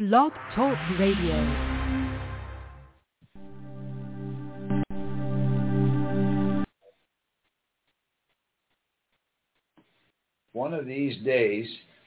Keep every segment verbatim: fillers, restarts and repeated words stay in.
Blog Talk Radio. One of these days,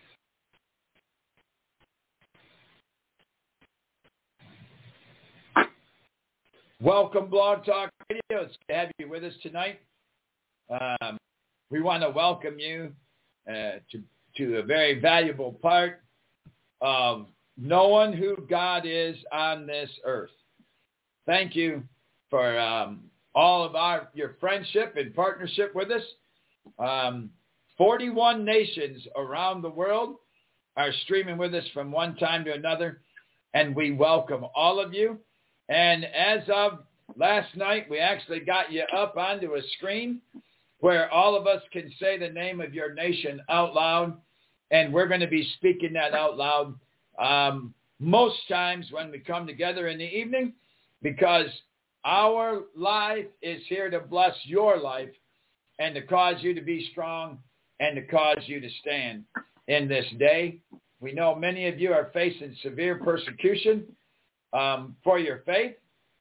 welcome Blog Talk Radio. It's good to have you with us tonight. Um, we want to welcome you uh, to, to a very valuable part of knowing who God is on this earth. Thank you for um, all of our your friendship and partnership with us. Um, forty-one nations around the world are streaming with us from one time to another, and we welcome all of you. And as of last night, we actually got you up onto a screen where all of us can say the name of your nation out loud, and we're going to be speaking that out loud um, most times when we come together in the evening, because our life is here to bless your life and to cause you to be strong and to cause you to stand in this day. We know many of you are facing severe persecution um, for your faith.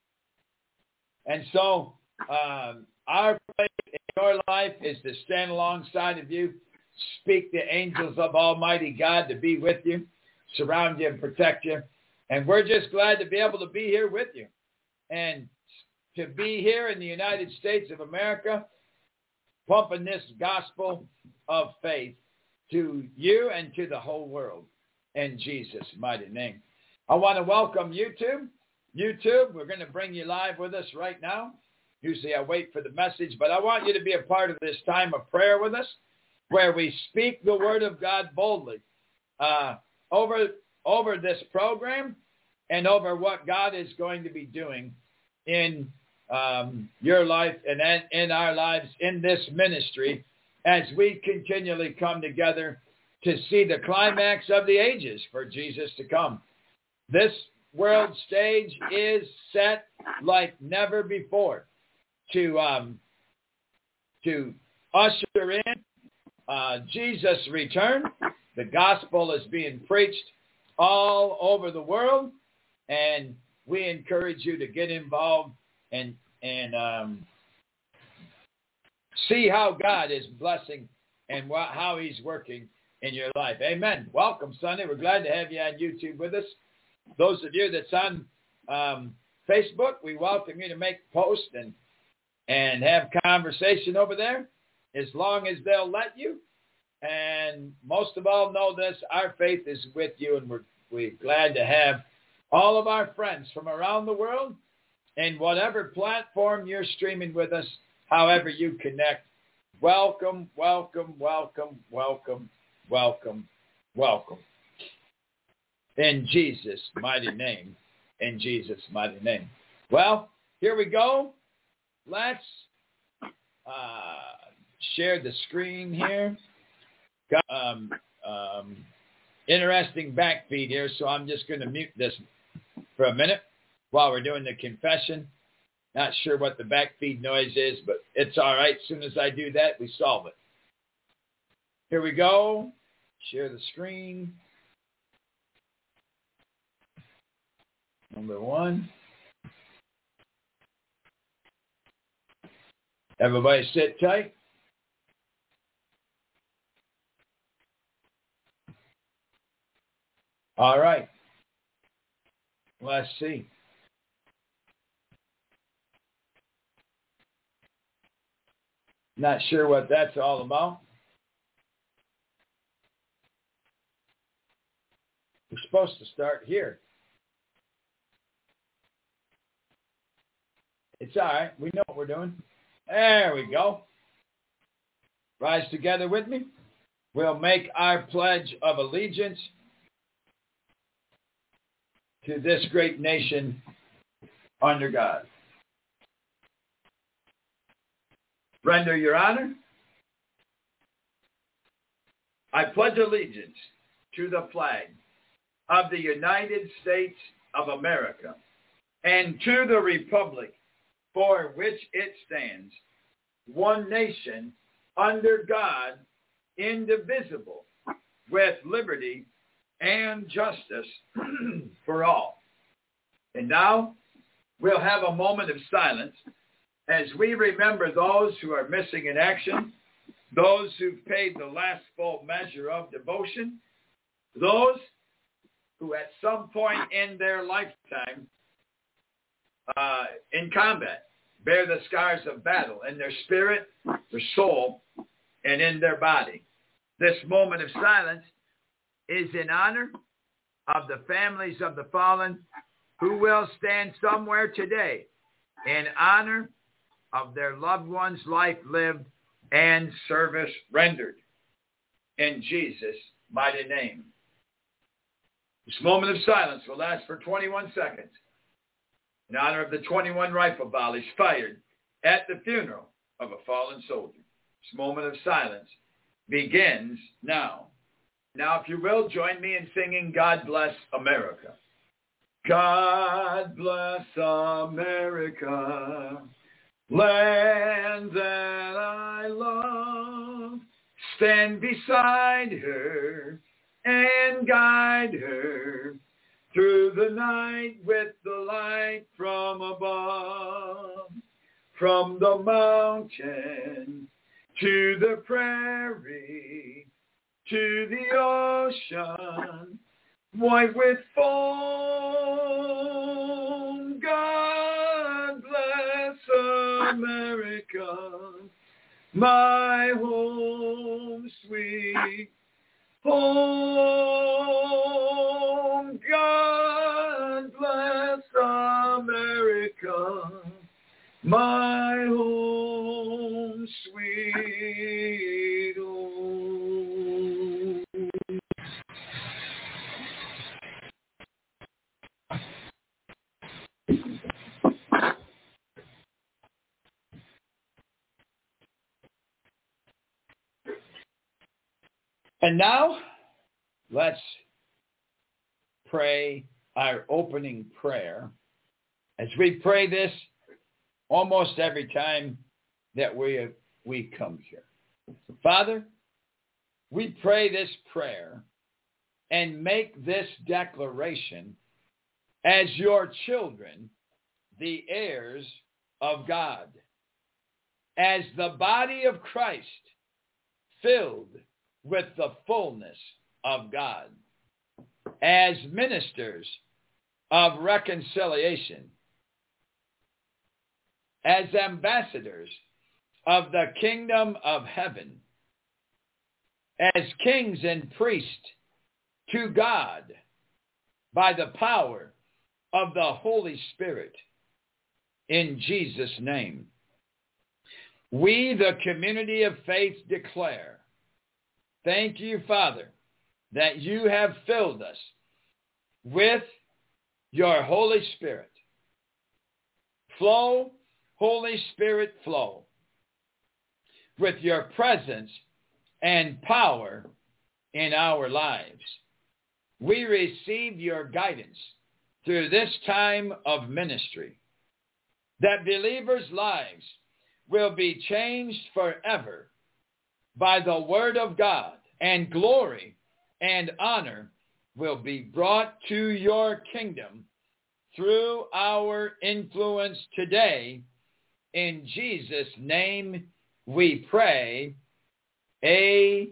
And so um, our place in your life is to stand alongside of you, speak the angels of Almighty God to be with you, surround you and protect you. And we're just glad to be able to be here with you and to be here in the United States of America, pumping this gospel of faith to you and to the whole world in Jesus' mighty name. I want to welcome YouTube. YouTube, we're going to bring you live with us right now. Usually I wait for the message, but I want you to be a part of this time of prayer with us where we speak the word of God boldly uh, over, over this program and over what God is going to be doing in um, your life and in our lives in this ministry as we continually come together to see the climax of the ages for Jesus to come. This world stage is set like never before to um, to usher in uh, Jesus' return. The gospel is being preached all over the world, and we encourage you to get involved and and um, see how God is blessing and what, how he's working in your life. Amen. Welcome, Sunday. We're glad to have you on YouTube with us. Those of you that's on um, Facebook, we welcome you to make posts and and have conversation over there as long as they'll let you. And most of all, know this, our faith is with you, and we're, we're glad to have all of our friends from around the world and whatever platform you're streaming with us, however you connect. Welcome, welcome, welcome, welcome, welcome, welcome. In Jesus' mighty name. In Jesus' mighty name. Well, here we go. Let's uh, share the screen here. Got um, um, interesting backfeed here, so I'm just going to mute this for a minute while we're doing the confession. Not sure what the backfeed noise is, but it's all right. As soon as I do that, we solve it. Here we go. Share the screen. Number one. Everybody sit tight. All right. Let's see. Not sure what that's all about. We're supposed to start here. It's all right. We know what we're doing. There we go. Rise together with me. We'll make our pledge of allegiance to this great nation under God. Render your honor. I pledge allegiance to the flag of the United States of America and to the republic for which it stands, one nation, under God, indivisible, with liberty and justice for all. And now we'll have a moment of silence as we remember those who are missing in action, those who've paid the last full measure of devotion, those who at some point in their lifetime uh, in combat bear the scars of battle in their spirit, their soul, and in their body. This moment of silence is in honor of the families of the fallen who will stand somewhere today in honor of their loved one's life lived and service rendered. In Jesus' mighty name. This moment of silence will last for twenty-one seconds in honor of the twenty-one rifle volleys fired at the funeral of a fallen soldier. This moment of silence begins now. Now, if you will, join me in singing God Bless America. God bless America, land that I love. Stand beside her and guide her through the night with the light from above. From the mountain to the prairie, to the ocean, white with foam. God bless America, my home sweet home. God bless America, my home sweet home. And now, let's pray our opening prayer. As we pray this almost every time that we, we come here. Father, we pray this prayer and make this declaration as your children, the heirs of God, as the body of Christ, filled with the fullness of God, as ministers of reconciliation, as ambassadors of the kingdom of heaven, as kings and priests to God by the power of the Holy Spirit, in Jesus' name. We, the community of faith, declare, thank you, Father, that you have filled us with your Holy Spirit. Flow, Holy Spirit, flow with your presence and power in our lives. We receive your guidance through this time of ministry, that believers' lives will be changed forever by the word of God, and glory and honor will be brought to your kingdom through our influence today. In Jesus' name we pray. Amen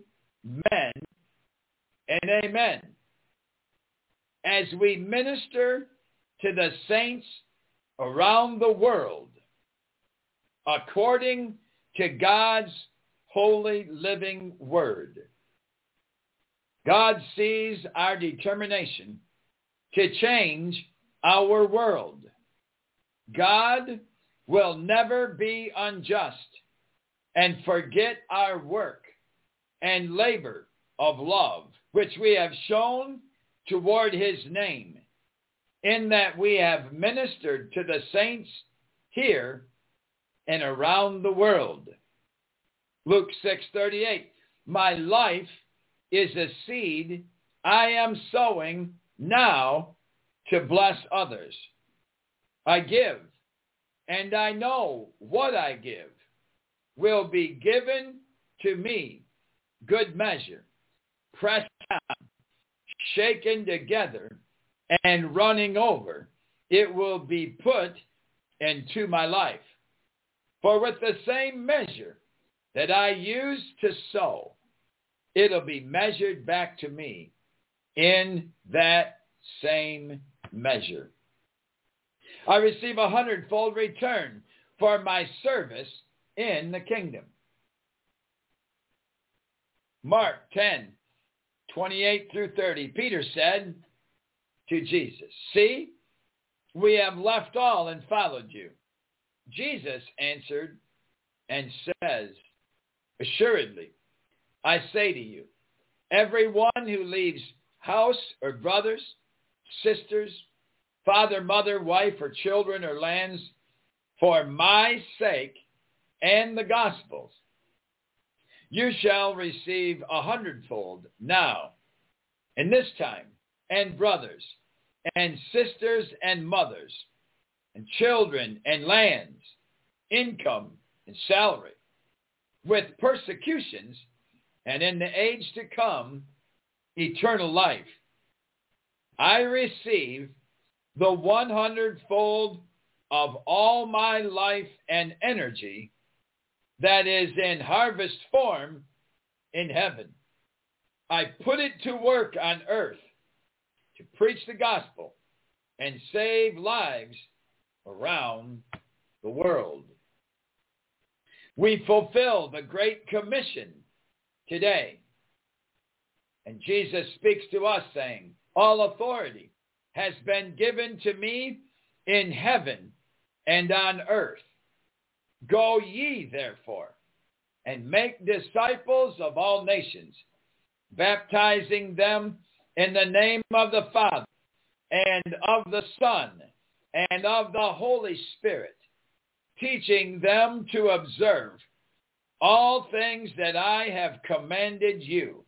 and amen. As we minister to the saints around the world, according to God's holy living word, God sees our determination to change our world. God will never be unjust and forget our work and labor of love, which we have shown toward his name, in that we have ministered to the saints here and around the world. Luke six thirty-eight, my life is a seed I am sowing now to bless others. I give, and I know what I give will be given to me, good measure, pressed down, shaken together and running over, it will be put into my life. For with the same measure that I use to sow, it'll be measured back to me in that same measure. I receive a hundredfold return for my service in the kingdom. Mark ten, twenty-eight through thirty. Peter said to Jesus, "See, we have left all and followed you." Jesus answered and says, "Assuredly, I say to you, everyone who leaves house or brothers, sisters, father, mother, wife, or children, or lands, for my sake and the gospel's, you shall receive a hundredfold now, in this time, and brothers, and sisters, and mothers, and children, and lands, income, and salary, with persecutions, and in the age to come, eternal life. I receive the one hundredfold of all my life and energy that is in harvest form in heaven. I put it to work on earth to preach the gospel and save lives around the world." We fulfill the Great Commission today. And Jesus speaks to us saying, "All authority has been given to me in heaven and on earth. Go ye, therefore, and make disciples of all nations, baptizing them in the name of the Father and of the Son and of the Holy Spirit, teaching them to observe all things that I have commanded you.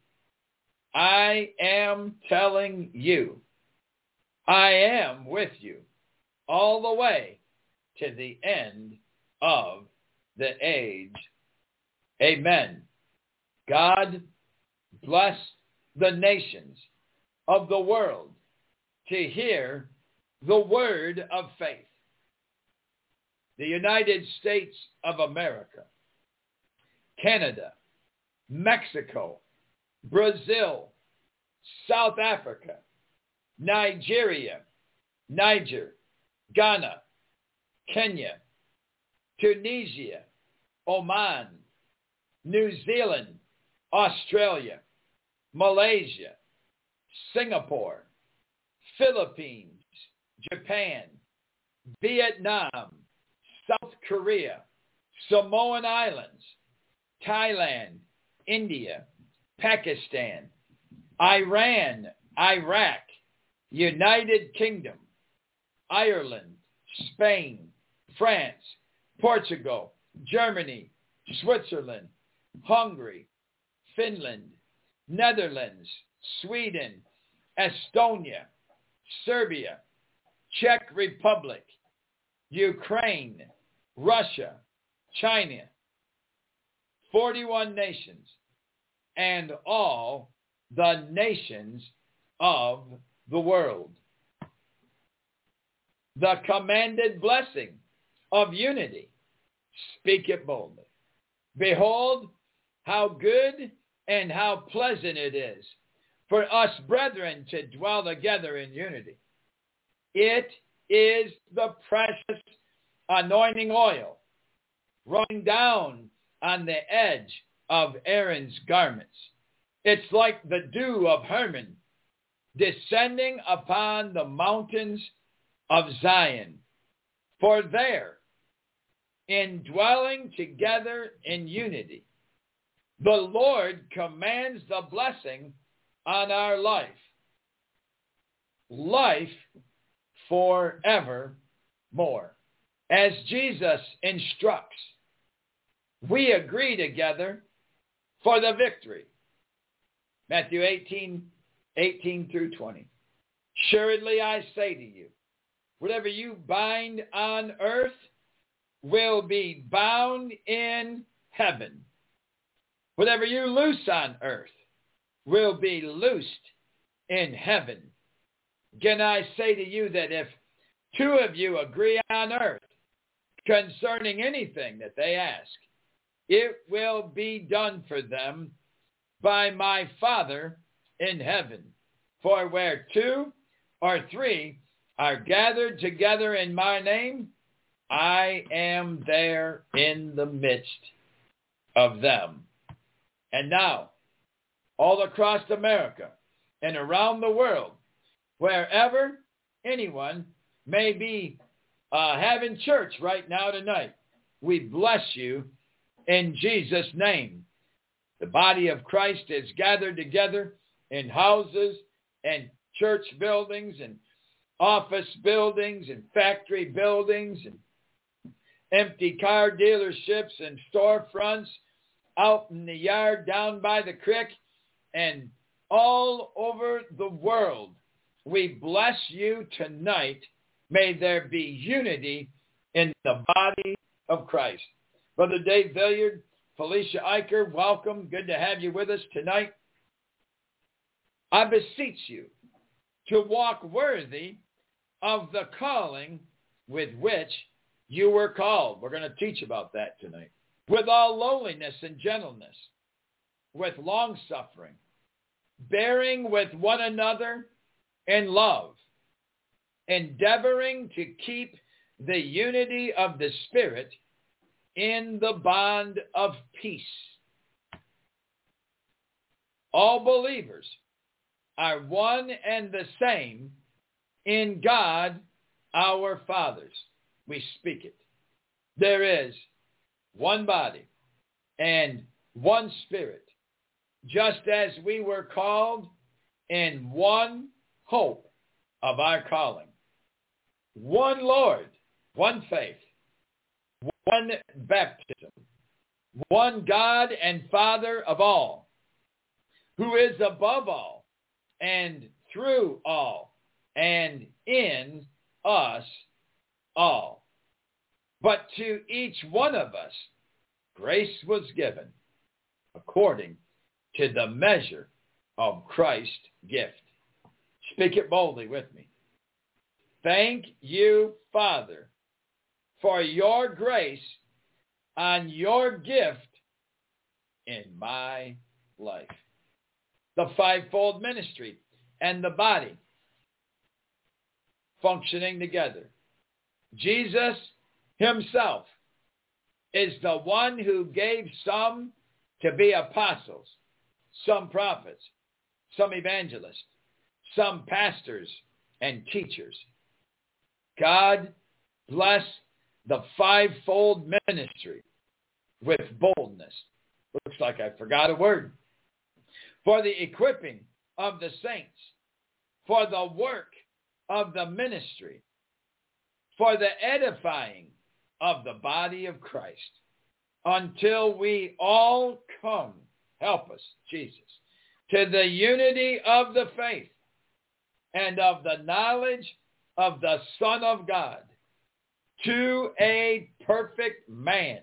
I am telling you, I am with you all the way to the end of the age." Amen. God bless the nations of the world to hear the word of faith. The United States of America, Canada, Mexico, Brazil, South Africa, Nigeria, Niger, Ghana, Kenya, Tunisia, Oman, New Zealand, Australia, Malaysia, Singapore, Philippines, Japan, Vietnam, South Korea, Samoan Islands, Thailand, India, Pakistan, Iran, Iraq, United Kingdom, Ireland, Spain, France, Portugal, Germany, Switzerland, Hungary, Finland, Netherlands, Sweden, Estonia, Serbia, Czech Republic, Ukraine, Russia, China, forty-one nations, and all the nations of the world. The commanded blessing of unity. Speak it boldly. Behold, how good and how pleasant it is for us brethren to dwell together in unity. It is the precious anointing oil running down on the edge of Aaron's garments. It's like the dew of Hermon descending upon the mountains of Zion. For there, in dwelling together in unity, the Lord commands the blessing on our life. Life forevermore. As Jesus instructs, we agree together for the victory. Matthew eighteen, eighteen through twenty. Assuredly I say to you, whatever you bind on earth will be bound in heaven. Whatever you loose on earth will be loosed in heaven. Again, I say to you that if two of you agree on earth concerning anything that they ask, it will be done for them by my Father in heaven. For where two or three are gathered together in my name, I am there in the midst of them. And now, all across America and around the world, wherever anyone may be uh, having church right now tonight, we bless you in Jesus' name. The body of Christ is gathered together in houses and church buildings and office buildings and factory buildings and empty car dealerships and storefronts out in the yard down by the creek and all over the world. We bless you tonight. May there be unity in the body of Christ. Brother Dave Villiard, Felicia Eicher, welcome. Good to have you with us tonight. I beseech you to walk worthy of the calling with which you were called. We're going to teach about that tonight. With all lowliness and gentleness, with long-suffering, bearing with one another in love, endeavoring to keep the unity of the Spirit in the bond of peace. All believers are one and the same in God our Fathers. We speak it. There is one body and one Spirit, just as we were called in one hope of our calling. One Lord, one faith, one baptism, one God and Father of all, who is above all and through all and in us all. But to each one of us, grace was given according to the measure of Christ's gift. Speak it boldly with me. Thank you, Father, for your grace and your gift in my life. The fivefold ministry and the body functioning together. Jesus himself is the one who gave some to be apostles, some prophets, some evangelists, some pastors and teachers. God bless the fivefold ministry with boldness. Looks like I forgot a word. For the equipping of the saints, for the work of the ministry, for the edifying of the body of Christ, until we all come, help us, Jesus, to the unity of the faith and of the knowledge of the Son of God, to a perfect man,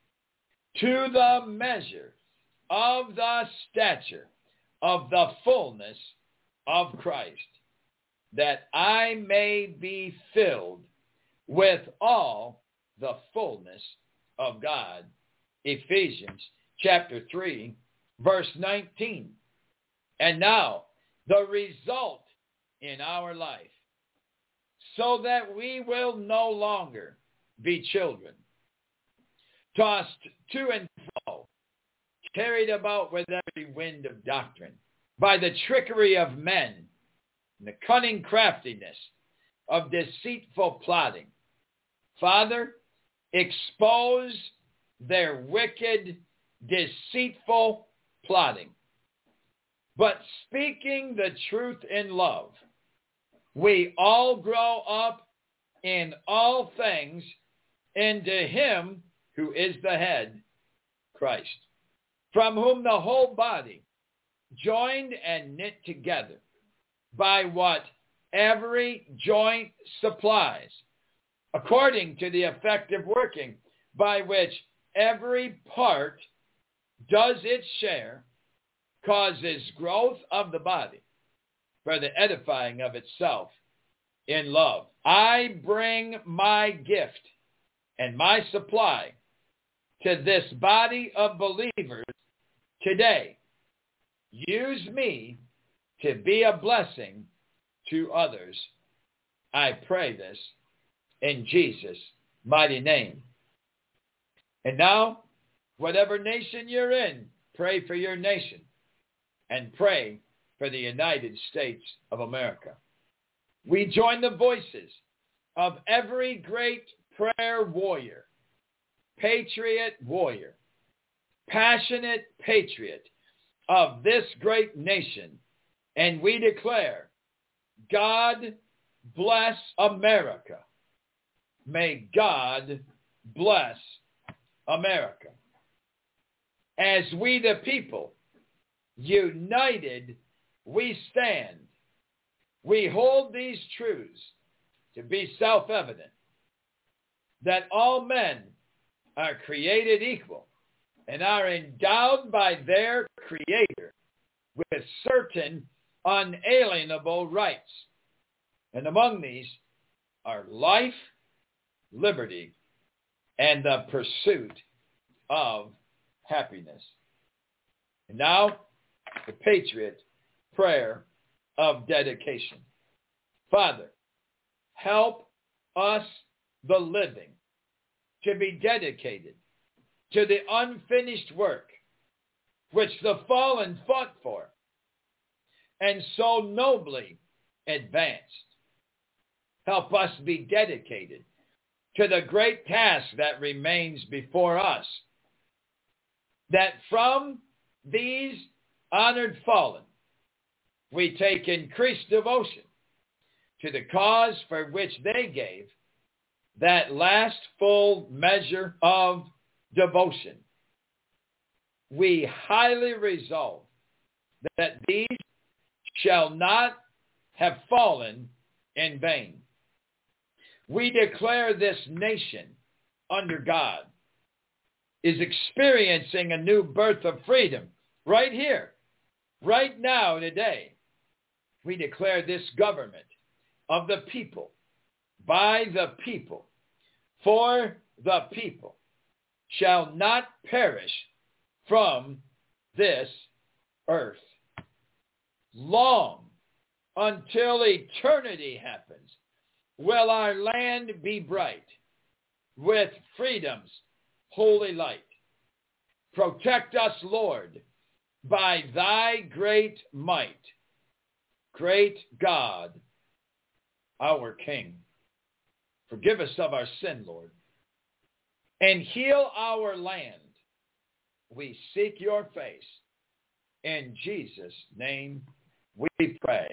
to the measure of the stature of the fullness of Christ, that I may be filled with all the fullness of God. Ephesians chapter three, verse nineteen. And now, the result in our life, so that we will no longer be children, tossed to and fro, carried about with every wind of doctrine, by the trickery of men, and the cunning craftiness of deceitful plotting. Father, expose their wicked, deceitful plotting. But speaking the truth in love, we all grow up in all things into him who is the head, Christ, from whom the whole body, joined and knit together by what every joint supplies, according to the effective working by which every part does its share, causes growth of the body for the edifying of itself in love. I bring my gift and my supply to this body of believers today. Use me to be a blessing to others. I pray this in Jesus' mighty name. And now, whatever nation you're in, pray for your nation and pray for the United States of America. We join the voices of every great prayer warrior, patriot warrior, passionate patriot of this great nation, and we declare, God bless America. May God bless America. As we the people, united, we stand. We hold these truths to be self-evident, that all men are created equal and are endowed by their Creator with certain unalienable rights. And among these are life, liberty, and the pursuit of happiness. And now, the Patriot Prayer of Dedication. Father, help us, the living, to be dedicated to the unfinished work which the fallen fought for and so nobly advanced. Help us be dedicated to the great task that remains before us, that from these honored fallen, we take increased devotion to the cause for which they gave that last full measure of devotion. We highly resolve that these shall not have fallen in vain. We declare this nation under God is experiencing a new birth of freedom right here, right now, today. We declare this government of the people, by the people, for the people, shall not perish from this earth. Long until eternity happens, will our land be bright with freedom's holy light. Protect us, Lord, by thy great might. Great God, our King, forgive us of our sin, Lord, and heal our land. We seek your face. In Jesus' name we pray.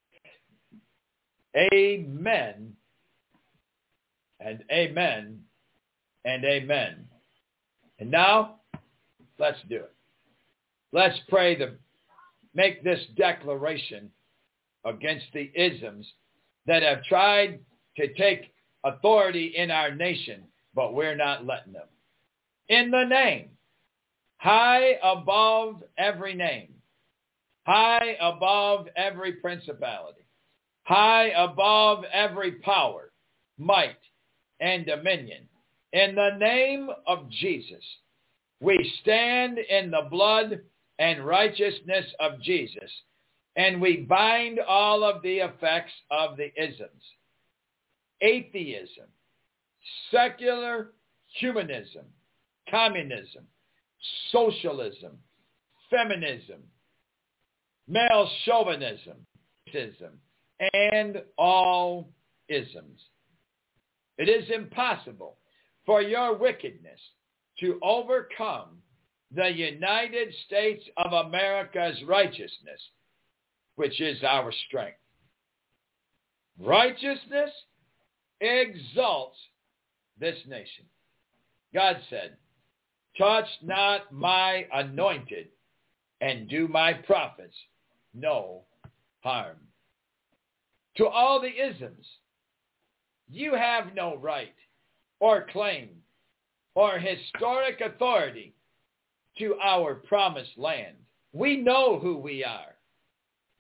Amen and amen and amen. And now, let's do it. Let's pray to make this declaration against the isms that have tried to take authority in our nation, but we're not letting them. In the name, high above every name, high above every principality, high above every power, might, and dominion. In the name of Jesus, we stand in the blood and righteousness of Jesus, and we bind all of the effects of the isms. Atheism, secular humanism, communism, socialism, feminism, male chauvinism, racism, and all isms. It is impossible for your wickedness to overcome the United States of America's righteousness, which is our strength. Righteousness exalts this nation. God said, touch not my anointed and do my prophets no harm. To all the isms, you have no right or claim or historic authority to our promised land. We know who we are.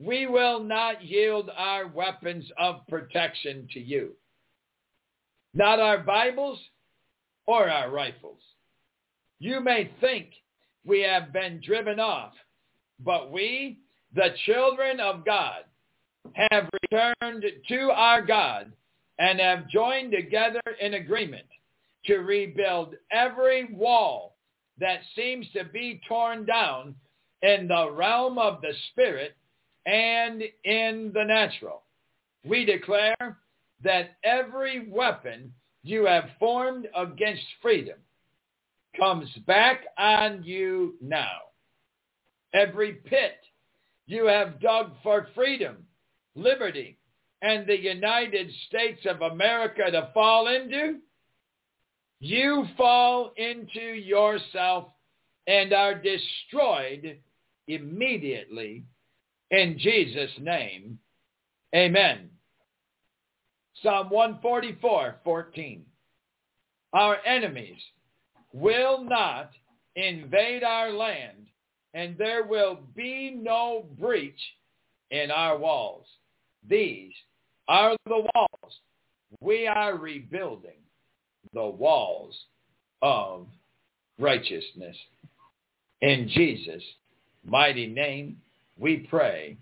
we will not yield our weapons of protection to you. Not our Bibles or our rifles. You may think we have been driven off, but we, the children of God, have returned to our God and have joined together in agreement to rebuild every wall that seems to be torn down in the realm of the Spirit and in the natural. We declare that every weapon you have formed against freedom comes back on you now. Every pit you have dug for freedom, liberty, and the United States of America to fall into, you fall into yourself and are destroyed immediately in Jesus' name. Amen. Psalm one forty-four, fourteen. Our enemies will not invade our land, and there will be no breach in our walls. These are the walls. We are rebuilding the walls of righteousness. In Jesus' mighty name, we pray.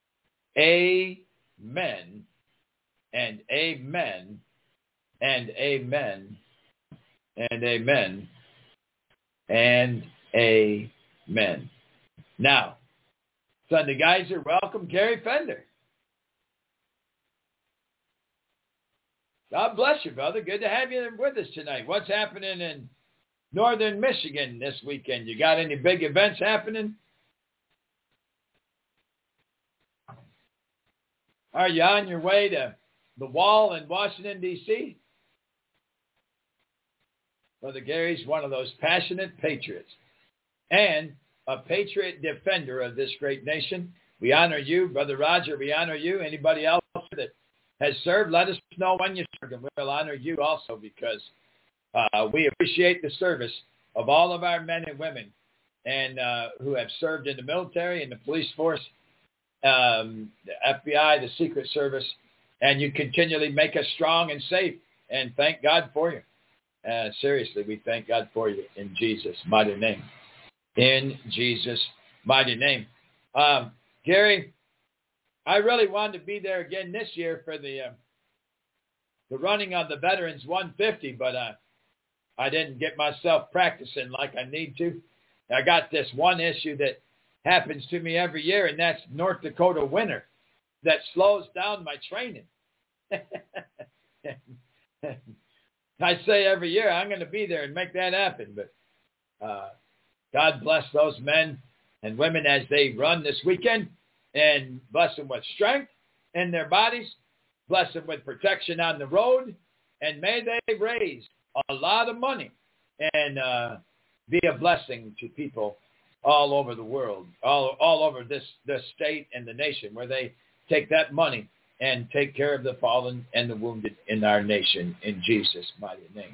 Amen and amen and amen and amen and amen. Now, Sunday Geyser, welcome Gary Fender. God bless you, brother. Good to have you with us tonight. What's happening in northern Michigan this weekend? You got any big events happening? Are you on your way to the wall in Washington, D C? Brother Gary's one of those passionate patriots and a patriot defender of this great nation. We honor you. Brother Roger, we honor you. Anybody else that has served, let us know when you served, and we'll honor you also, because uh, we appreciate the service of all of our men and women and uh, who have served in the military and the police force, um, the F B I, the Secret Service, and you continually make us strong and safe, and thank God for you. Uh, seriously, we thank God for you in Jesus' mighty name. In Jesus' mighty name. Um, Gary, I really wanted to be there again this year for the uh, the running of the Veterans one fifty, but uh, I didn't get myself practicing like I need to. I got this one issue that happens to me every year, and that's North Dakota winter that slows down my training. I say every year I'm going to be there and make that happen, but uh, God bless those men and women as they run this weekend, and bless them with strength in their bodies, bless them with protection on the road, and may they raise a lot of money and uh, be a blessing to people all over the world, all all over this, this state and the nation, where they take that money and take care of the fallen and the wounded in our nation, in Jesus' mighty name.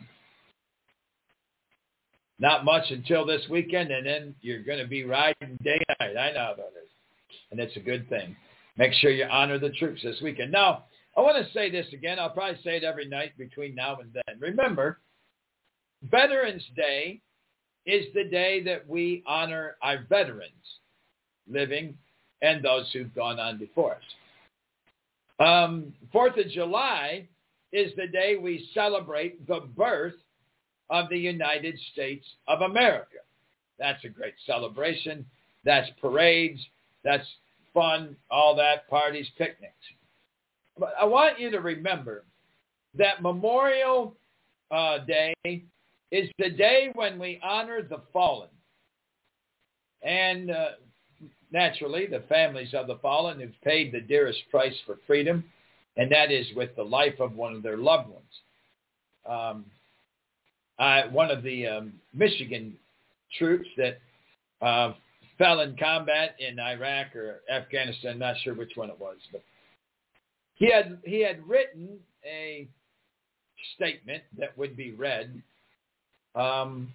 Not much until this weekend, and then you're going to be riding day and night. I know about it. And it's a good thing. Make sure you honor the troops this weekend. Now, I want to say this again. I'll probably say it every night between now and then. Remember, Veterans Day is the day that we honor our veterans, living and those who've gone on before us. Um, Fourth of July is the day we celebrate the birth of the United States of America. That's a great celebration. That's parades. That's fun, all that, parties, picnics. But I want you to remember that Memorial uh, Day is the day when we honor the fallen. And uh, naturally, the families of the fallen who've paid the dearest price for freedom, and that is with the life of one of their loved ones. Um, I, one of the um, Michigan troops that uh, fell in combat in Iraq or Afghanistan, not sure which one it was, but he had he had written a statement that would be read um,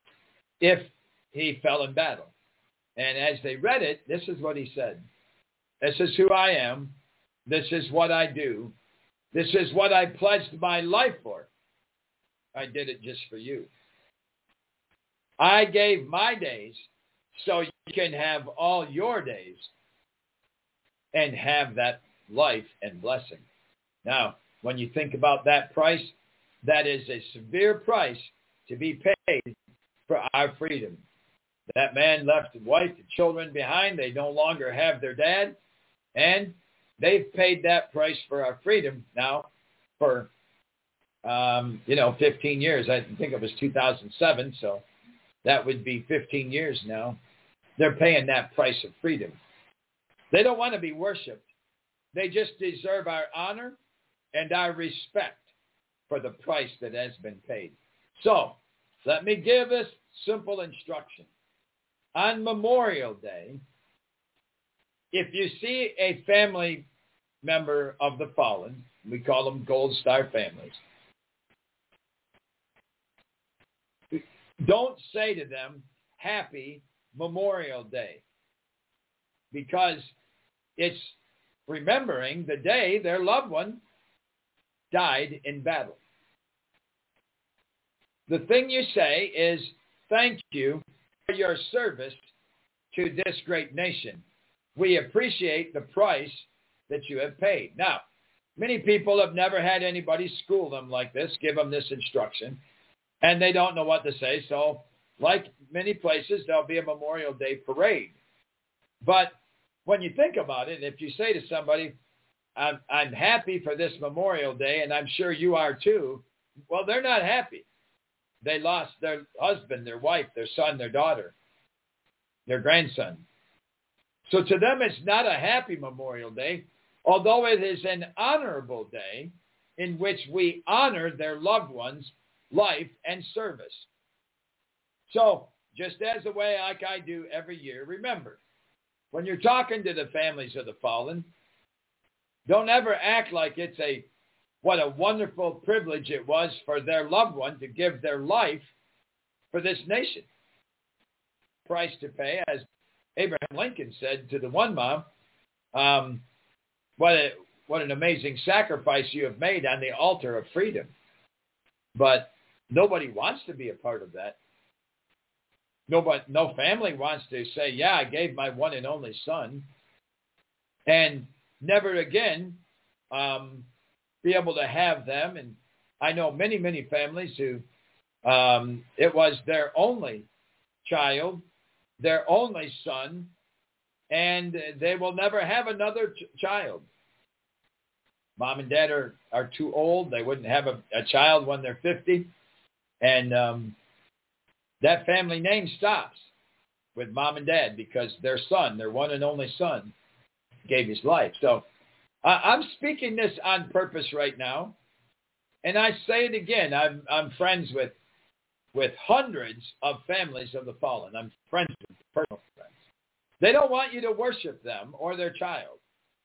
if he fell in battle. And as they read it, this is what he said. This is who I am. This is what I do. This is what I pledged my life for. I did it just for you. I gave my days so you can have all your days and have that life and blessing. Now, when you think about that price, that is a severe price to be paid for our freedom. That man left his wife and children behind. They no longer have their dad. And they've paid that price for our freedom now for, um, you know, fifteen years. I think it was two thousand seven, so that would be fifteen years now. They're paying that price of freedom. They don't want to be worshipped. They just deserve our honor and our respect for the price that has been paid. So let me give this simple instruction. On Memorial Day, if you see a family member of the fallen, we call them Gold Star families, don't say to them, Happy Memorial Day, because it's remembering the day their loved one died in battle. The thing you say is, thank you for your service to this great nation. We appreciate the price that you have paid. Now, many people have never had anybody school them like this, give them this instruction, and they don't know what to say. So, like many places, there'll be a Memorial Day parade. But when you think about it, if you say to somebody, I'm, I'm happy for this Memorial Day, and I'm sure you are too, well, they're not happy. They lost their husband, their wife, their son, their daughter, their grandson. So to them, it's not a happy Memorial Day, although it is an honorable day in which we honor their loved ones' life and service. So just as the way like I do every year, remember, when you're talking to the families of the fallen, don't ever act like it's a what a wonderful privilege it was for their loved one to give their life for this nation. Price to pay, as Abraham Lincoln said to the one mom, um, what, a, what an amazing sacrifice you have made on the altar of freedom. But nobody wants to be a part of that. Nobody, no family wants to say, yeah, I gave my one and only son, and never again um, be able to have them. And I know many, many families who um, it was their only child, their only son, and they will never have another ch- child. Mom and dad are, are too old. They wouldn't have a, a child when they're fifty. And um, that family name stops with mom and dad because their son, their one and only son, gave his life. So uh, I'm speaking this on purpose right now. And I say it again. I'm, I'm friends with with hundreds of families of the fallen. I'm friends with personal friends. They don't want you to worship them or their child.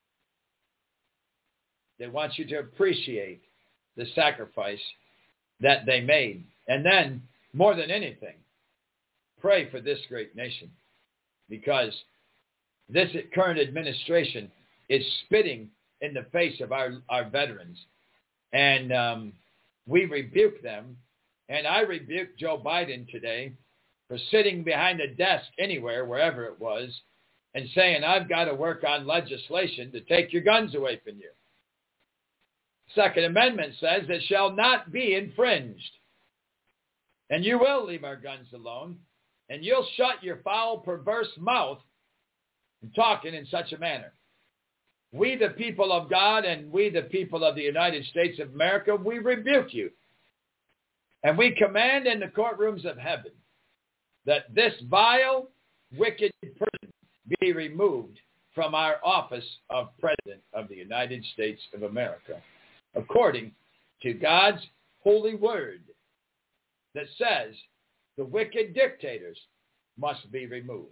They want you to appreciate the sacrifice that they made. And then, more than anything, pray for this great nation, because this current administration is spitting in the face of our, our veterans. And um, we rebuke them. And I rebuked Joe Biden today for sitting behind a desk anywhere, wherever it was, and saying, I've got to work on legislation to take your guns away from you. Second Amendment says it shall not be infringed. And you will leave our guns alone, and you'll shut your foul, perverse mouth in talking in such a manner. We, the people of God, and we, the people of the United States of America, we rebuke you. And we command in the courtrooms of heaven that this vile, wicked person be removed from our office of President of the United States of America, according to God's holy word that says the wicked dictators must be removed.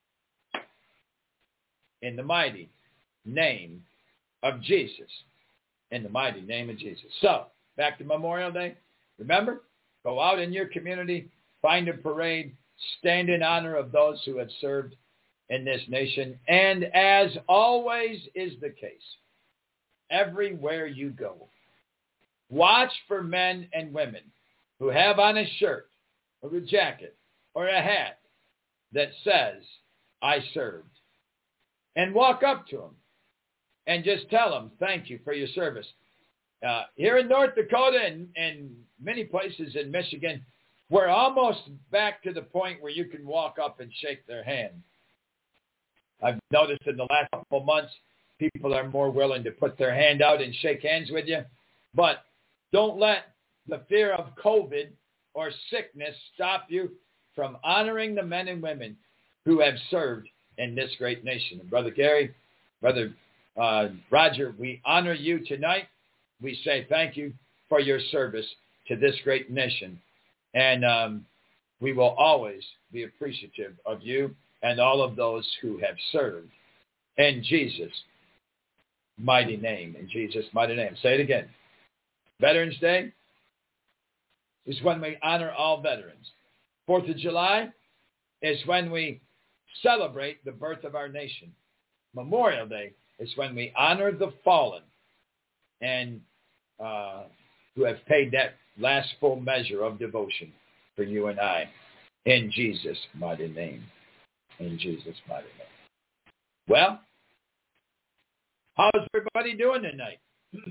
In the mighty name of Jesus. In the mighty name of Jesus. So, back to Memorial Day. Remember, go out in your community, find a parade, stand in honor of those who have served, in this nation. And as always is the case, everywhere you go, watch for men and women who have on a shirt or a jacket or a hat that says, I served. And walk up to them and just tell them, thank you for your service. Uh, here in North Dakota and, and many places in Michigan, we're almost back to the point where you can walk up and shake their hand. I've noticed in the last couple of months, people are more willing to put their hand out and shake hands with you. But don't let the fear of COVID or sickness stop you from honoring the men and women who have served in this great nation. And Brother Gary, Brother uh, Roger, we honor you tonight. We say thank you for your service to this great nation. And um, we will always be appreciative of you and all of those who have served in Jesus' mighty name. In Jesus' mighty name. Say it again. Veterans Day is when we honor all veterans. Fourth of July is when we celebrate the birth of our nation. Memorial Day is when we honor the fallen and uh, who have paid that last full measure of devotion for you and I. In Jesus' mighty name. In Jesus' mighty name. Well, how's everybody doing tonight?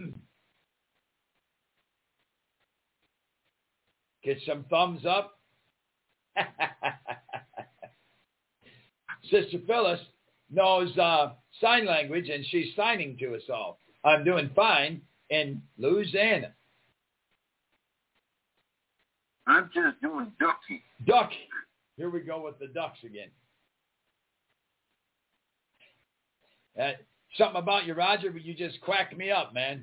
Get some thumbs up. Sister Phyllis knows uh, sign language, and she's signing to us all. I'm doing fine in Louisiana. I'm just doing ducky. Duck. Here we go with the ducks again. Uh, something about you, Roger, but you just quacked me up, man.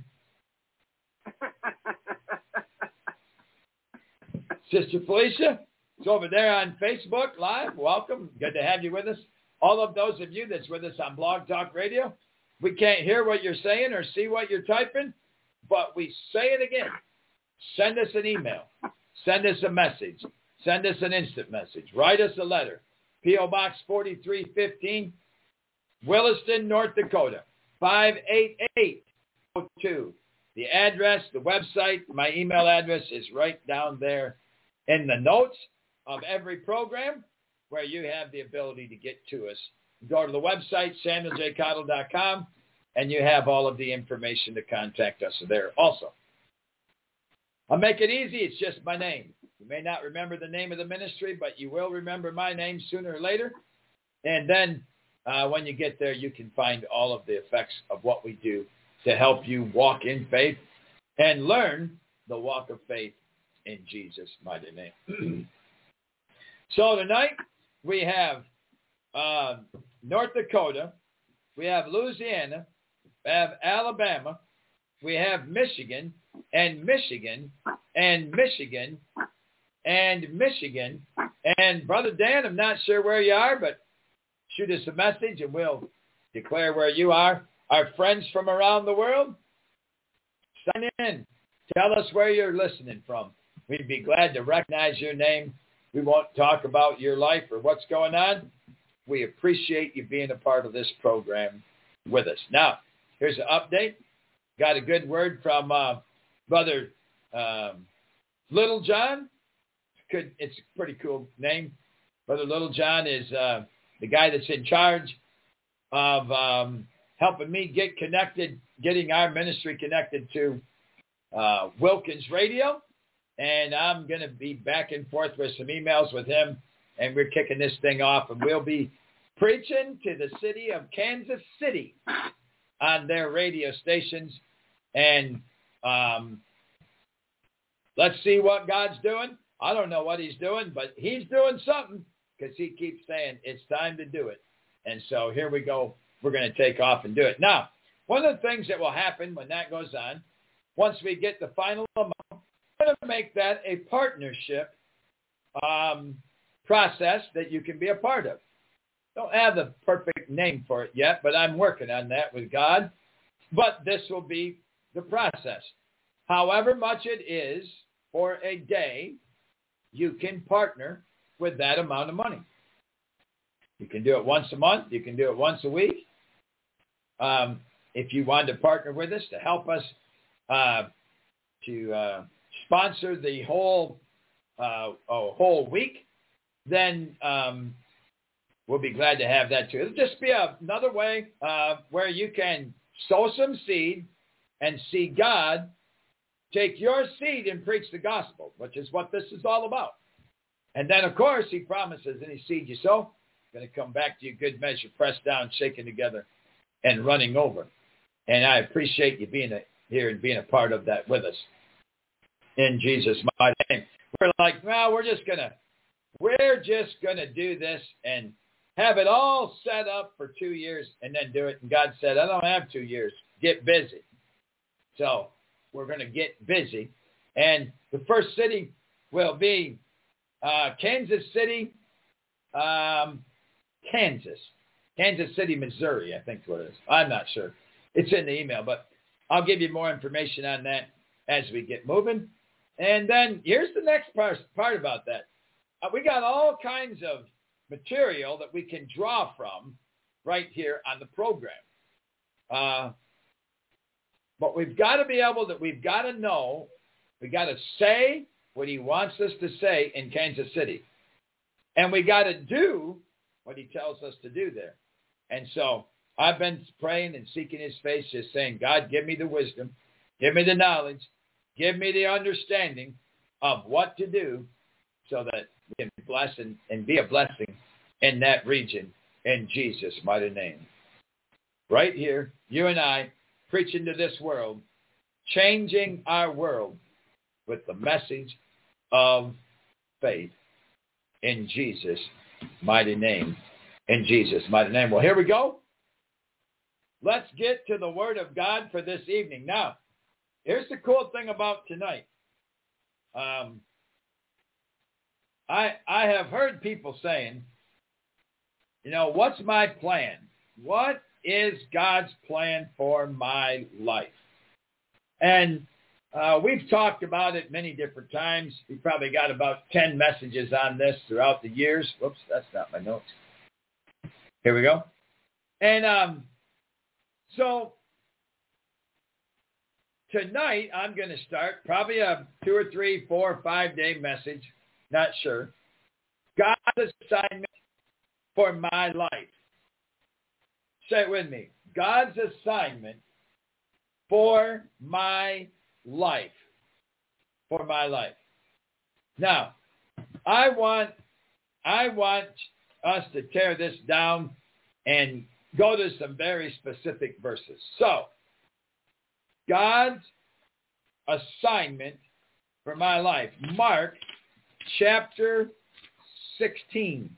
Sister Felicia, it's over there on Facebook Live. Welcome. Good to have you with us. All of those of you that's with us on Blog Talk Radio, we can't hear what you're saying or see what you're typing, but we say it again. Send us an email. Send us a message. Send us an instant message. Write us a letter. P O Box forty-three fifteen, Williston, North Dakota, five eight eight oh two. The address, the website, my email address is right down there in the notes of every program where you have the ability to get to us. Go to the website, samuel j cottle dot com, and you have all of the information to contact us there also. I'll make it easy. It's just my name. You may not remember the name of the ministry, but you will remember my name sooner or later. And then uh, when you get there, you can find all of the effects of what we do to help you walk in faith and learn the walk of faith in Jesus' mighty name. So tonight we have uh, North Dakota, we have Louisiana, we have Alabama, we have Michigan, and Michigan, and Michigan, and Michigan. And Brother Dan, I'm not sure where you are, but shoot us a message and we'll declare where you are. Our friends from around the world, sign in. Tell us where you're listening from. We'd be glad to recognize your name. We won't talk about your life or what's going on. We appreciate you being a part of this program with us. Now, here's an update. Got a good word from uh, Brother um, Little John. Could, it's a pretty cool name. Brother Little John is uh, the guy that's in charge of um, helping me get connected, getting our ministry connected to uh, Wilkins Radio. And I'm going to be back and forth with some emails with him, and we're kicking this thing off, and we'll be preaching to the city of Kansas City on their radio stations. And um, let's see what God's doing. I don't know what he's doing, but he's doing something because he keeps saying it's time to do it. And so here we go. We're going to take off and do it. Now, one of the things that will happen when that goes on, once we get the final amount, we're going to make that a partnership um, process that you can be a part of. Don't have the perfect name for it yet, but I'm working on that with God. But this will be the process. However much it is for a day, you can partner with that amount of money. You can do it once a month. You can do it once a week. Um, if you want to partner with us to help us uh, to uh, sponsor the whole uh, a whole week, then um, we'll be glad to have that too. It'll just be a, another way uh, where you can sow some seed and see God take your seed and preach the gospel, which is what this is all about. And then, of course, he promises any seed you sow, going to come back to you, good measure, pressed down, shaken together, and running over. And I appreciate you being a, here and being a part of that with us. In Jesus' mighty name. We're like, well, we're just going to, we're just going to do this and have it all set up for two years and then do it. And God said, I don't have two years. Get busy. So we're going to get busy. And the first city will be uh, Kansas City, um, Kansas. Kansas City, Missouri, I think is what it is. I'm not sure. It's in the email, but I'll give you more information on that as we get moving. And then here's the next part, part about that. Uh, we got all kinds of material that we can draw from right here on the program. Uh, but we've got to be able to, we've got to know, we got to say what he wants us to say in Kansas City. And we got to do what he tells us to do there. And so I've been praying and seeking his face, just saying, God, give me the wisdom, give me the knowledge, give me the understanding of what to do so that we can bless and, and be a blessing in that region in Jesus' mighty name. Right here, you and I, preaching to this world, changing our world with the message of faith in Jesus' mighty name. In Jesus' mighty name. Well, here we go. Let's get to the Word of God for this evening. Now, here's the cool thing about tonight. Um, I I have heard people saying, you know, what's my plan? What is God's plan for my life? And uh, we've talked about it many different times. We probably got about ten messages on this throughout the years. Whoops, that's not my notes. Here we go. And um, so tonight I'm going to start probably a two or three, four, five day message. Not sure. God's assignment for my life. Say it with me. God's assignment for my life. For my life. Now, I want, I want us to tear this down and go to some very specific verses. So, God's assignment for my life. Mark chapter sixteen.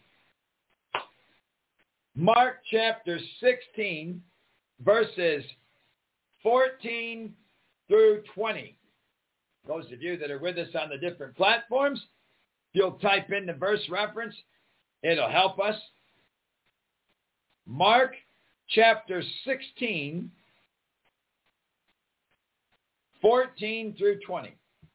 Mark chapter sixteen, verses fourteen through twenty. Those of you that are with us on the different platforms, you'll type in the verse reference. It'll help us. Mark chapter sixteen, fourteen through twenty.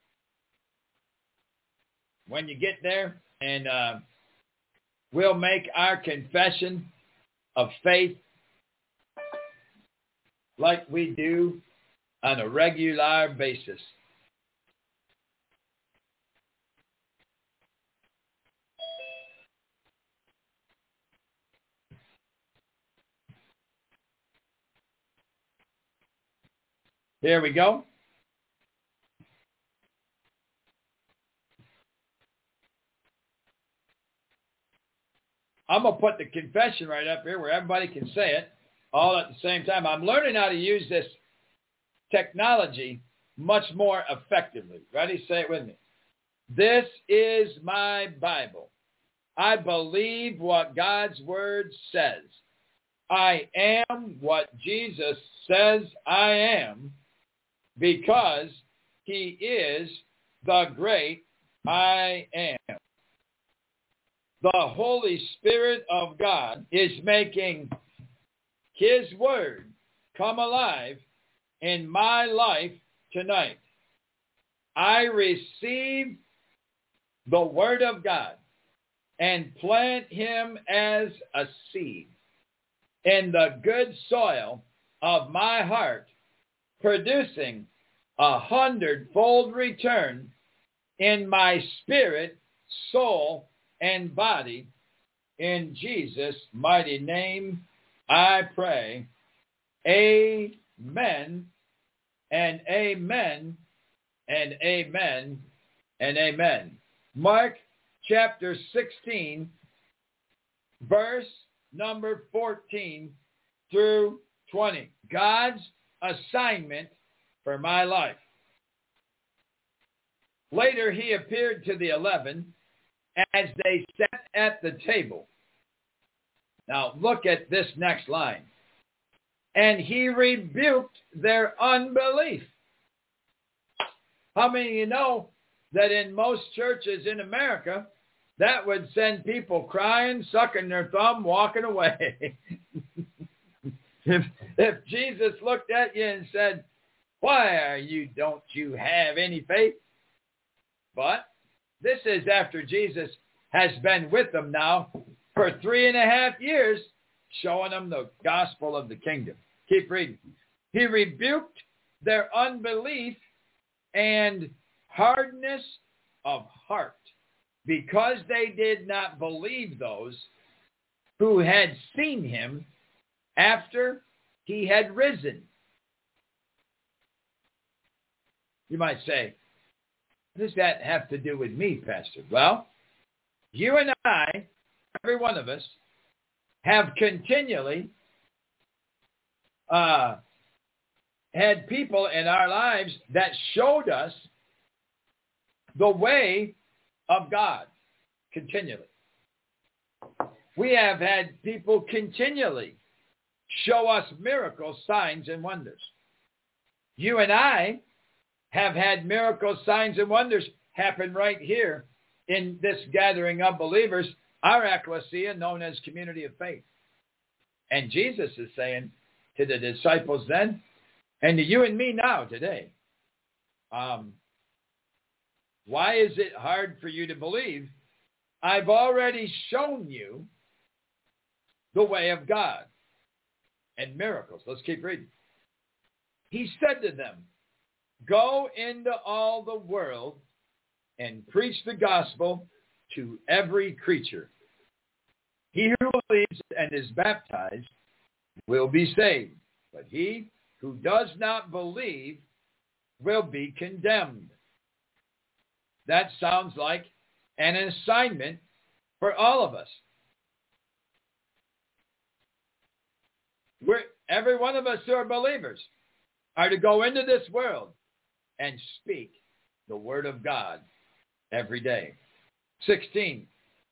When you get there, and uh, we'll make our confession of faith like we do on a regular basis. Here we go. I'm going to put the confession right up here where everybody can say it all at the same time. I'm learning how to use this technology much more effectively. Ready? Say it with me. This is my Bible. I believe what God's Word says. I am what Jesus says I am because he is the great I am. The Holy Spirit of God is making his word come alive in my life tonight. I receive the word of God and plant him as a seed in the good soil of my heart, producing a hundredfold return in my spirit, soul, and body. In Jesus' mighty name, I pray. Amen, and amen, and amen, and amen. Mark chapter sixteen, verse number fourteen through twenty. God's assignment for my life. Later he appeared to the eleven as they sat at the table. Now look at this next line. And he rebuked their unbelief. How many of you know that in most churches in America, that would send people crying, sucking their thumb, walking away? if, if Jesus looked at you and said, why are you, don't you have any faith? But this is after Jesus has been with them now for three and a half years, showing them the gospel of the kingdom. Keep reading. He rebuked their unbelief and hardness of heart, because they did not believe those who had seen him after he had risen. You might say, what does that have to do with me, Pastor? Well, you and I, every one of us, have continually uh, had people in our lives that showed us the way of God continually. We have had people continually show us miracles, signs, and wonders. You and I have had miracles, signs, and wonders happen right here in this gathering of believers, our ecclesia known as Community of Faith. And Jesus is saying to the disciples then, and to you and me now today, um, why is it hard for you to believe? I've already shown you the way of God and miracles. Let's keep reading. He said to them, go into all the world and preach the gospel to every creature. He who believes and is baptized will be saved, but he who does not believe will be condemned. That sounds like an assignment for all of us. We're, every one of us who are believers are to go into this world and speak the word of God every day. sixteen.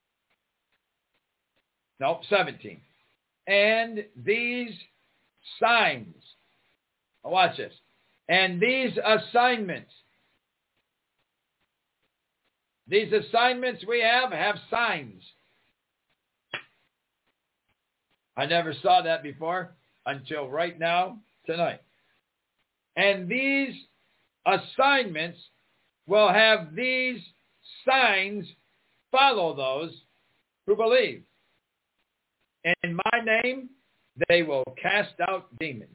Nope, seventeen. And these signs, watch this, and these assignments, these assignments we have, have signs. I never saw that before until right now, tonight. And these assignments will have these signs follow those who believe. In my name, they will cast out demons.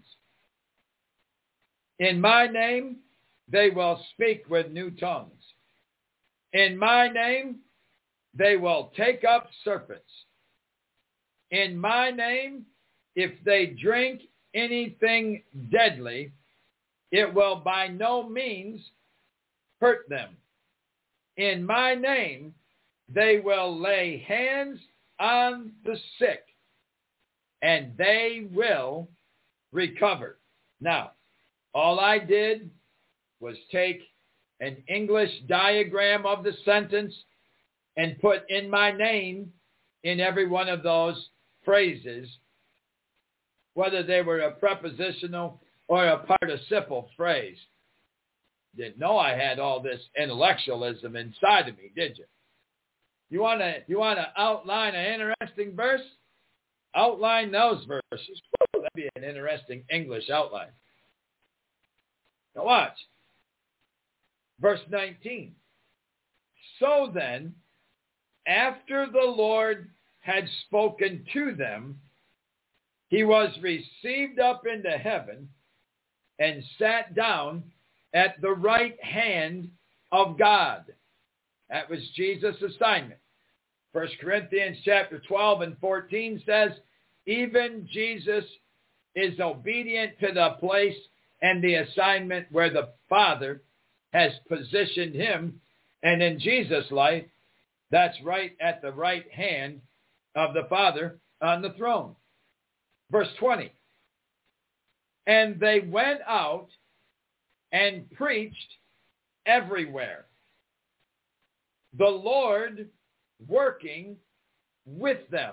In my name, they will speak with new tongues. In my name, they will take up serpents. In my name, if they drink anything deadly, it will by no means hurt them. In my name, they will lay hands on the sick, and they will recover. Now, all I did was take an English diagram of the sentence and put in my name in every one of those phrases, whether they were a prepositional or a participle phrase. Didn't know I had all this intellectualism inside of me, did you? You want to you want to outline an interesting verse? Outline those verses. Woo, that'd be an interesting English outline. Now watch. Verse nineteen. So then, after the Lord had spoken to them, he was received up into heaven and sat down at the right hand of God. That was Jesus' assignment. First Corinthians chapter twelve and fourteen says, even Jesus is obedient to the place and the assignment where the Father has positioned him. And in Jesus' life, that's right at the right hand of the Father on the throne. Verse twenty. And they went out and preached everywhere, the Lord working with them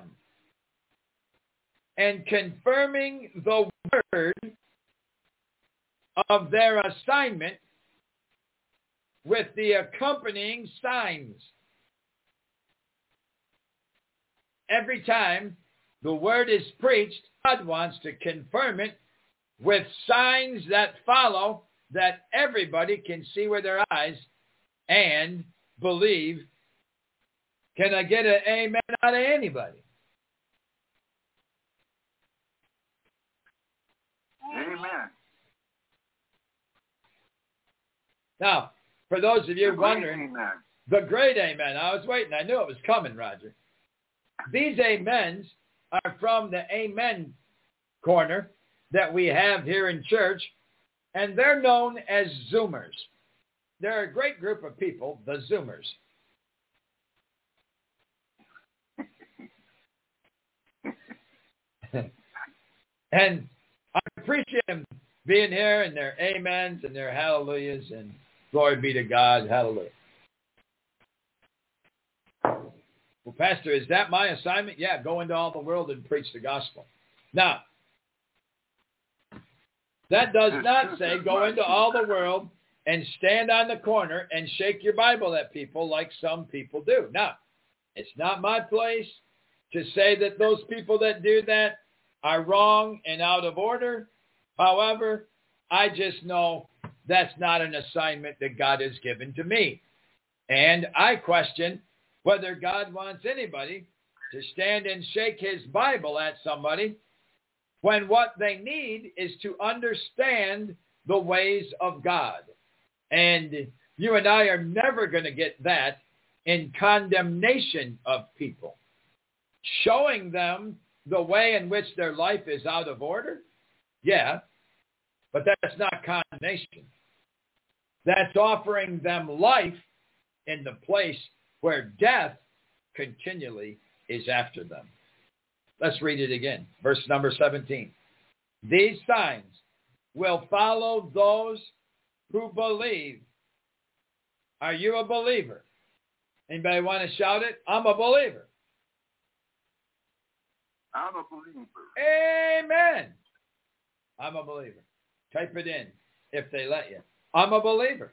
and confirming the word of their assignment with the accompanying signs. Every time the word is preached, God wants to confirm it with signs that follow, that everybody can see with their eyes and believe. Can I get an amen out of anybody? Amen. Now, for those of you The wondering, amen. the great amen. I was waiting. I knew it was coming, Roger. These amens are from the amen corner that we have here in church, and they're known as Zoomers. They're a great group of people, the Zoomers. And I appreciate them being here and their amens and their hallelujahs, and glory be to God. Hallelujah. Well, Pastor, is that my assignment? Yeah, go into all the world and preach the gospel. Now, that does not say go into all the world and stand on the corner and shake your Bible at people like some people do. Now, it's not my place to say that those people that do that are wrong and out of order. However, I just know that's not an assignment that God has given to me. And I question whether God wants anybody to stand and shake his Bible at somebody when what they need is to understand the ways of God. And you and I are never going to get that in condemnation of people. Showing them the way in which their life is out of order, yeah, but that's not condemnation. That's offering them life in the place where death continually is after them. Let's read it again. Verse number seventeen. These signs will follow those who believe. Are you a believer? Anybody want to shout it? I'm a believer. I'm a believer. Amen. I'm a believer. Type it in if they let you. I'm a believer.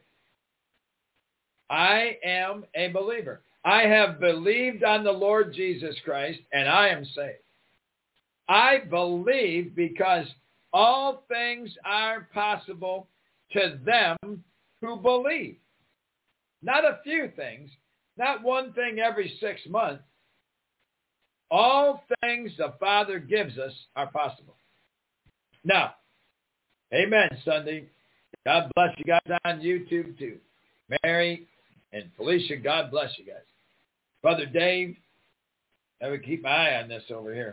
I am a believer. I have believed on the Lord Jesus Christ, and I am saved. I believe because all things are possible to them who believe. Not a few things, not one thing every six months. All things the Father gives us are possible. Now, amen, Sunday. God bless you guys on YouTube too. Mary and Felicia, God bless you guys. Brother Dave, I would keep my eye on this over here.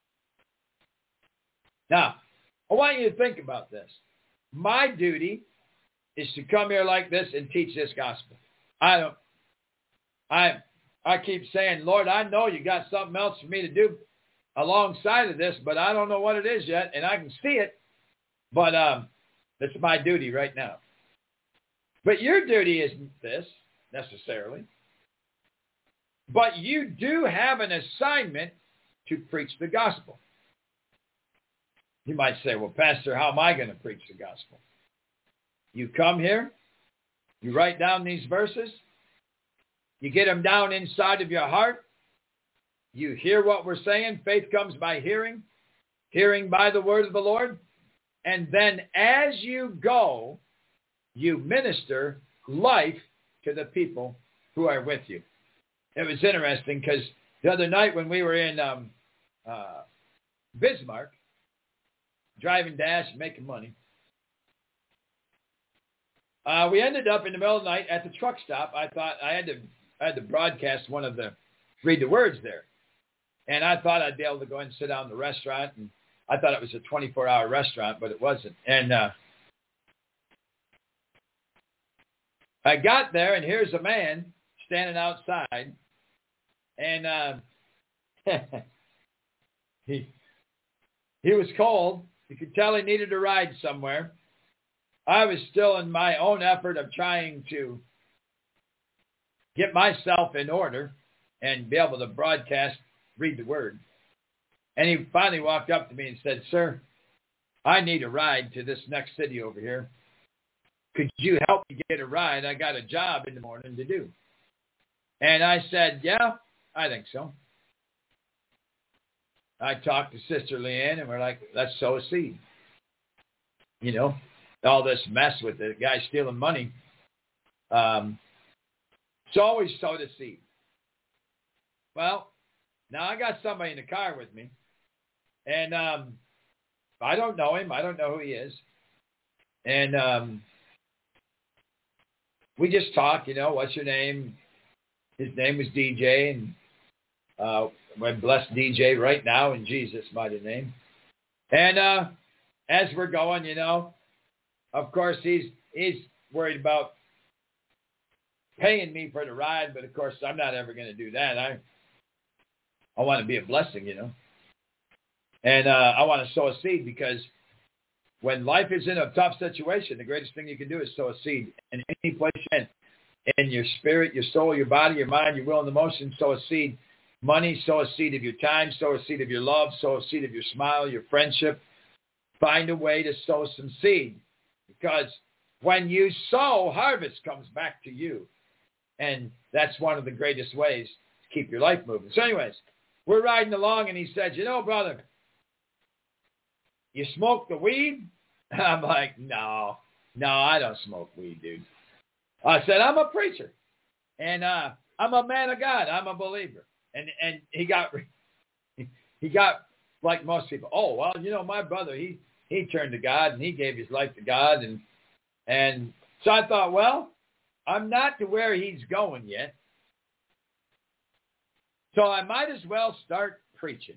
Now, I want you to think about this. My duty is to come here like this and teach this gospel. I don't, I, I keep saying, Lord, I know you got something else for me to do alongside of this, but I don't know what it is yet, and I can see it. But um, it's my duty right now. But your duty isn't this necessarily. But you do have an assignment to preach the gospel. You might say, well, Pastor, how am I going to preach the gospel? You come here, you write down these verses, you get them down inside of your heart, you hear what we're saying, faith comes by hearing, hearing by the word of the Lord, and then as you go, you minister life to the people who are with you. it was interesting because the other night when we were in um, uh, Bismarck, driving Dash and making money, uh, we ended up in the middle of the night at the truck stop. I thought I had to I had to broadcast one of the read the words there, and I thought I'd be able to go and sit down in the restaurant, and I thought it was a twenty-four hour restaurant, but it wasn't. And uh, I got there, and here's a man standing outside, and uh, he he was cold. You could tell he needed a ride somewhere. I was still in my own effort of trying to get myself in order and be able to broadcast, read the word. And he finally walked up to me and said, "Sir, I need a ride to this next city over here. Could you help me get a ride? I got a job in the morning to do." And I said, "Yeah, I think so." I talked to Sister Leanne, and we're like, let's sow a seed. You know, all this mess with the guy stealing money. Um, it's always sowed a seed. Well, now I got somebody in the car with me, and um, I don't know him. I don't know who he is. And um, we just talk, you know, what's your name? His name was D J, and uh, we bless D J right now in Jesus' mighty name. And uh, as we're going, you know, of course, he's he's worried about paying me for the ride, but of course, I'm not ever going to do that. I I want to be a blessing, you know. And uh, I want to sow a seed, because when life is in a tough situation, the greatest thing you can do is sow a seed. In any place you're in, in your spirit, your soul, your body, your mind, your will, and emotion, sow a seed. Money, sow a seed of your time, sow a seed of your love, sow a seed of your smile, your friendship. Find a way to sow some seed, because when you sow, harvest comes back to you. And that's one of the greatest ways to keep your life moving. So anyways, we're riding along, and he said, "You know, brother, you smoke the weed?" I'm like, no, no, I don't smoke weed, dude. I said, "I'm a preacher, and uh, I'm a man of God. I'm a believer." And and he got he got like most people. "Oh, well, you know, my brother, he he turned to God, and he gave his life to God." And and so I thought, well, I'm not to where he's going yet, so I might as well start preaching.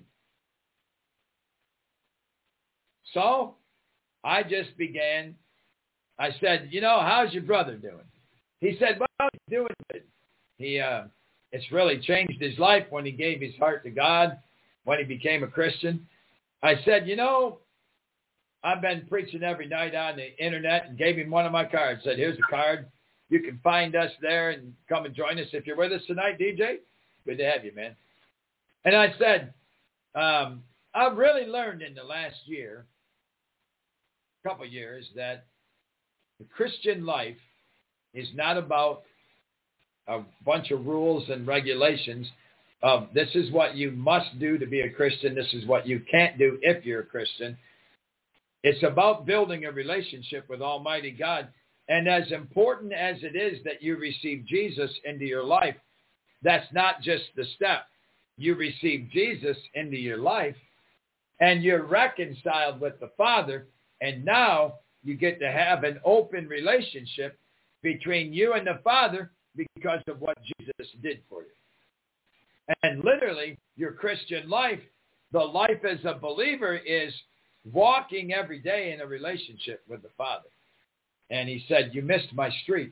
So I just began. I said, "You know, how's your brother doing?" He said, "Well, he's doing good. He uh, it's really changed his life when he gave his heart to God, when he became a Christian." I said, "You know, I've been preaching every night on the internet," and gave him one of my cards. Said, "Here's a card. You can find us there and come and join us if you're with us tonight, D J. Good to have you, man." And I said, um, I've really learned in the last year, couple of years, that the Christian life is not about a bunch of rules and regulations of this is what you must do to be a Christian, this is what you can't do if you're a Christian. It's about building a relationship with Almighty God. And as important as it is that you receive Jesus into your life, that's not just the step. You receive Jesus into your life, and you're reconciled with the Father, and now you get to have an open relationship between you and the Father because of what Jesus did for you. And literally, your Christian life, the life as a believer, is walking every day in a relationship with the Father. And he said, "You missed my street."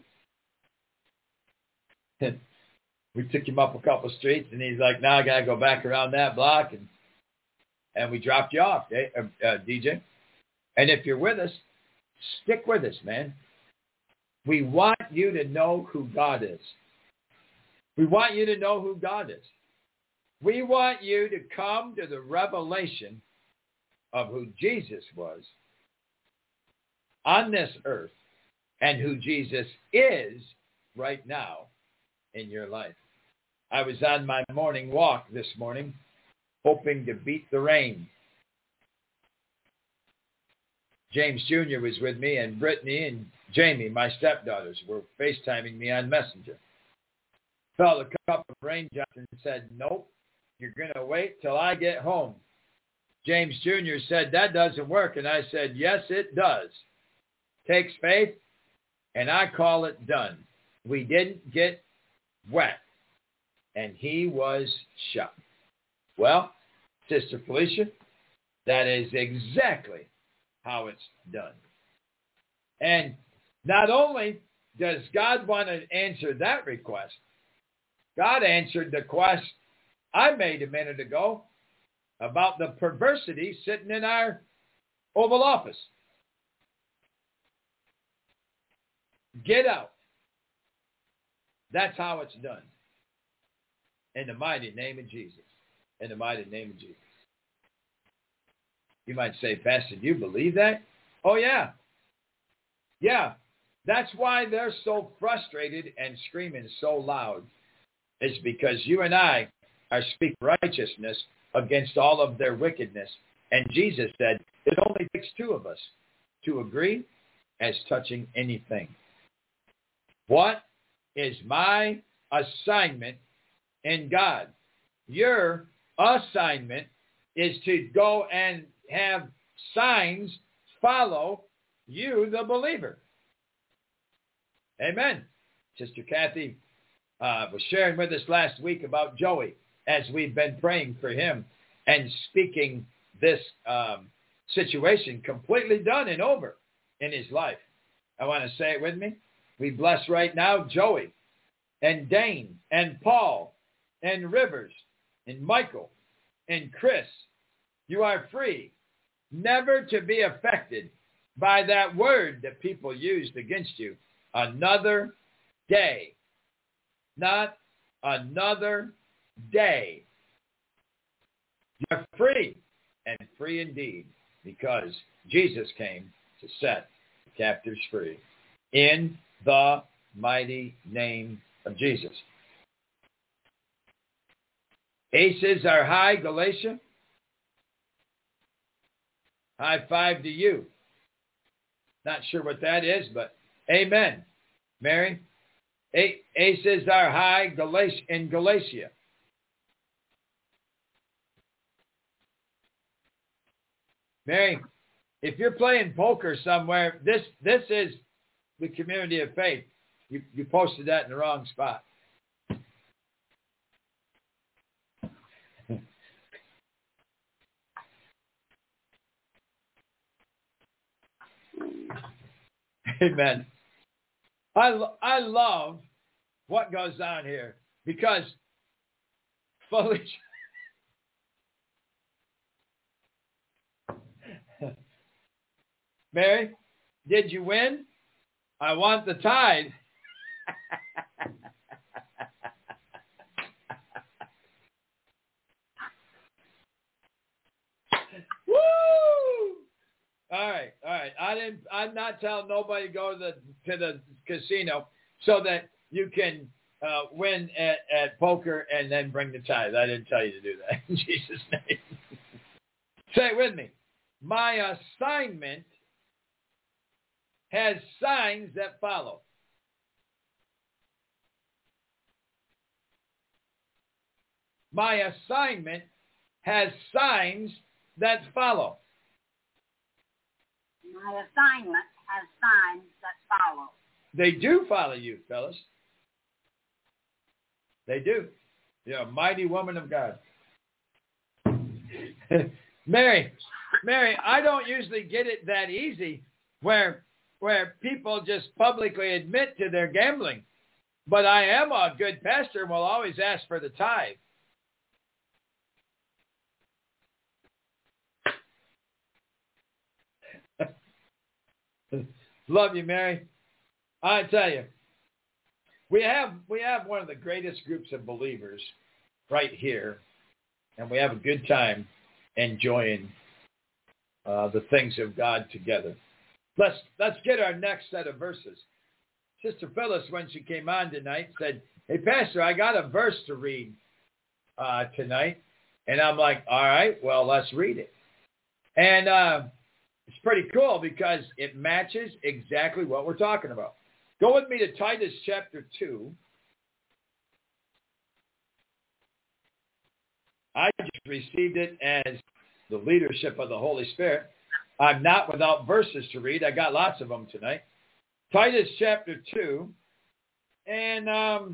And we took him up a couple of streets, and he's like, "Now I got to go back around that block." And and we dropped you off, eh, uh, D J. And if you're with us, stick with us, man. We want you to know who God is. We want you to know who God is. We want you to come to the revelation of who Jesus was on this earth and who Jesus is right now in your life. I was on my morning walk this morning, hoping to beat the rain. James Junior was with me, and Brittany and Jamie, my stepdaughters, were FaceTiming me on Messenger. felt a cup of raindrops and said, nope, you're going to wait till I get home. James Junior said, that doesn't work. And I said, yes, it does. Takes faith, and I call it done. We didn't get wet, and he was shocked. Well, Sister Felicia, that is exactly how it's done. And not only does God want to answer that request, God answered the request I made a minute ago about the perversity sitting in our Oval Office. Get out. That's how it's done. In the mighty name of Jesus. In the mighty name of Jesus. You might say, Pastor, do you believe that? Oh, yeah. Yeah. That's why they're so frustrated and screaming so loud. It's because you and I are speaking righteousness against all of their wickedness. And Jesus said, it only takes two of us to agree as touching anything. What is my assignment in God? Your assignment is to go and have signs follow you, the believer. Amen. Sister Kathy uh, was sharing with us last week about Joey as we've been praying for him and speaking this um, situation completely done and over in his life. I want to say it with me. We bless right now Joey and Dane and Paul and Rivers and Michael and Chris. You are free, never to be affected by that word that people used against you. Another day. Not another day. You're free, and free indeed, because Jesus came to set the captives free. In the mighty name of Jesus. Aces are high, Galatia. High five to you. Not sure what that is, but amen. Mary, aces are high Galatia, in Galatia. Mary, if you're playing poker somewhere, this this is the community of faith. You, you posted that in the wrong spot. Amen. I, I love what goes on here because Felicia, Mary, did you win? I want the tide. Woo! All right, all right. I didn't. I'm not telling nobody to go to the to the casino so that you can uh, win at, at poker and then bring the tithe. I didn't tell you to do that in Jesus' name. Say it with me. My assignment has signs that follow. My assignment has signs that follow. My assignment has signs that follow. They do follow you, fellas. They do. You're a mighty woman of God. Mary, Mary, I don't usually get it that easy where where people just publicly admit to their gambling. But I am a good pastor and will always ask for the tithe. Love you, Mary. I tell you, we have we have one of the greatest groups of believers right here, and we have a good time enjoying uh, the things of God together. Let's let's get our next set of verses. Sister Phyllis, when she came on tonight, said, "Hey, Pastor, I got a verse to read uh, tonight," and I'm like, "All right, well, let's read it." And uh, it's pretty cool because it matches exactly what we're talking about. Go with me to Titus chapter two. I just received it as the leadership of the Holy Spirit. I'm not without verses to read. I got lots of them tonight. Titus chapter two. And um,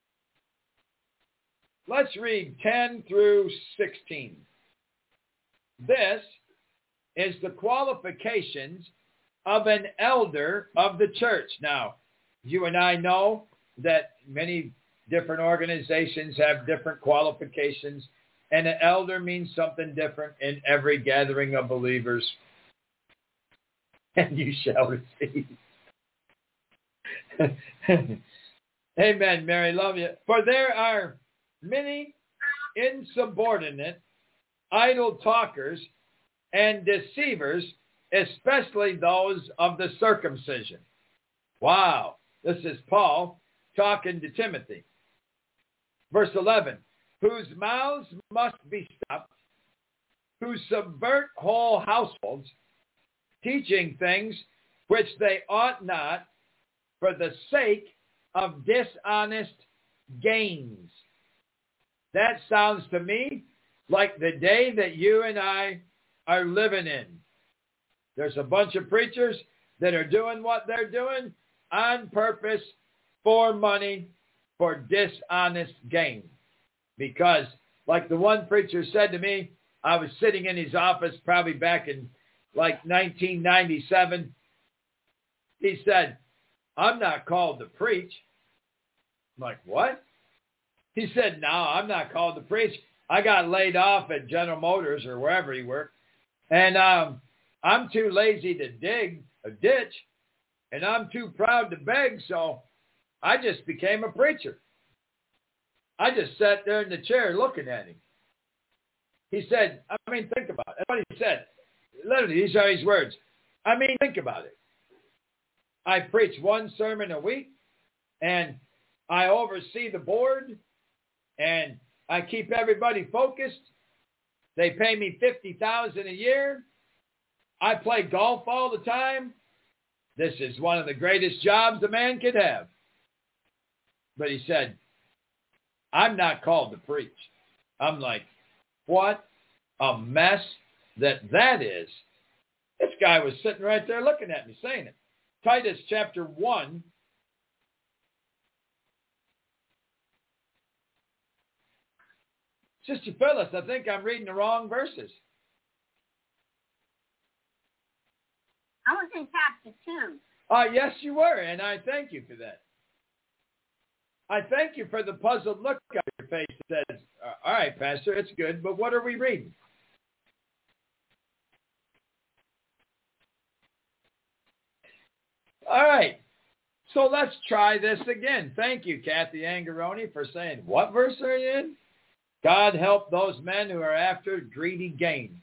let's read ten through sixteen. This is the qualifications of an elder of the church. Now, you and I know that many different organizations have different qualifications, and an elder means something different in every gathering of believers. And you shall receive. Amen, Mary, love you. For there are many insubordinate, idle talkers, and deceivers, especially those of the circumcision. Wow. This is Paul talking to Timothy. Verse eleven. Whose mouths must be stopped, who subvert whole households, teaching things which they ought not, for the sake of dishonest gains. That sounds to me like the day that you and I are living in. There's a bunch of preachers that are doing what they're doing on purpose, for money, for dishonest gain. Because, like the one preacher said to me, I was sitting in his office probably back in like nineteen ninety-seven. He said, I'm not called to preach. I'm like, what? He said, no, I'm not called to preach. I got laid off at General Motors or wherever he worked. And um, I'm too lazy to dig a ditch. And I'm too proud to beg, so I just became a preacher. I just sat there in the chair looking at him. He said, I mean, think about it. That's what he said. Literally, these are his words. I mean, think about it. I preach one sermon a week, and I oversee the board, and I keep everybody focused. They pay me fifty thousand dollars a year. I play golf all the time. This is one of the greatest jobs a man could have. But he said, I'm not called to preach. I'm like, what a mess that that is. This guy was sitting right there looking at me saying it. Titus chapter one. Sister Phyllis, I think I'm reading the wrong verses. I was in chapter two. Ah, uh, yes, you were, and I thank you for that. I thank you for the puzzled look on your face that says, all right, Pastor, it's good, but what are we reading? All right, so let's try this again. Thank you, Kathy Angaroni, for saying, what verse are you in? God help those men who are after greedy gain.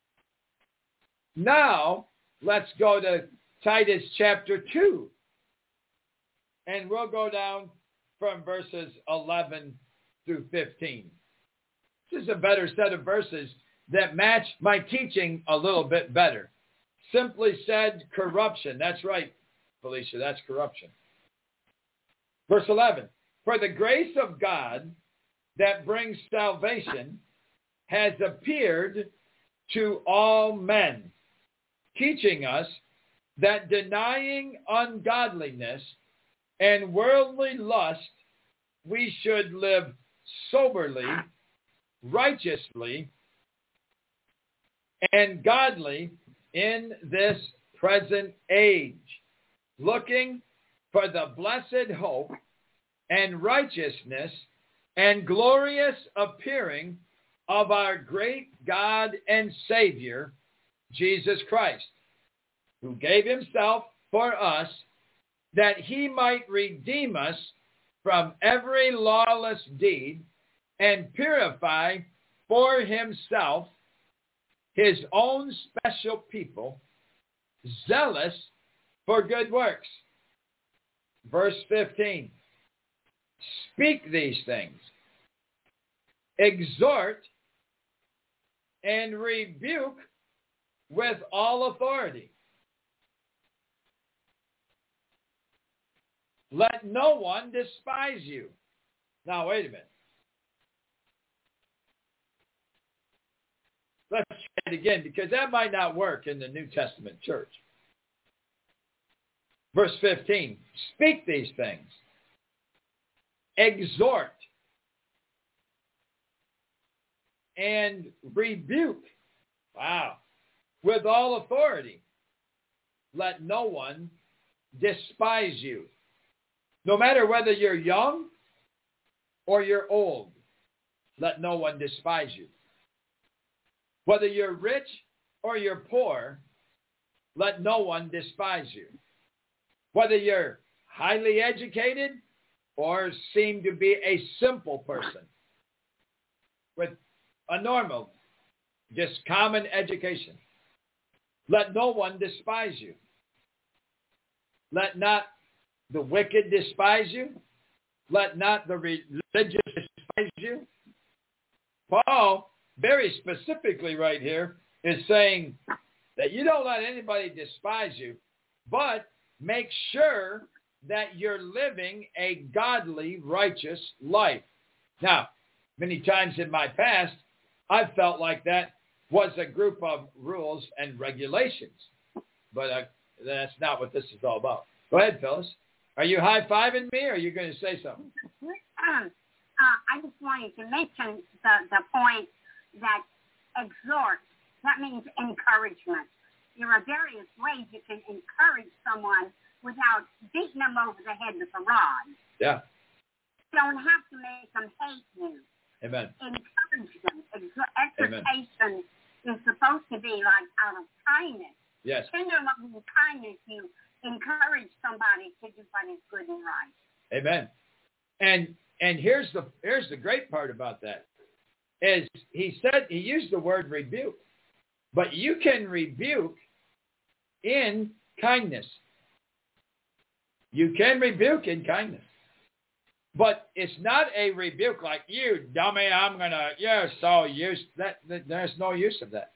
Now, let's go to Titus chapter two, and we'll go down from verses eleven through fifteen. This is a better set of verses that match my teaching a little bit better. Simply said, corruption. That's right, Felicia, that's corruption. Verse eleven, for the grace of God that brings salvation has appeared to all men, teaching us that denying ungodliness and worldly lust, we should live soberly, righteously, and godly in this present age, looking for the blessed hope and righteousness and glorious appearing of our great God and Savior, Jesus Christ, who gave himself for us that he might redeem us from every lawless deed and purify for himself his own special people, zealous for good works. Verse fifteen, speak these things, exhort and rebuke with all authority. Let no one despise you. Now, wait a minute. again because that might not work in the New Testament church. Verse fifteen, speak these things. Exhort and rebuke. Wow. With all authority. Let no one despise you. No matter whether you're young or you're old, let no one despise you. Whether you're rich or you're poor, let no one despise you. Whether you're highly educated or seem to be a simple person with a normal, just common education, let no one despise you. Let not the wicked despise you. Let not the religious despise you. Paul, very specifically right here, is saying that you don't let anybody despise you, but make sure that you're living a godly, righteous life. Now, many times in my past, I've felt like that was a group of rules and regulations. But uh, that's not what this is all about. Go ahead, Phyllis. Are you high-fiving me, or are you going to say something? Um, uh, I just wanted to mention the, the point that exhort, that means encouragement. There are various ways you can encourage someone without beating them over the head with a rod. Yeah. You don't have to make them hate you. Amen. Encourage them. Exhortation is supposed to be like out of kindness. Yes. Tender loving kindness, you encourage somebody to do what is good and right. Amen. And and here's the here's the great part about that is he said he used the word rebuke, but you can rebuke in kindness. You can rebuke in kindness. But it's not a rebuke like, you dummy, I'm going to, you're so used, that, that, there's no use of that.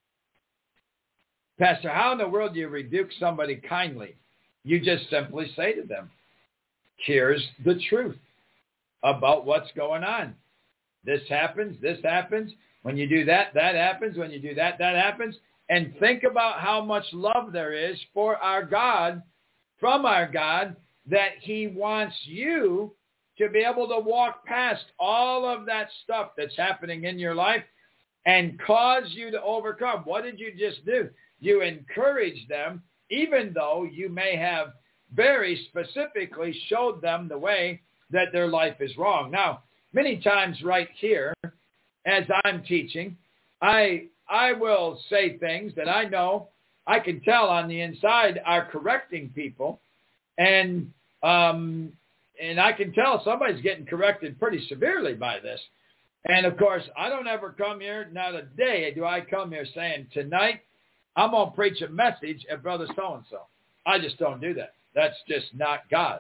Pastor, how in the world do you rebuke somebody kindly? You just simply say to them, here's the truth about what's going on. This happens, this happens. When you do that, that happens. When you do that, that happens. And think about how much love there is for our God, from our God, that he wants you to be able to walk past all of that stuff that's happening in your life and cause you to overcome. What did you just do? You encourage them, even though you may have very specifically showed them the way that their life is wrong. Now, many times right here, as I'm teaching, I I will say things that I know I can tell on the inside are correcting people, and um, and I can tell somebody's getting corrected pretty severely by this. And, of course, I don't ever come here, not a day do I come here saying, tonight I'm going to preach a message at Brother So-and-so. I just don't do that. That's just not God.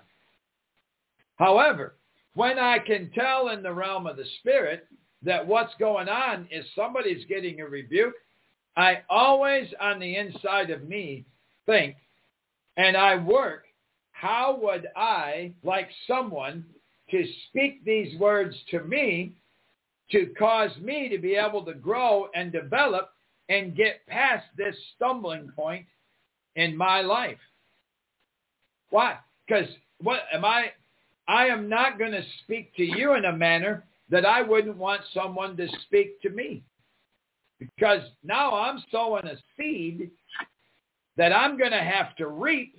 However, when I can tell in the realm of the Spirit that what's going on is somebody's getting a rebuke, I always on the inside of me think, and I work, how would I like someone to speak these words to me to cause me to be able to grow and develop and get past this stumbling point in my life? Why? Because what am I? I am not going to speak to you in a manner that I wouldn't want someone to speak to me. Because now I'm sowing a seed that I'm going to have to reap.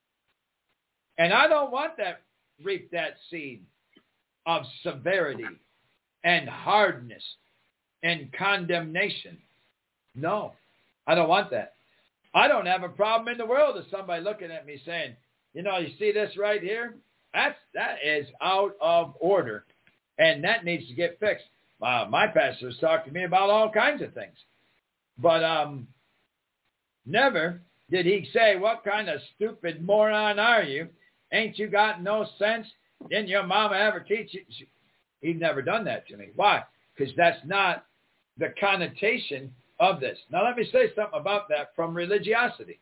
And I don't want that, reap that seed of severity and hardness and condemnation. No, I don't want that. I don't have a problem in the world of somebody looking at me saying, you know, you see this right here? That's, that is out of order, and that needs to get fixed. Uh, my pastors talk to me about all kinds of things. But um, never did he say, what kind of stupid moron are you? Ain't you got no sense? Didn't your mama ever teach you? He'd never done that to me. Why? Because that's not the connotation of this. Now, let me say something about that from religiosity.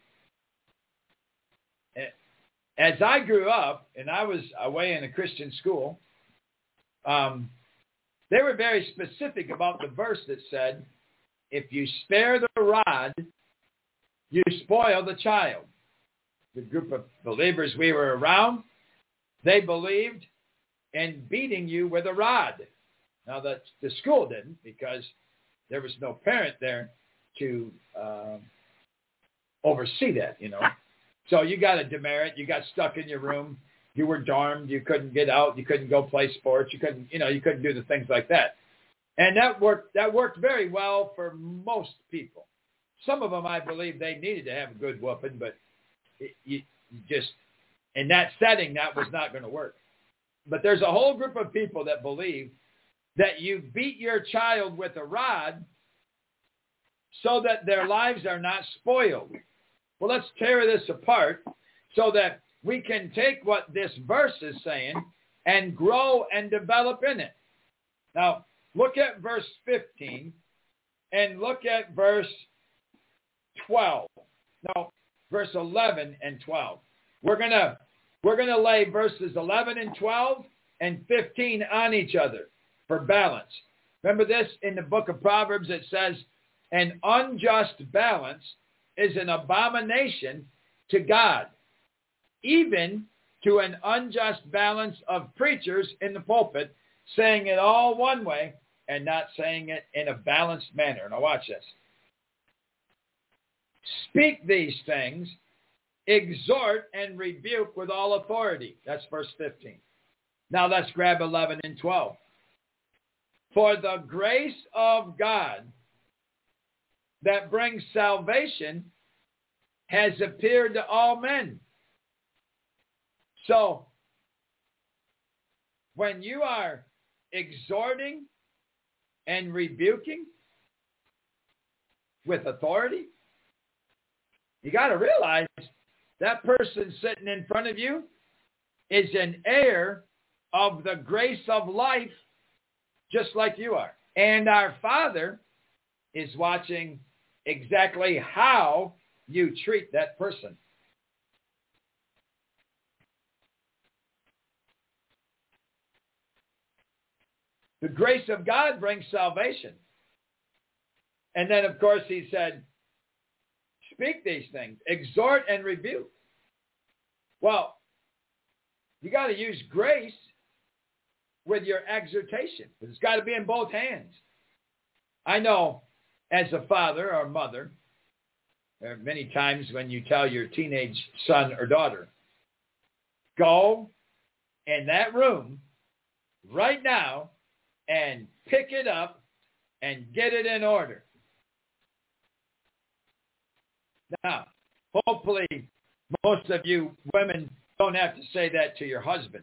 As I grew up, and I was away in a Christian school, um, they were very specific about the verse that said, if you spare the rod, you spoil the child. The group of believers we were around, they believed in beating you with a rod. Now, that the school didn't, because there was no parent there to uh, oversee that, you know. So you got a demerit. You got stuck in your room. You were dormed. You couldn't get out. You couldn't go play sports. You couldn't, you know, you couldn't do the things like that. And that worked. That worked very well for most people. Some of them, I believe, they needed to have a good whooping, but it, you, you just in that setting, that was not going to work. But there's a whole group of people that believe that you beat your child with a rod so that their lives are not spoiled. Well, let's tear this apart so that we can take what this verse is saying and grow and develop in it. Now, look at verse fifteen and look at verse twelve. No, verse eleven and twelve. We're going to we're going to lay verses eleven and twelve and fifteen on each other for balance. Remember this in the book of Proverbs, it says, an unjust balance is an abomination to God, even to an unjust balance of preachers in the pulpit, saying it all one way and not saying it in a balanced manner. Now watch this. Speak these things, exhort and rebuke with all authority. That's verse fifteen. Now let's grab eleven and twelve. For the grace of God that brings salvation has appeared to all men. So, when you are exhorting and rebuking with authority, you got to realize that person sitting in front of you is an heir of the grace of life, just like you are. And our Father is watching exactly how you treat that person. The grace of God brings salvation. And then, of course, he said, speak these things, exhort and rebuke. Well, you got to use grace with your exhortation. It's got to be in both hands. I know as a father or mother, there are many times when you tell your teenage son or daughter, go in that room right now and pick it up and get it in order. Now, hopefully, most of you women don't have to say that to your husband,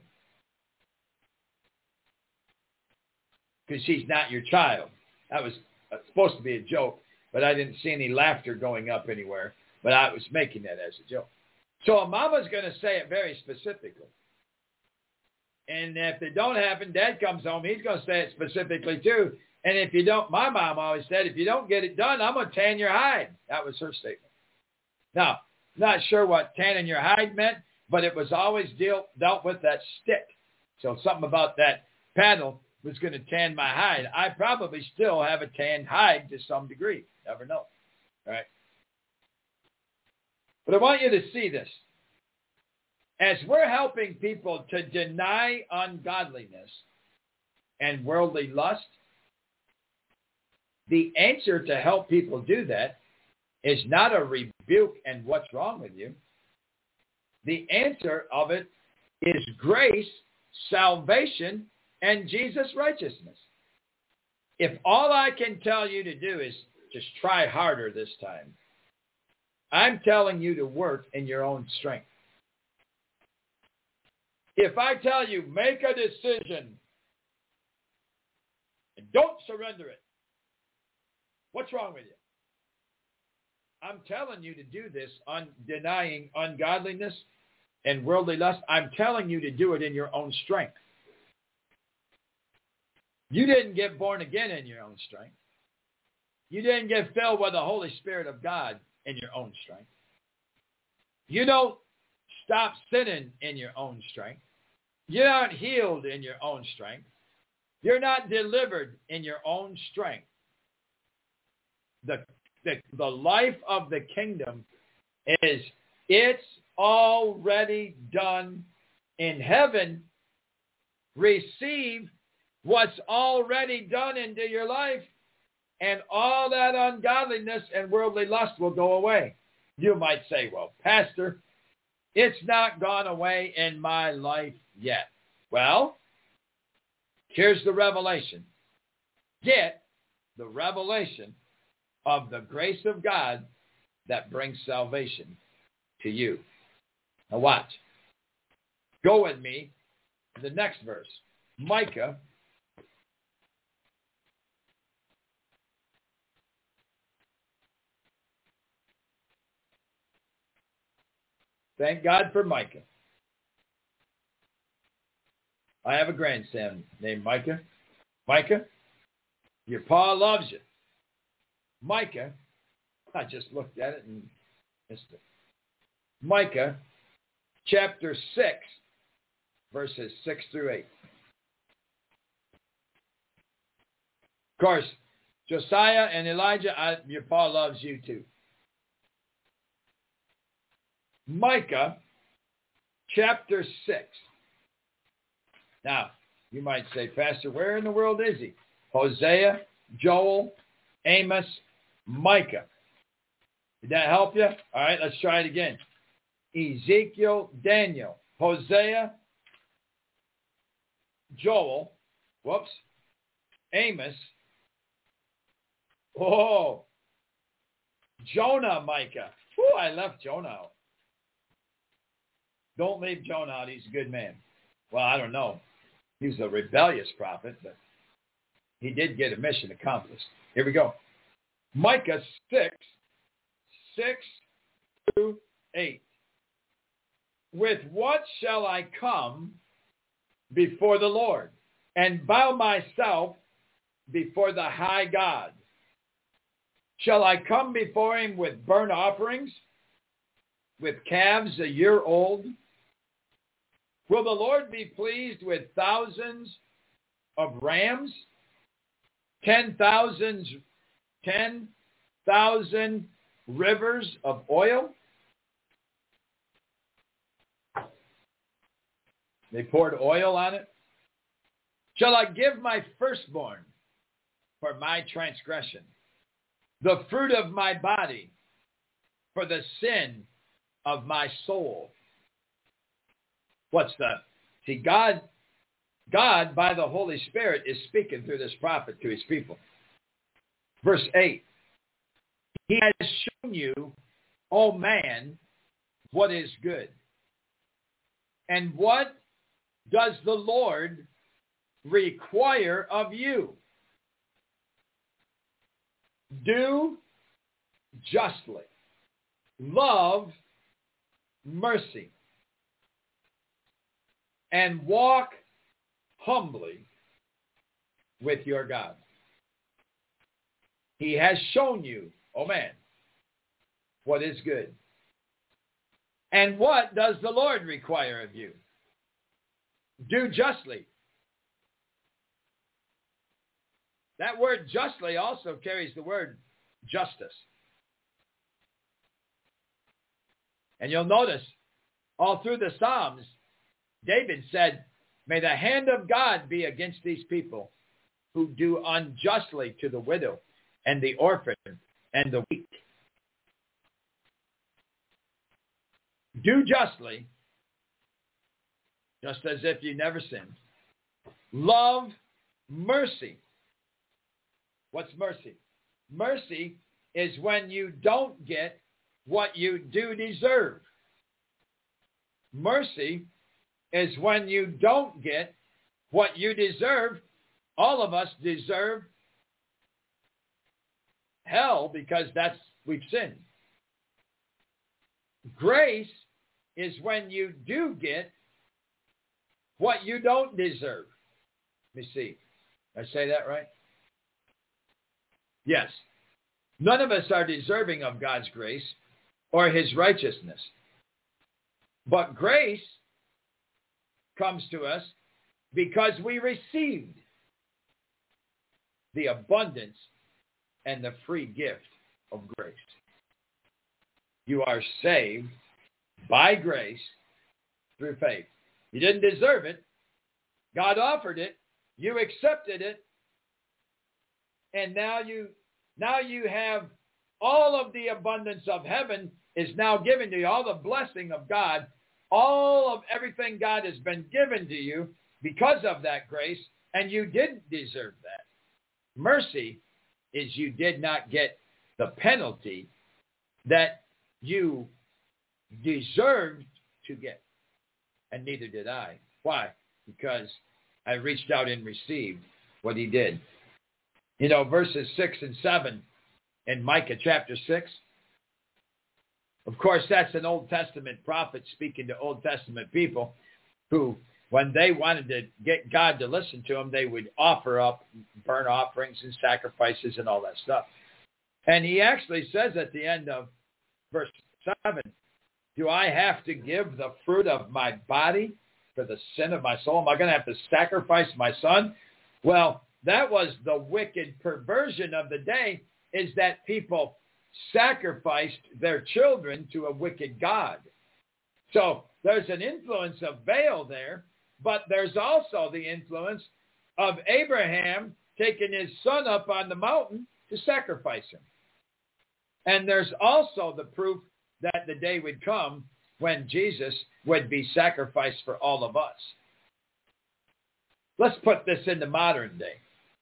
because he's not your child. That was supposed to be a joke, but I didn't see any laughter going up anywhere, but I was making that as a joke. So a mama's going to say it very specifically. And if it don't happen, Dad comes home, he's going to say it specifically too. And if you don't, my mom always said, if you don't get it done, I'm going to tan your hide. That was her statement. Now, not sure what tanning your hide meant, but it was always deal, dealt with that stick. So something about that paddle was going to tan my hide. I probably still have a tanned hide to some degree. Never know. All right. But I want you to see this. As we're helping people to deny ungodliness and worldly lust, the answer to help people do that is not a rebuke and what's wrong with you. The answer of it is grace, salvation, and Jesus' righteousness. If all I can tell you to do is just try harder this time, I'm telling you to work in your own strength. If I tell you, make a decision and don't surrender it, what's wrong with you? I'm telling you to do this on denying ungodliness and worldly lust. I'm telling you to do it in your own strength. You didn't get born again in your own strength. You didn't get filled with the Holy Spirit of God in your own strength. You don't stop sinning in your own strength. You're not healed in your own strength. You're not delivered in your own strength. the, the, the life of the kingdom is it's already done in heaven. Receive what's already done into your life, and all that ungodliness and worldly lust will go away. You might say, well, Pastor, it's not gone away in my life yet. Well, here's the revelation. Get the revelation of the grace of God that brings salvation to you. Now watch. Go with me to the next verse. Micah Thank God for Micah. I have a grandson named Micah. Micah, your pa loves you. Micah, I just looked at it and missed it. Micah chapter six, verses six through eight. Of course, Josiah and Elijah, I, your pa loves you too. Micah chapter six. Now, you might say, Pastor, where in the world is he? Hosea, Joel, Amos, Micah. Did that help you? All right, let's try it again. Ezekiel, Daniel, Hosea, Joel, whoops, Amos, oh, Jonah, Micah. Oh, I left Jonah out. Don't leave Jonah out. He's a good man. Well, I don't know. He's a rebellious prophet, but he did get a mission accomplished. Here we go. Micah six, six through eight. With what shall I come before the Lord and bow myself before the high God? Shall I come before him with burnt offerings, with calves a year old? Will the Lord be pleased with thousands of rams, ten thousands, ten thousand rivers of oil? They poured oil on it. Shall I give my firstborn for my transgression, the fruit of my body for the sin of my soul? What's the, see, God, God, by the Holy Spirit, is speaking through this prophet to his people. Verse eight, he has shown you, O man, what is good. And what does the Lord require of you? Do justly, love mercy, and walk humbly with your God. He has shown you, oh man, what is good. And what does the Lord require of you? Do justly. That word justly also carries the word justice. And you'll notice all through the Psalms, David said, may the hand of God be against these people who do unjustly to the widow and the orphan and the weak. Do justly, just as if you never sinned. Love mercy. What's mercy? Mercy is when you don't get what you do deserve. Mercy is when you don't get what you deserve. All of us deserve hell because that's we've sinned. Grace is when you do get what you don't deserve. Let me see. Did I say that right? Yes. None of us are deserving of God's grace or his righteousness. But grace comes to us because we received the abundance and the free gift of grace. You are saved by grace through faith. You didn't deserve it. God offered it. You accepted it. And now you, now you have all of the abundance of heaven is now given to you. All the blessing of God, all of everything God has been given to you because of that grace, and you didn't deserve that. Mercy is you did not get the penalty that you deserved to get. And neither did I. Why? Because I reached out and received what he did. You know, verses six and seven in Micah chapter six. Of course, that's an Old Testament prophet speaking to Old Testament people who, when they wanted to get God to listen to them, they would offer up burnt offerings and sacrifices and all that stuff. And he actually says at the end of verse seven, do I have to give the fruit of my body for the sin of my soul? Am I going to have to sacrifice my son? Well, that was the wicked perversion of the day, is that people sacrificed their children to a wicked God. So there's an influence of Baal there, but there's also the influence of Abraham taking his son up on the mountain to sacrifice him. And there's also the proof that the day would come when Jesus would be sacrificed for all of us. Let's put this into modern day.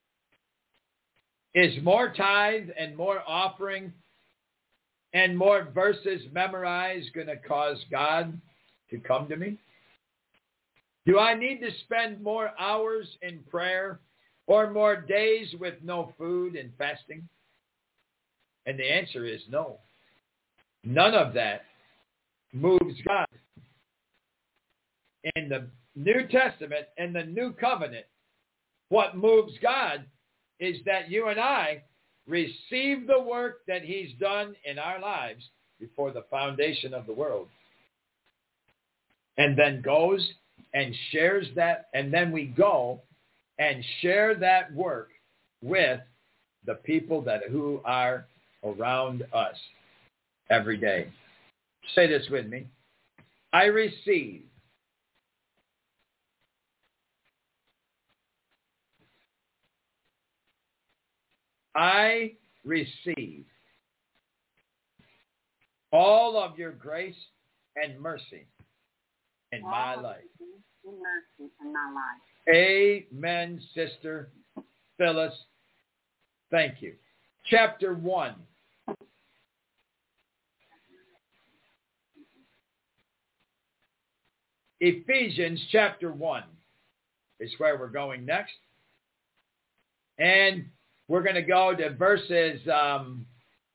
Is more tithe and more offering and more verses memorized going to cause God to come to me? Do I need to spend more hours in prayer or more days with no food and fasting? And the answer is no. None of that moves God. In the New Testament, in the New Covenant, what moves God is that you and I receive the work that he's done in our lives before the foundation of the world. And then goes and shares that, and then we go and share that work with the people that who are around us every day. Say this with me. I receive I receive all of your grace and mercy in all my life. Mercy in my life. Amen, Sister Phyllis. Thank you. Chapter one. Ephesians chapter one is where we're going next. And we're going to go to verses um,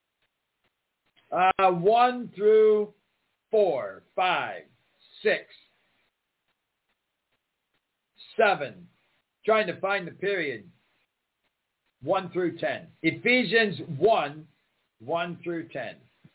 uh, one through four, five, six, seven. Trying to find the period. one through ten. Ephesians one, one through ten.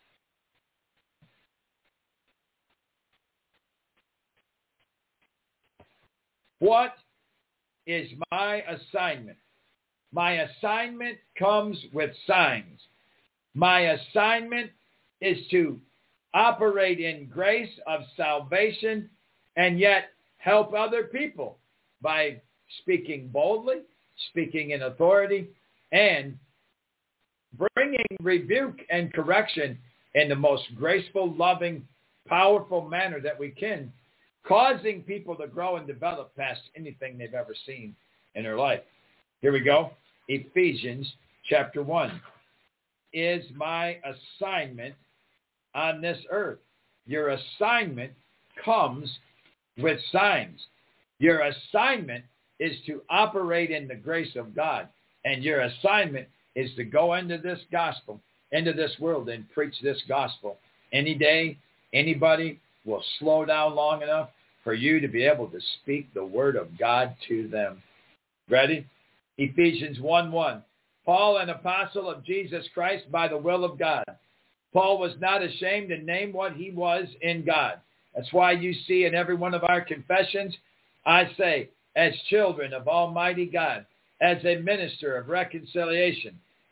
What is my assignment? My assignment comes with signs. My assignment is to operate in grace of salvation and yet help other people by speaking boldly, speaking in authority, and bringing rebuke and correction in the most graceful, loving, powerful manner that we can, causing people to grow and develop past anything they've ever seen in their life. Here we go. Ephesians chapter one. Is my assignment on this earth? Your assignment comes with signs. Your assignment is to operate in the grace of God. And your assignment is to go into this gospel, into this world, and preach this gospel. Any day, anybody will slow down long enough for you to be able to speak the word of God to them. Ready? Ephesians one one. Paul, an apostle of Jesus Christ by the will of God. Paul was not ashamed to name what he was in God. That's why you see in every one of our confessions, I say, as children of Almighty God, as a minister of reconciliation,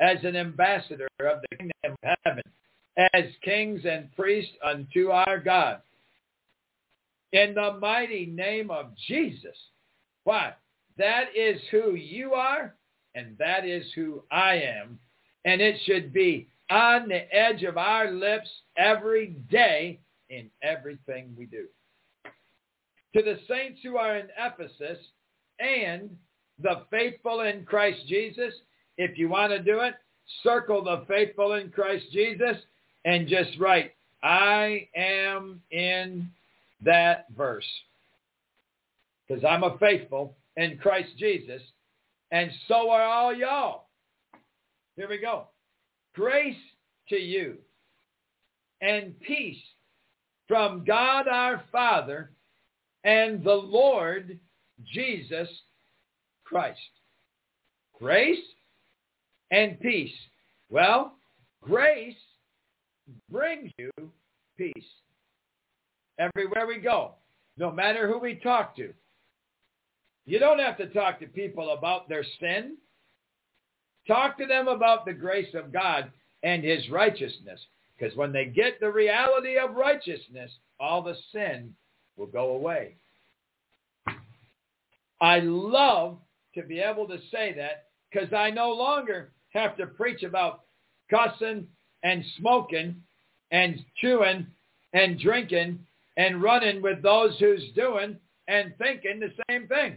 as an ambassador of the kingdom of heaven, as kings and priests unto our God. In the mighty name of Jesus. Why? That is who you are, and that is who I am. And it should be on the edge of our lips every day in everything we do. To the saints who are in Ephesus and the faithful in Christ Jesus, if you want to do it, circle the faithful in Christ Jesus and just write, I am in that verse. Because I'm a faithful in Christ Jesus, and so are all y'all. Here we go. Grace to you and peace from God our Father and the Lord Jesus Christ. Grace and peace. Well, grace brings you peace. Everywhere we go, no matter who we talk to. You don't have to talk to people about their sin. Talk to them about the grace of God and his righteousness. Because when they get the reality of righteousness, all the sin will go away. I love to be able to say that because I no longer have to preach about cussing and smoking and chewing and drinking and running with those who's doing and thinking the same thing.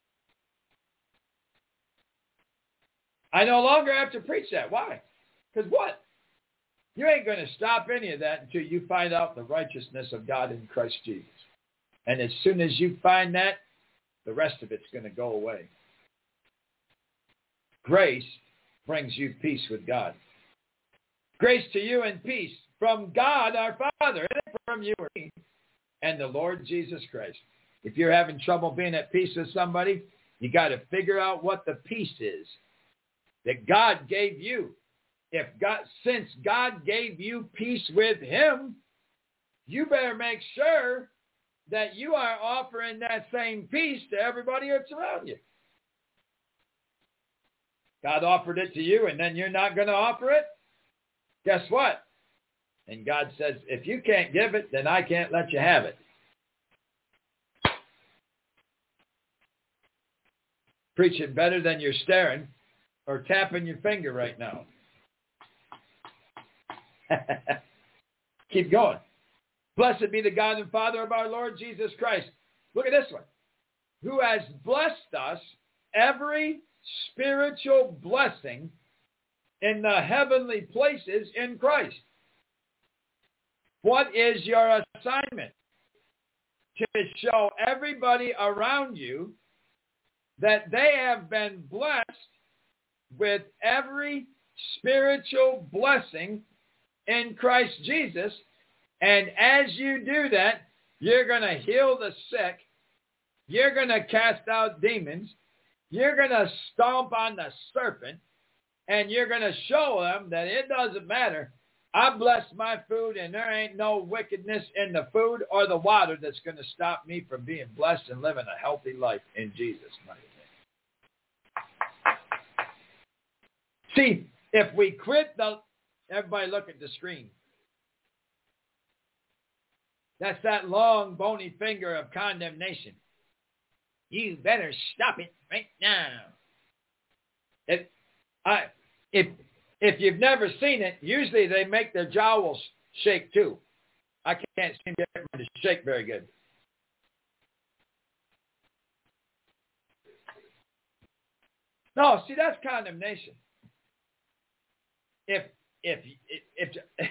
I no longer have to preach that. Why? Because what? You ain't going to stop any of that until you find out the righteousness of God in Christ Jesus. And as soon as you find that, the rest of it's going to go away. Grace brings you peace with God. Grace to you and peace from God our Father, and from you or me, and the Lord Jesus Christ. If you're having trouble being at peace with somebody, you got to figure out what the peace is that God gave you. If God, since God gave you peace with him, you better make sure that you are offering that same peace to everybody that's around you. God offered it to you and then you're not going to offer it? Guess what? And God says, if you can't give it, then I can't let you have it. Preach it better than you're staring or tapping your finger right now. Keep going. Blessed be the God and Father of our Lord Jesus Christ. Look at this one. Who has blessed us every spiritual blessing in the heavenly places in Christ. What is your assignment? To show everybody around you that they have been blessed with every spiritual blessing in Christ Jesus. And as you do that, you're going to heal the sick. You're going to cast out demons. You're going to stomp on the serpent. And you're going to show them that it doesn't matter. I bless my food, and there ain't no wickedness in the food or the water that's going to stop me from being blessed and living a healthy life in Jesus' mighty name. See, if we quit the... Everybody look at the screen. That's that long, bony finger of condemnation. You better stop it right now. If, I, if, if you've never seen it, usually they make their jowls shake too. I can't seem to get them to shake very good. No, see, that's condemnation. If, if, if, if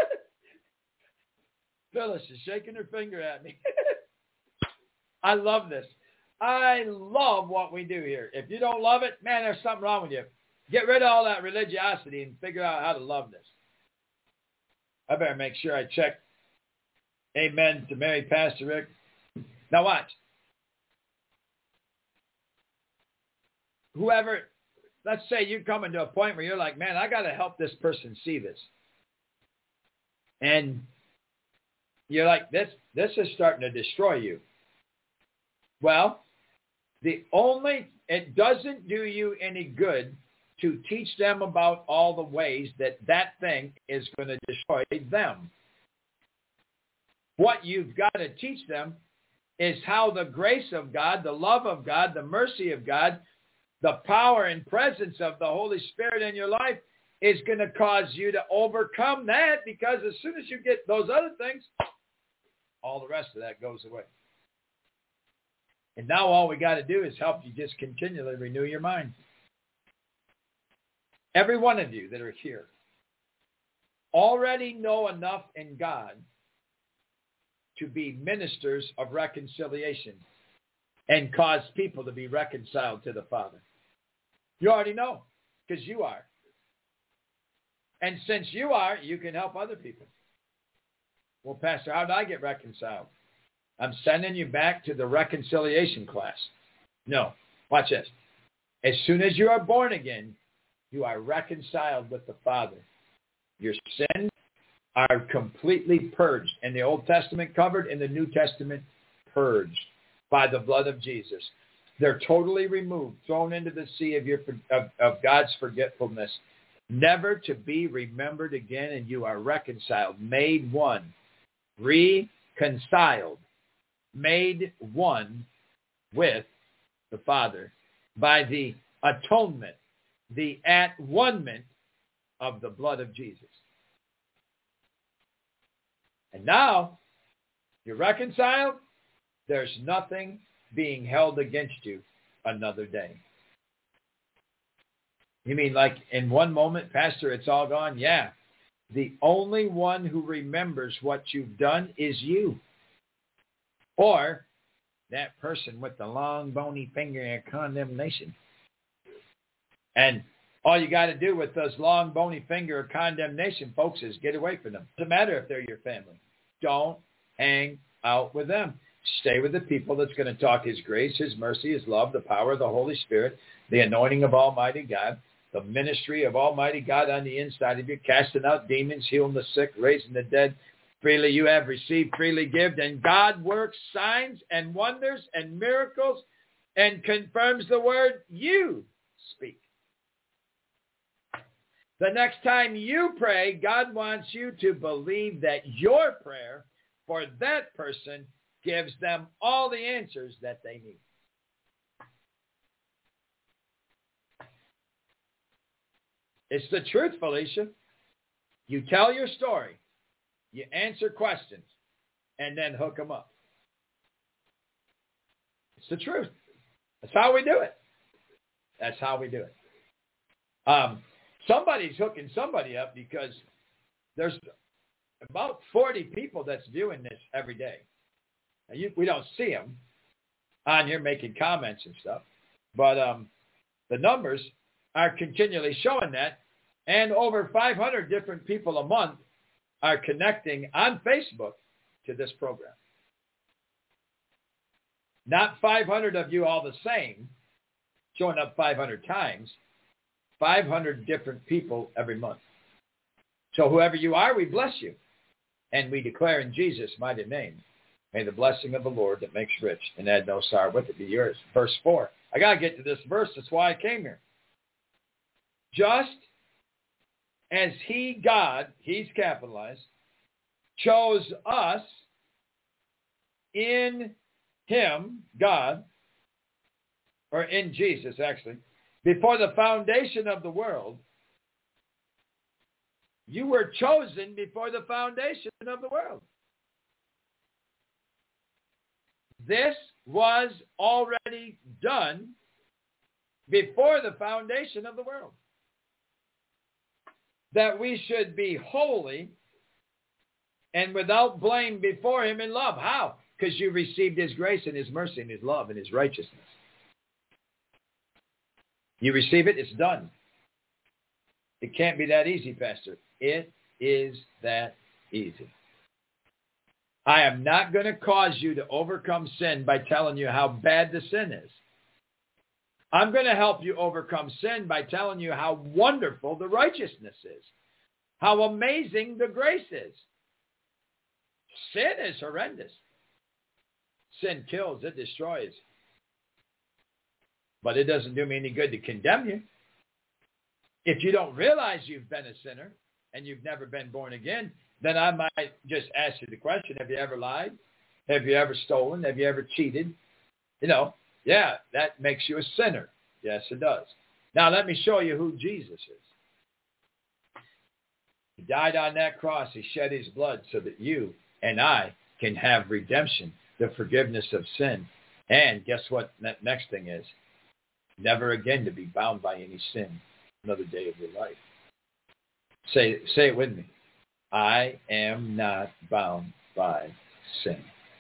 Phyllis is shaking her finger at me. I love this. I love what we do here. If you don't love it, man, there's something wrong with you. Get rid of all that religiosity and figure out how to love this. I better make sure I check. Amen to Mary Pastor Rick. Now watch. Whoever, let's say you come into a point where you're like, man, I got to help this person see this. And you're like, this, this is starting to destroy you. Well, the only, it doesn't do you any good to teach them about all the ways that that thing is going to destroy them. What you've got to teach them is how the grace of God, the love of God, the mercy of God, the power and presence of the Holy Spirit in your life is going to cause you to overcome that, because as soon as you get those other things, all the rest of that goes away. And now all we got to do is help you just continually renew your mind. Every one of you that are here already know enough in God to be ministers of reconciliation and cause people to be reconciled to the Father. You already know, because you are. And since you are, you can help other people. Well, Pastor, how did I get reconciled? I'm sending you back to the reconciliation class. No, watch this. As soon as you are born again, you are reconciled with the Father. Your sins are completely purged. In the Old Testament covered, in the New Testament purged by the blood of Jesus. They're totally removed, thrown into the sea of, your, of, of God's forgetfulness, never to be remembered again, and you are reconciled, made one, reconciled, made one with the Father by the atonement, the at-one-ment of the blood of Jesus. And now, you're reconciled. There's nothing being held against you another day. You mean like in one moment, Pastor, it's all gone? Yeah. The only one who remembers what you've done is you. Or that person with the long, bony finger of condemnation. And all you got to do with those long, bony finger of condemnation, folks, is get away from them. Doesn't matter if they're your family. Don't hang out with them. Stay with the people that's going to talk his grace, his mercy, his love, the power of the Holy Spirit, the anointing of Almighty God, the ministry of Almighty God on the inside of you, casting out demons, healing the sick, raising the dead. Freely you have received, freely give. And God works signs and wonders and miracles and confirms the word you speak. The next time you pray, God wants you to believe that your prayer for that person gives them all the answers that they need. It's the truth, Felicia. You tell your story, you answer questions, and then hook them up. It's the truth. That's how we do it. That's how we do it. Um, somebody's hooking somebody up, because there's about forty people that's viewing this every day. Now you, we don't see them on here making comments and stuff, but um, the numbers are continually showing that, and over five hundred different people a month are connecting on Facebook to this program. Not five hundred of you all the same, showing up five hundred times, five hundred different people every month. So whoever you are, we bless you. And we declare in Jesus' mighty name, may the blessing of the Lord that makes rich and add no sorrow with it be yours. Verse four. I got to get to this verse. That's why I came here. Just as he, God, he's capitalized, chose us in him, God, or in Jesus actually, before the foundation of the world. You were chosen before the foundation of the world. This was already done before the foundation of the world. That we should be holy and without blame before him in love. How? Because you received his grace and his mercy and his love and his righteousness. You receive it, it's done. It can't be that easy, Pastor. It is that easy. I am not going to cause you to overcome sin by telling you how bad the sin is. I'm going to help you overcome sin by telling you how wonderful the righteousness is, how amazing the grace is. Sin is horrendous. Sin kills, it destroys. But it doesn't do me any good to condemn you. If you don't realize you've been a sinner and you've never been born again, then I might just ask you the question, have you ever lied? Have you ever stolen? Have you ever cheated? You know, yeah, that makes you a sinner. Yes, it does. Now, let me show you who Jesus is. He died on that cross. He shed his blood so that you and I can have redemption, the forgiveness of sin. And guess what that next thing is? Never again to be bound by any sin another day of your life. Say, say it with me. I am not bound by sin.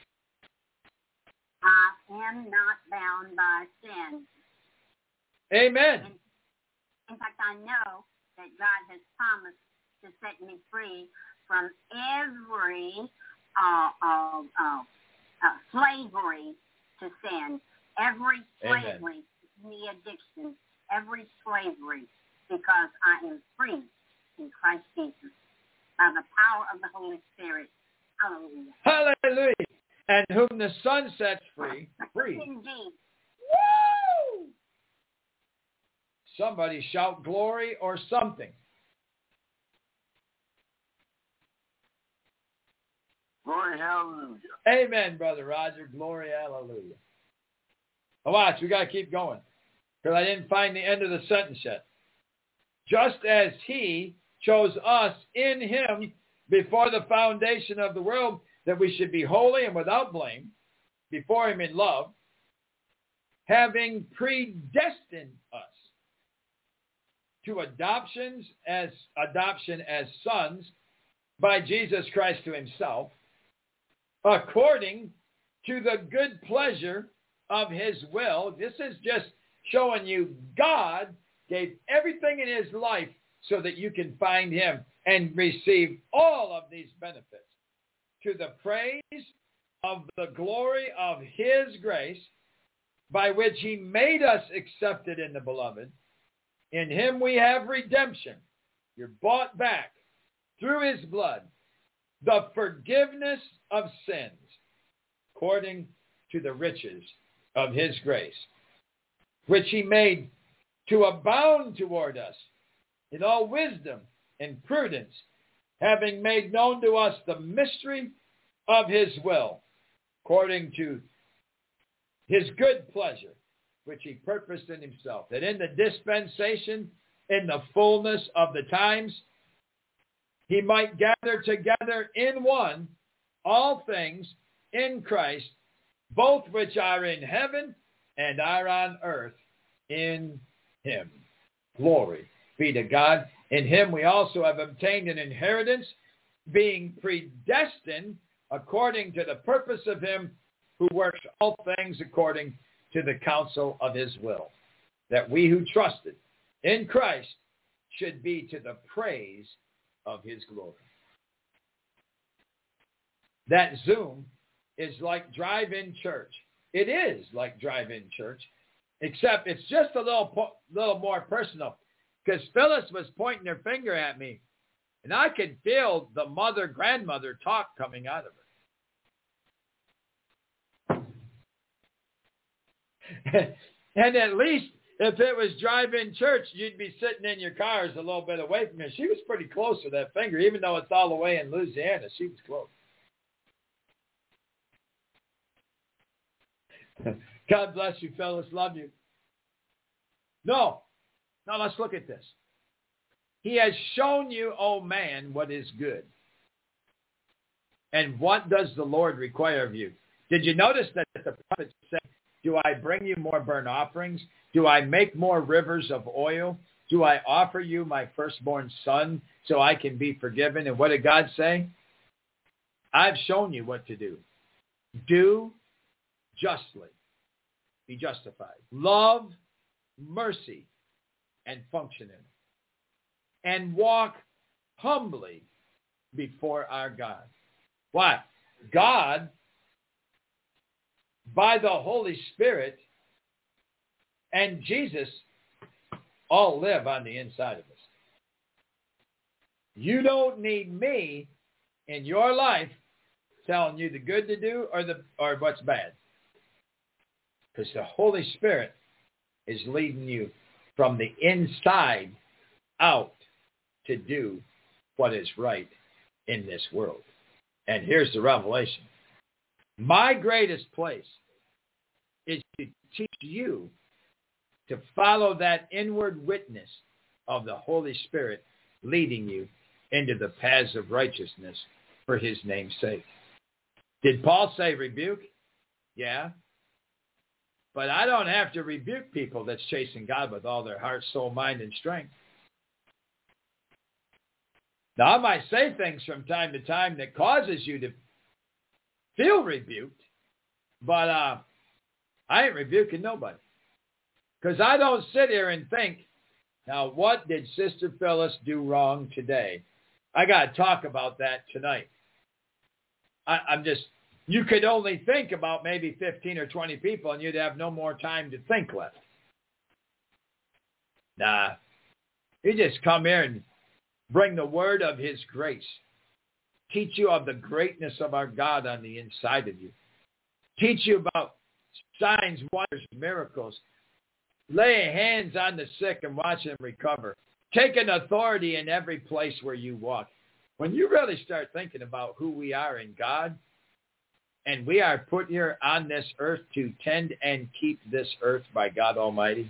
I am not bound by sin. Amen. In, in fact, I know that God has promised to set me free from every uh, uh, uh, uh, slavery to sin, every slavery, the addiction, every slavery, because I am free in Christ Jesus by the power of the Holy Spirit. Hallelujah. Hallelujah. And whom the Son sets free, free. Indeed. Woo! Somebody shout glory or something. Glory, hallelujah. Amen, Brother Roger. Glory, hallelujah. Now watch, we got to keep going, because I didn't find the end of the sentence yet. Just as he chose us in him before the foundation of the world, that we should be holy and without blame before him in love, having predestined us to adoptions as adoption as sons by Jesus Christ to himself, according to the good pleasure of his will. This is just showing you God gave everything in his life so that you can find him and receive all of these benefits. To the praise of the glory of his grace, by which he made us accepted in the beloved. In him we have redemption. You're bought back through his blood, the forgiveness of sins, according to the riches of his grace, which he made to abound toward us in all wisdom and prudence, having made known to us the mystery of his will, according to his good pleasure, which he purposed in himself, that in the dispensation, in the fullness of the times, he might gather together in one all things in Christ, both which are in heaven and are on earth in him. Glory be to God. In him we also have obtained an inheritance, being predestined according to the purpose of him who works all things according to the counsel of his will, that we who trusted in Christ should be to the praise of his glory. That Zoom is like drive-in church. It is like drive-in church, except it's just a little, po- little more personal, because Phyllis was pointing her finger at me, and I could feel the mother, grandmother talk coming out of her. And at least if it was drive-in church, you'd be sitting in your cars a little bit away from her. She was pretty close to that finger, even though it's all the way in Louisiana. She was close. God bless you, fellas. Love you. No. Now let's look at this. He has shown you, O man, what is good. And what does the Lord require of you? Did you notice that the prophet said, do I bring you more burnt offerings? Do I make more rivers of oil? Do I offer you my firstborn son so I can be forgiven? And what did God say? I've shown you what to do. Do justly. Be justified. Love mercy and function in it. And walk humbly before our God. Why? God, by the Holy Spirit, and Jesus all live on the inside of us. You don't need me in your life telling you the good to do or the or what's bad. Because the Holy Spirit is leading you from the inside out to do what is right in this world. And here's the revelation. My greatest place is to teach you to follow that inward witness of the Holy Spirit leading you into the paths of righteousness for his name's sake. Did Paul say rebuke? Yeah. But I don't have to rebuke people that's chasing God with all their heart, soul, mind, and strength. Now, I might say things from time to time that causes you to feel rebuked, but uh, I ain't rebuking nobody. Because I don't sit here and think, now, what did Sister Phyllis do wrong today? I got to talk about that tonight. I, I'm just, you could only think about maybe fifteen or twenty people and you'd have no more time to think left. Nah, you just come here and bring the word of his grace. Teach you of the greatness of our God on the inside of you. Teach you about signs, wonders, miracles. Lay hands on the sick and watch them recover. Take an authority in every place where you walk. When you really start thinking about who we are in God, and we are put here on this earth to tend and keep this earth by God Almighty,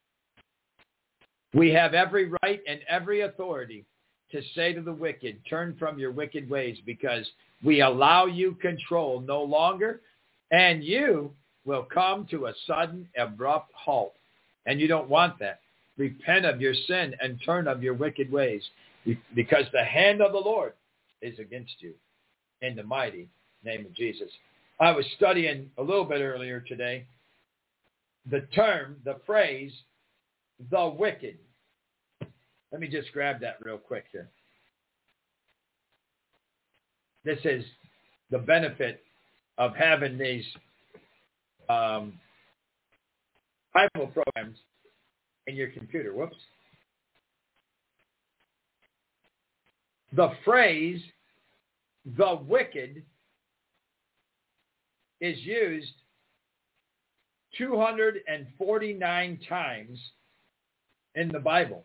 we have every right and every authority to say to the wicked, turn from your wicked ways, because we allow you control no longer, and you will come to a sudden, abrupt halt. And you don't want that. Repent of your sin and turn of your wicked ways, because the hand of the Lord is against you in the mighty name of Jesus. I was studying a little bit earlier today the term, the phrase, the wicked. Let me just grab that real quick here. This is the benefit of having these um, Bible programs in your computer. Whoops. The phrase, the wicked, is used two hundred forty-nine times in the Bible.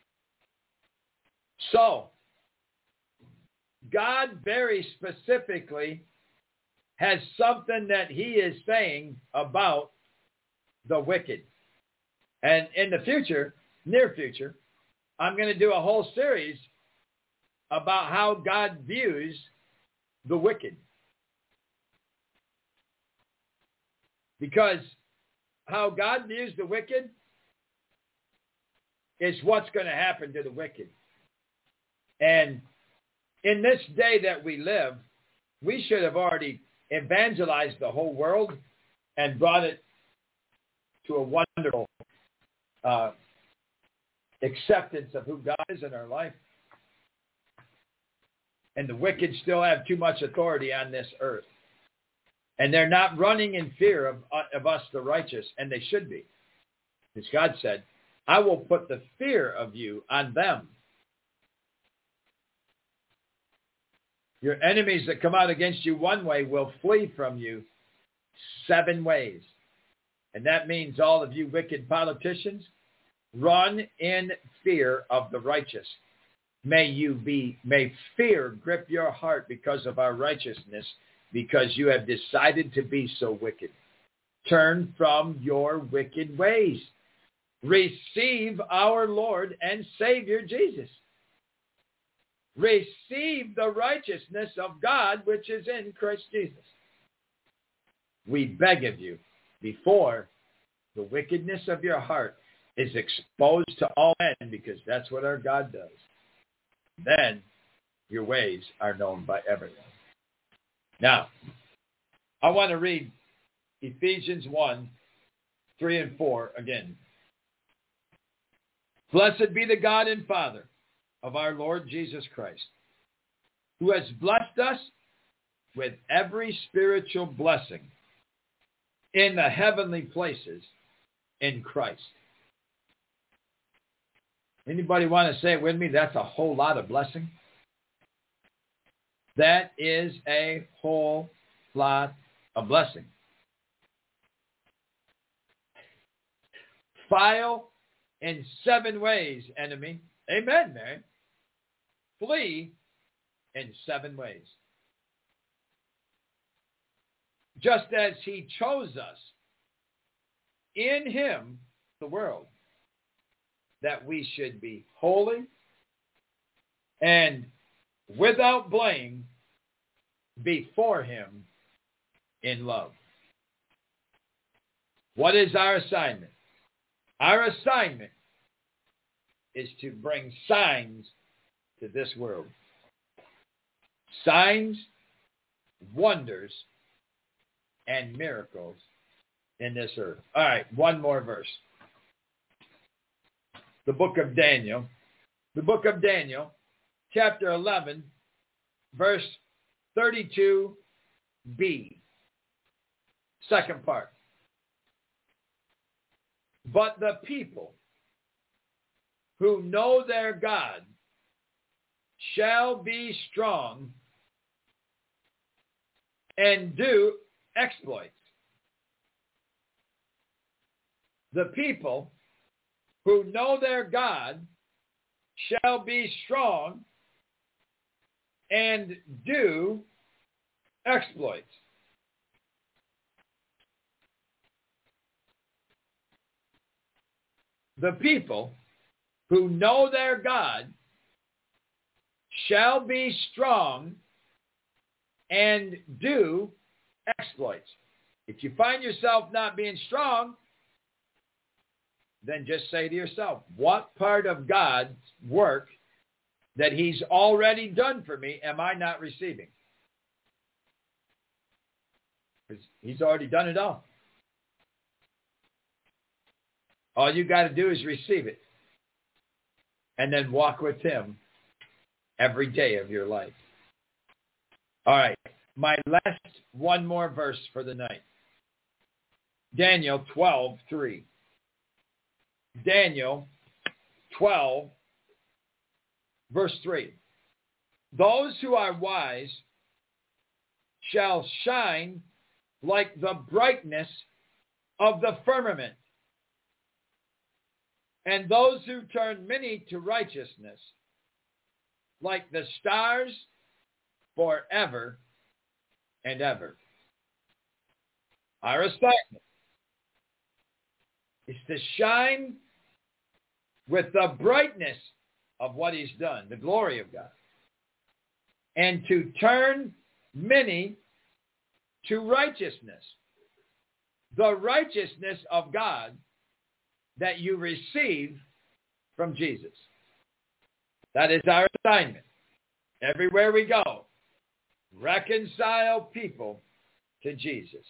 So, God very specifically has something that he is saying about the wicked. And in the future, near future, I'm going to do a whole series about how God views the wicked. Because how God views the wicked is what's going to happen to the wicked. And in this day that we live, we should have already evangelized the whole world and brought it to a wonderful uh, acceptance of who God is in our life. And the wicked still have too much authority on this earth. And they're not running in fear of, of us, the righteous, and they should be. As God said, I will put the fear of you on them. Your enemies that come out against you one way will flee from you seven ways. And that means all of you wicked politicians, run in fear of the righteous. May you be, may fear grip your heart because of our righteousness, because you have decided to be so wicked. Turn from your wicked ways. Receive our Lord and Savior Jesus. Receive the righteousness of God which is in Christ Jesus. We beg of you, before the wickedness of your heart is exposed to all men, because that's what our God does, then your ways are known by everyone. Now, I want to read Ephesians one, three and four again. Blessed be the God and Father of our Lord Jesus Christ, who has blessed us with every spiritual blessing in the heavenly places in Christ. Anybody want to say it with me? That's a whole lot of blessing. That is a whole lot of blessing. File in seven ways, enemy. Amen, Mary. Flee in seven ways. Just as he chose us in him, the world, that we should be holy and without blame before him in love. What is our assignment? Our assignment is to bring signs to this world. Signs, wonders, and miracles in this earth. All right, one more verse. The book of Daniel. The book of Daniel, chapter eleven, verse thirty-two b. Second part. But the people who know their God shall be strong and do exploits. The people who know their God shall be strong and do exploits. The people who know their God shall be strong and do exploits. If you find yourself not being strong, then just say to yourself, what part of God's work that he's already done for me am I not receiving? Because he's already done it all. All you got to do is receive it and then walk with him every day of your life. All right, my last one more verse for the night. Daniel twelve three. Daniel twelve, verse three. Those who are wise shall shine like the brightness of the firmament, and those who turn many to righteousness like the stars forever and ever. Our assignment is to shine with the brightness of what he's done, the glory of God, and to turn many to righteousness, the righteousness of God that you receive from Jesus. That is our assignment. Everywhere we go, reconcile people to Jesus.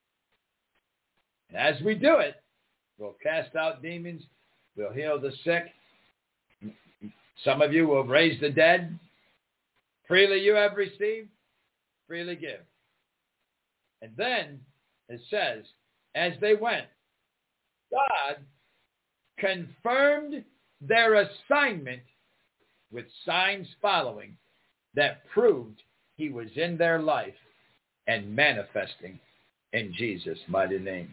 And as we do it, we'll cast out demons. We'll heal the sick. Some of you will raise the dead. Freely you have received, freely give. And then it says, as they went, God confirmed their assignment with signs following that proved he was in their life and manifesting in Jesus' mighty name.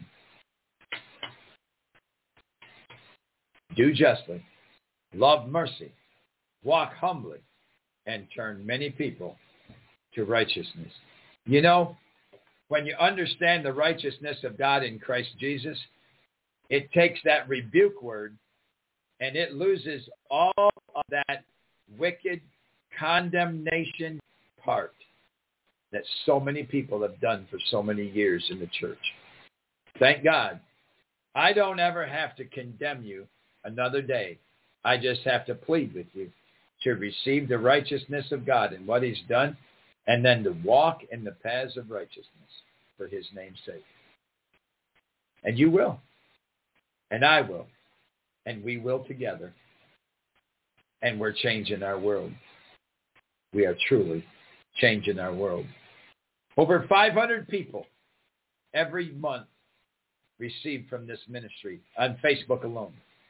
Do justly, love mercy, walk humbly, and turn many people to righteousness. You know, when you understand the righteousness of God in Christ Jesus, it takes that rebuke word and it loses all of that wicked condemnation part that so many people have done for so many years in the church. Thank God. I don't ever have to condemn you another day. I just have to plead with you to receive the righteousness of God and what he's done, and then to walk in the paths of righteousness for his name's sake. And you will. And I will. And we will together. And we're changing our world. We are truly changing our world. Over five hundred people every month receive from this ministry on Facebook alone.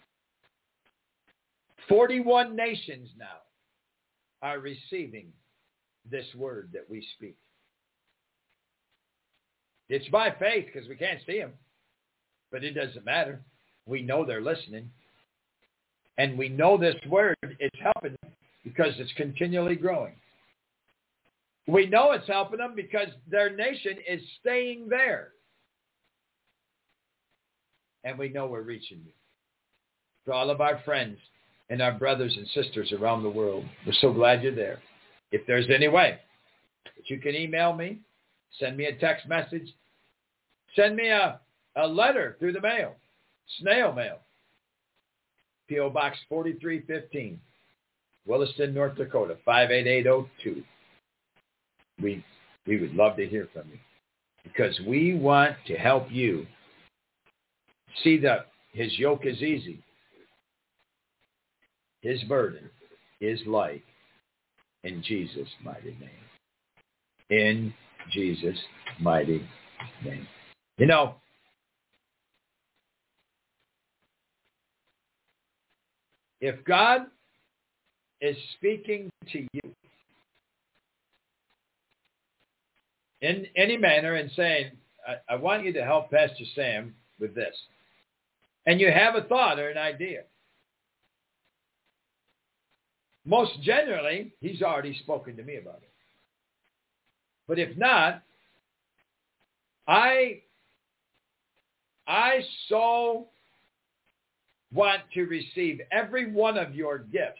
forty-one nations now are receiving this word that we speak. It's by faith because we can't see them, but it doesn't matter. We know they're listening. And we know this word is helping them because it's continually growing. We know it's helping them because their nation is staying there. And we know we're reaching you. For all of our friends and our brothers and sisters around the world, we're so glad you're there. If there's any way that you can email me, send me a text message, send me a, a letter through the mail, snail mail, P O Box forty-three fifteen, Williston, North Dakota, five eight eight oh two. We, we would love to hear from you because we want to help you see that his yoke is easy. His burden is light. In Jesus' mighty name. In Jesus' mighty name. You know, if God is speaking to you in any manner and saying, I, I want you to help Pastor Sam with this, and you have a thought or an idea, most generally, he's already spoken to me about it. But if not, I, I so want to receive every one of your gifts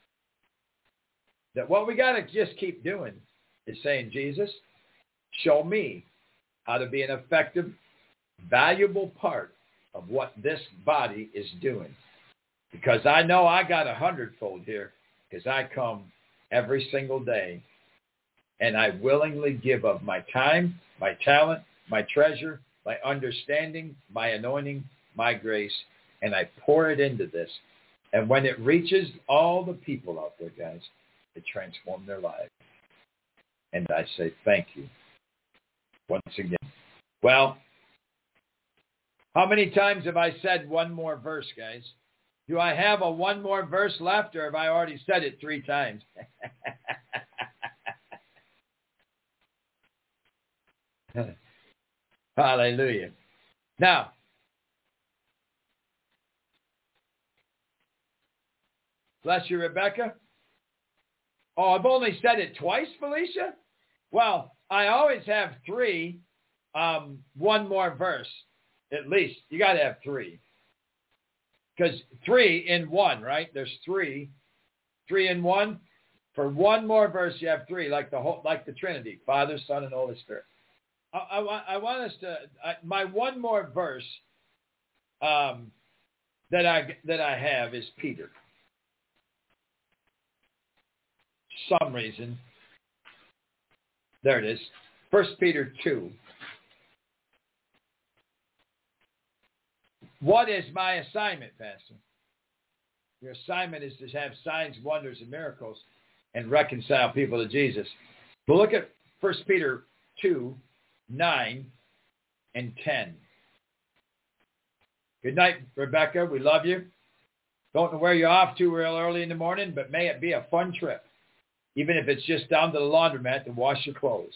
that what we got to just keep doing is saying, Jesus, show me how to be an effective, valuable part of what this body is doing. Because I know I got a hundredfold here because I come every single day and I willingly give of my time, my talent, my treasure, my understanding, my anointing, my grace, and I pour it into this. And when it reaches all the people out there, guys, it transforms their lives. And I say thank you once again. Well, how many times have I said one more verse, guys? Do I have a one more verse left, or have I already said it three times? Hallelujah. Now, bless you, Rebecca. Oh, I've only said it twice, Felicia? Well, I always have three, um, one more verse, at least. You got to have three. Because three in one, right? There's three. Three in one. For one more verse, you have three, like the whole, like the Trinity, Father, Son, and Holy Spirit. I, I, I want us to, I, my one more verse um, that I that I have is Peter. Some reason. There it is. First Peter two. What is my assignment, Pastor? Your assignment is to have signs, wonders, and miracles and reconcile people to Jesus. But look at First Peter two, nine, and ten. Good night, Rebecca. We love you. Don't know where you're off to real early in the morning, but may it be a fun trip, even if it's just down to the laundromat to wash your clothes.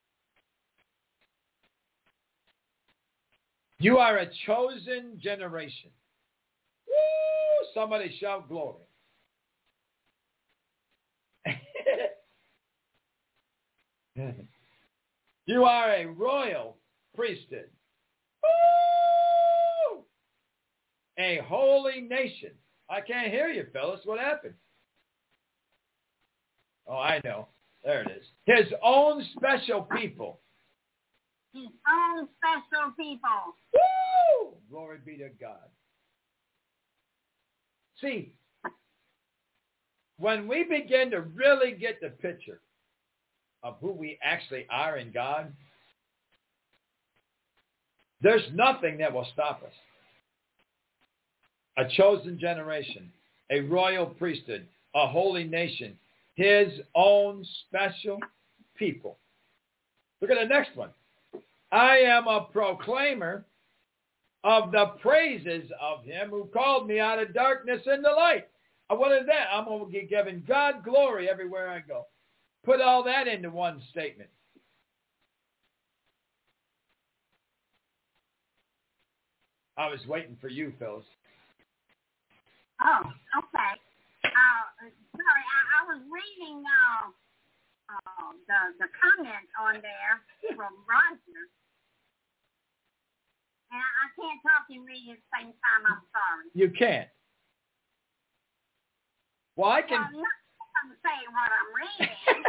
You are a chosen generation. Woo! Somebody shout glory. You are a royal priesthood. Woo! A holy nation. I can't hear you, Phyllis. What happened? Oh, I know. There it is. His own special people. His own special people. Woo! Glory be to God. See, when we begin to really get the picture of who we actually are in God, there's nothing that will stop us. A chosen generation, a royal priesthood, a holy nation, his own special people. Look at the next one. I am a proclaimer of the praises of him who called me out of darkness into light. What is that? I'm going to be giving God glory everywhere I go. Put all that into one statement. I was waiting for you, Phyllis. Oh, okay. Uh, sorry, I, I was reading uh, uh, the the comment on there from Roger, and I, I can't talk and read at the same time. I'm sorry. You can't. Well, I can. Well, I'm not saying what I'm reading.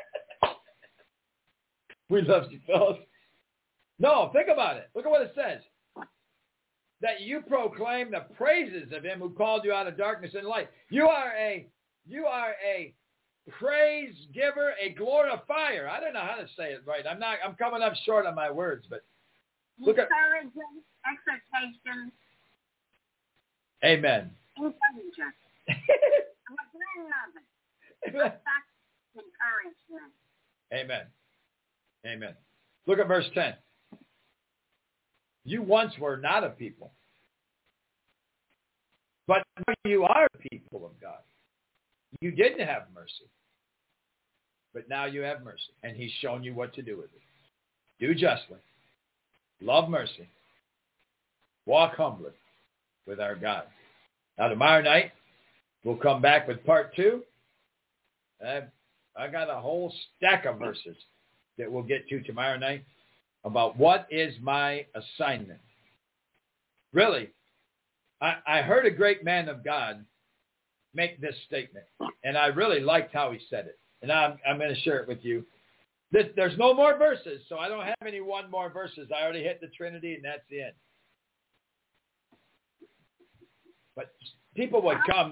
We love you, Phyllis. No, think about it. Look at what it says. That you proclaim the praises of him who called you out of darkness and light. You are a, you are a praise giver, a glorifier. I don't know how to say it right. I'm not. I'm coming up short on my words, but look at. Encouraging, exhortation. Amen. Encouragement. Amen. Encouragement. Amen. Amen. Look at verse ten. You once were not a people, but now you are a people of God. You didn't have mercy, but now you have mercy, and he's shown you what to do with it. Do justly, love mercy, walk humbly with our God. Now tomorrow night, we'll come back with part two. I've, I got a whole stack of verses that we'll get to tomorrow night about what is my assignment. Really, I, I heard a great man of God make this statement, and I really liked how he said it. And I'm, I'm going to share it with you. This, there's no more verses, so I don't have any one more verses. I already hit the Trinity, and that's the end. But people would come...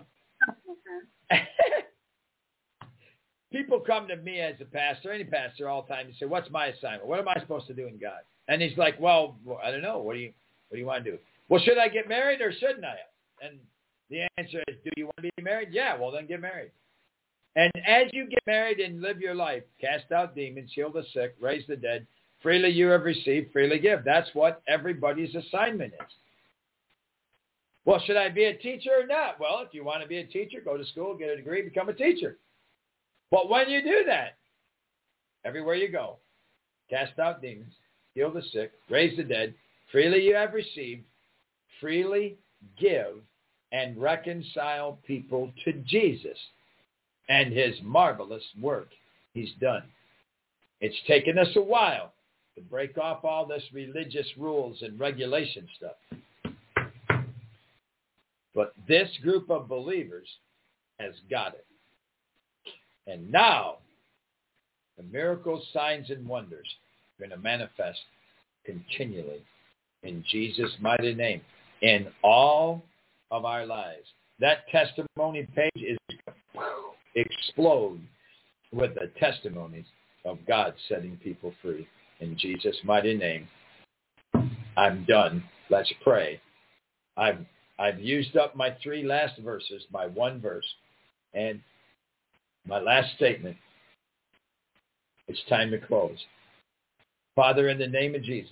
People come to me as a pastor, any pastor, all the time, and say, "What's my assignment? What am I supposed to do in God?" And he's like, "Well, I don't know. What do you, what do you want to do? Well, should I get married or shouldn't I?" And the answer is, "Do you want to be married? Yeah. Well, then get married." And as you get married and live your life, cast out demons, heal the sick, raise the dead, freely you have received, freely give. That's what everybody's assignment is. Well, should I be a teacher or not? Well, if you want to be a teacher, go to school, get a degree, become a teacher. But when you do that, everywhere you go, cast out demons, heal the sick, raise the dead, freely you have received, freely give, and reconcile people to Jesus and his marvelous work he's done. It's taken us a while to break off all this religious rules and regulation stuff. But this group of believers has got it. And now, the miracles, signs, and wonders are going to manifest continually in Jesus' mighty name in all of our lives. That testimony page is going to explode with the testimonies of God setting people free in Jesus' mighty name. I'm done. Let's pray. I've I've used up my three last verses by one verse. And my last statement, it's time to close. Father, in the name of Jesus,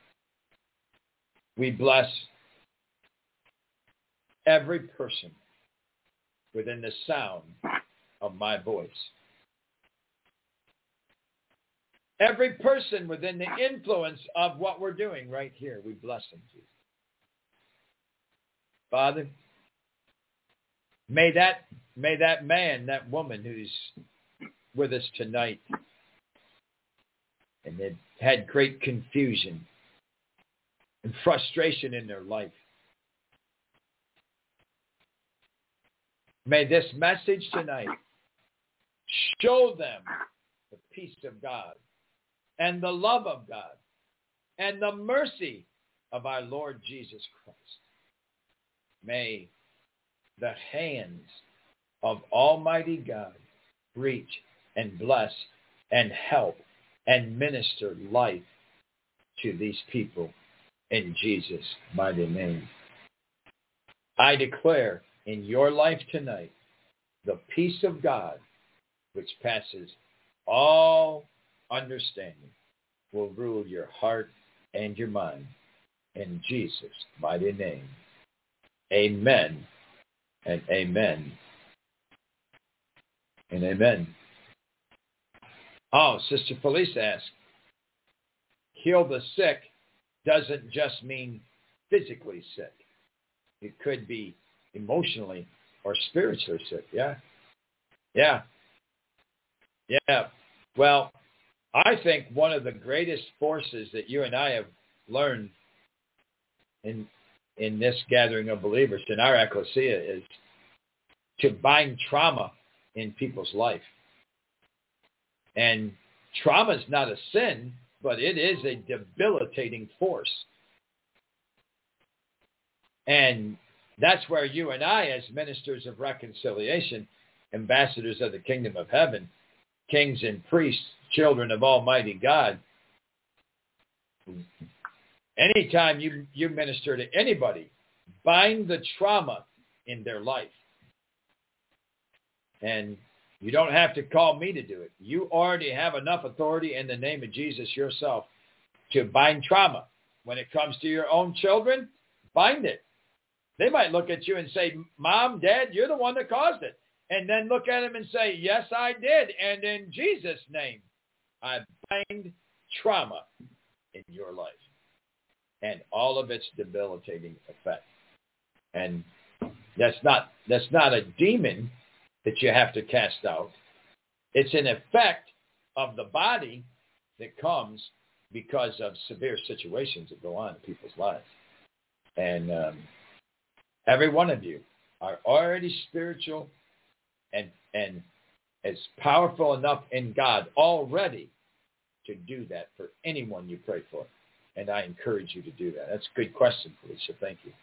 we bless every person within the sound of my voice. Every person within the influence of what we're doing right here, we bless them, Jesus. Father, may that may that man, that woman who's with us tonight and that had great confusion and frustration in their life, may this message tonight show them the peace of God and the love of God and the mercy of our Lord Jesus Christ. May the hands of Almighty God reach and bless and help and minister life to these people in Jesus' mighty name. I declare in your life tonight the peace of God, which passes all understanding, will rule your heart and your mind in Jesus' mighty name. Amen and amen and amen. Oh, Sister Felice asked, heal the sick doesn't just mean physically sick. It could be emotionally or spiritually sick. Yeah. Yeah. Yeah. Well, I think one of the greatest forces that you and I have learned in in this gathering of believers, in our ecclesia, is to bind trauma in people's life. And trauma is not a sin, but it is a debilitating force. And that's where you and I, as ministers of reconciliation, ambassadors of the kingdom of heaven, kings and priests, children of Almighty God, anytime you, you minister to anybody, bind the trauma in their life. And you don't have to call me to do it. You already have enough authority in the name of Jesus yourself to bind trauma. When it comes to your own children, bind it. They might look at you and say, Mom, Dad, you're the one that caused it. And then look at them and say, yes, I did. And in Jesus' name, I bind trauma in your life and all of its debilitating effect. And that's not that's not a demon that you have to cast out. It's an effect of the body that comes because of severe situations that go on in people's lives. And um, every one of you are already spiritual and and is powerful enough in God already to do that for anyone you pray for. And I encourage you to do that. That's a good question, Felicia. Thank you.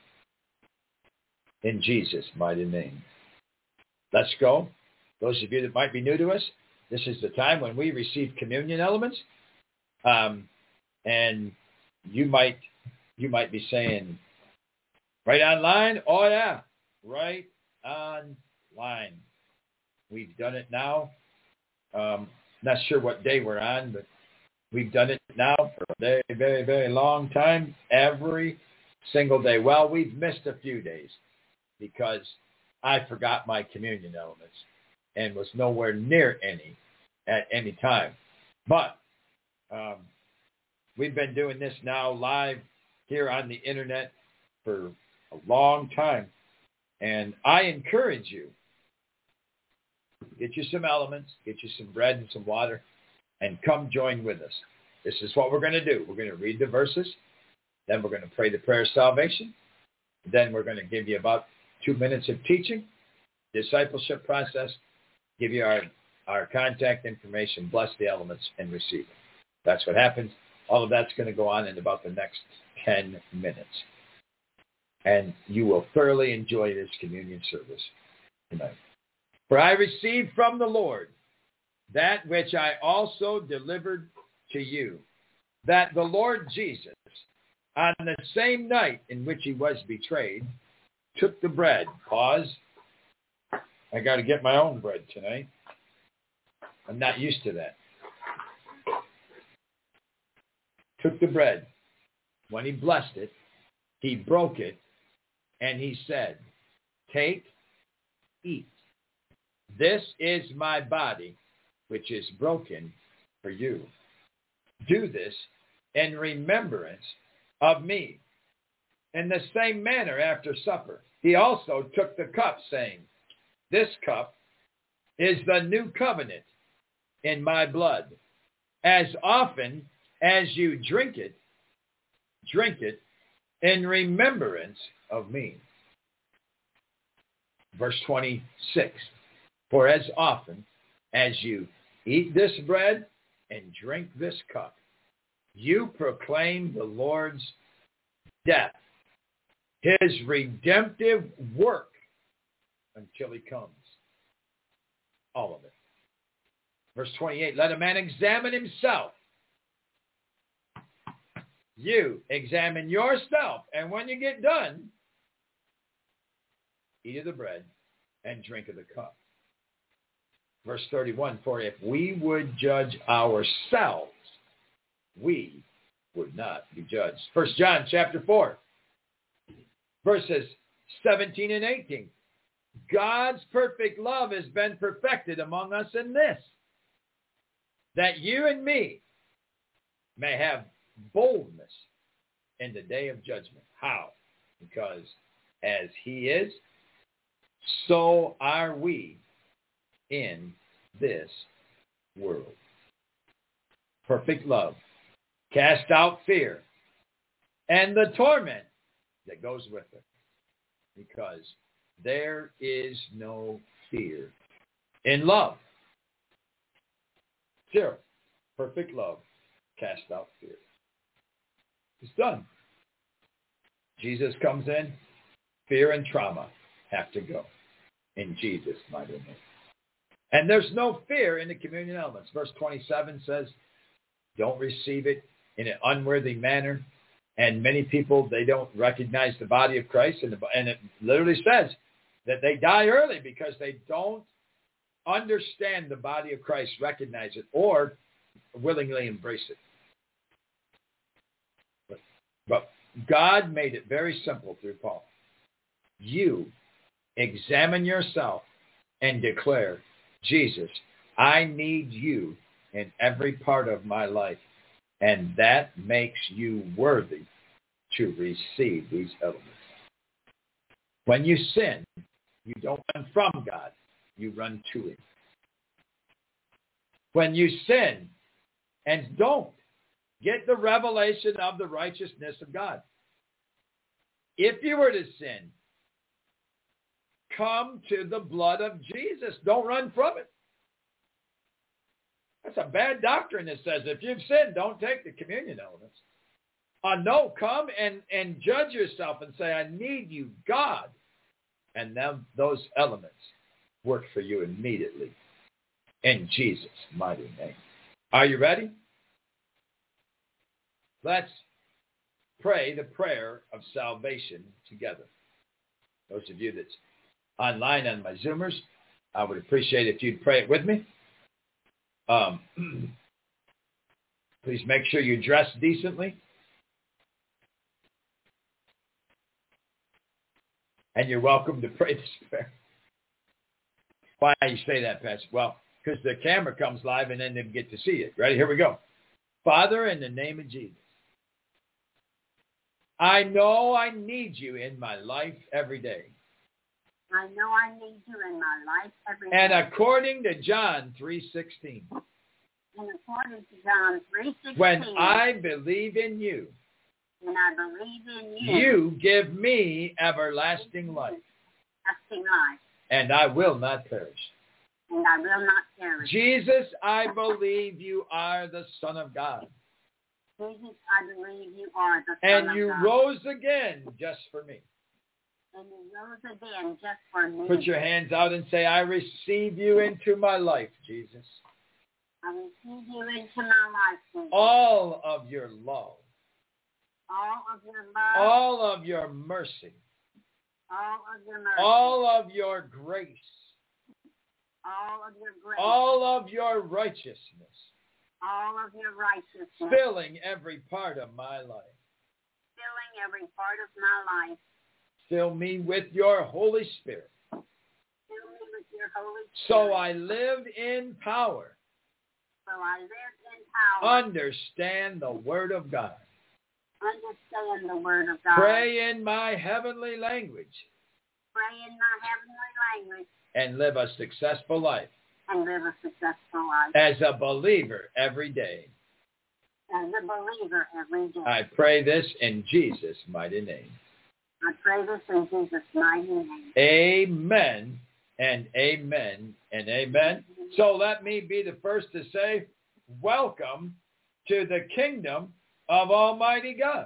In Jesus' mighty name. Let's go. Those of you that might be new to us, this is the time when we receive communion elements. Um, and you might you might be saying, right online? Oh, yeah, right online. We've done it now. Um, not sure what day we're on, but we've done it now for a very, very, very long time, every single day. Well, we've missed a few days because I forgot my communion elements and was nowhere near any at any time. But um, we've been doing this now live here on the internet for a long time. And I encourage you, get you some elements, get you some bread and some water, and come join with us. This is what we're going to do. We're going to read the verses. Then we're going to pray the prayer of salvation. Then we're going to give you about two minutes of teaching, discipleship process, give you our, our contact information, bless the elements, and receive it. That's what happens. All of that's going to go on in about the next ten minutes. And you will thoroughly enjoy this communion service tonight. For I received from the Lord that which I also delivered to you, that the Lord Jesus, on the same night in which he was betrayed, took the bread. Pause. I got to get my own bread tonight. I'm not used to that. Took the bread. When he blessed it, he broke it, and he said, take, eat. This is my body, which is broken for you. Do this in remembrance of me. In the same manner, after supper, he also took the cup, saying, this cup is the new covenant in my blood. As often as you drink it, drink it in remembrance of me. Verse twenty-six. For as often as you eat this bread and drink this cup, you proclaim the Lord's death, his redemptive work, until he comes. All of it. Verse twenty-eight, let a man examine himself. You examine yourself, and when you get done, eat of the bread and drink of the cup. Verse thirty-one, for if we would judge ourselves, we would not be judged. First John chapter four, verses seventeen and eighteen. God's perfect love has been perfected among us in this, that you and me may have boldness in the day of judgment. How? Because as he is, so are we in this world. Perfect love cast out fear and the torment that goes with it, because there is no fear in love. Zero. Perfect love cast out fear. It's done. Jesus comes in, fear and trauma have to go in Jesus' mighty name. And there's no fear in the communion elements. Verse twenty-seven says, don't receive it in an unworthy manner. And many people, they don't recognize the body of Christ. And, the, and it literally says that they die early because they don't understand the body of Christ, recognize it, or willingly embrace it. But, but God made it very simple through Paul. You examine yourself and declare, Jesus, I need you in every part of my life. And that makes you worthy to receive these elements. When you sin, you don't run from God. You run to him. When you sin and don't get the revelation of the righteousness of God. If you were to sin, come to the blood of Jesus. Don't run from it. That's a bad doctrine that says if you've sinned, don't take the communion elements. Uh, no, come and, and judge yourself and say, I need you, God. And then those elements work for you immediately in Jesus' mighty name. Are you ready? Let's pray the prayer of salvation together. Those of you that's online on my Zoomers, I would appreciate if you'd pray it with me. Um, please make sure you dress decently. And you're welcome to pray this prayer. Why do you say that, Pastor? Well, because the camera comes live and then they get to see it. Ready? Here we go. Father, in the name of Jesus, I know I need you in my life every day. I know I need you in my life every day. And according to John three sixteen, and according to John three sixteen, when I believe in you, when I believe in you, you give me everlasting life. Everlasting life. And I will not perish. And I will not perish. Jesus, I believe you are the Son of God. Jesus, I believe you are the Son and of you God. rose again just for me. And you rose again just for me. Put your hands out and say, I receive you into my life, Jesus. I receive you into my life, Jesus. All of your love. All of your love. All of your mercy. All of your mercy. All of your grace. All of your grace. All of your righteousness. All of your righteousness. Filling every part of my life. Filling every part of my life. Fill me with your Holy Spirit. Fill me with your Holy Spirit. So I live in power. So I live in power. Understand the Word of God. Understand the Word of God. Pray in my heavenly language. Pray in my heavenly language. And live a successful life. And live a successful life. As a believer every day. As a believer every day. I pray this in Jesus' mighty name. I pray this in Jesus' mighty name. Amen and amen and amen. So let me be the first to say, welcome to the kingdom of Almighty God.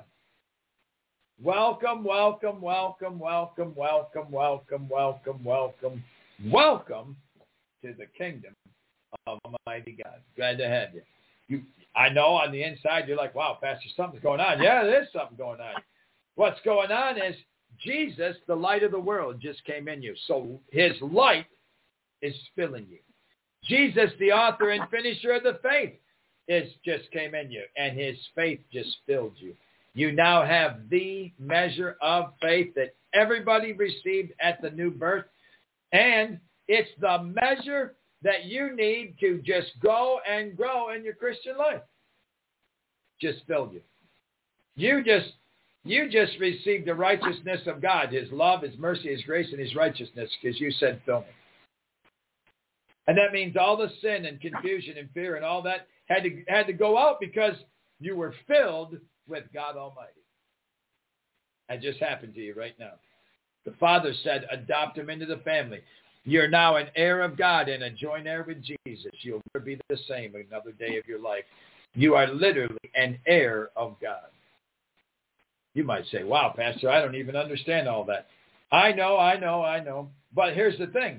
Welcome, welcome, welcome, welcome, welcome, welcome, welcome, welcome, welcome to the kingdom of Almighty God. Glad to have you. You, I know on the inside you're like, wow, Pastor, something's going on. Yeah, there's something going on. What's going on is Jesus, the light of the world, just came in you. So his light is filling you. Jesus, the author and finisher of the faith, is just came in you. And his faith just filled you. You now have the measure of faith that everybody received at the new birth. And it's the measure that you need to just go and grow in your Christian life. Just filled you. You just You just received the righteousness of God, his love, his mercy, his grace, and his righteousness, because you said, fill me. And that means all the sin and confusion and fear and all that had to, had to go out because you were filled with God Almighty. That just happened to you right now. The Father said, adopt him into the family. You're now an heir of God and a joint heir with Jesus. You'll never be the same another day of your life. You are literally an heir of God. You might say, wow, Pastor, I don't even understand all that. I know, I know, I know. But here's the thing.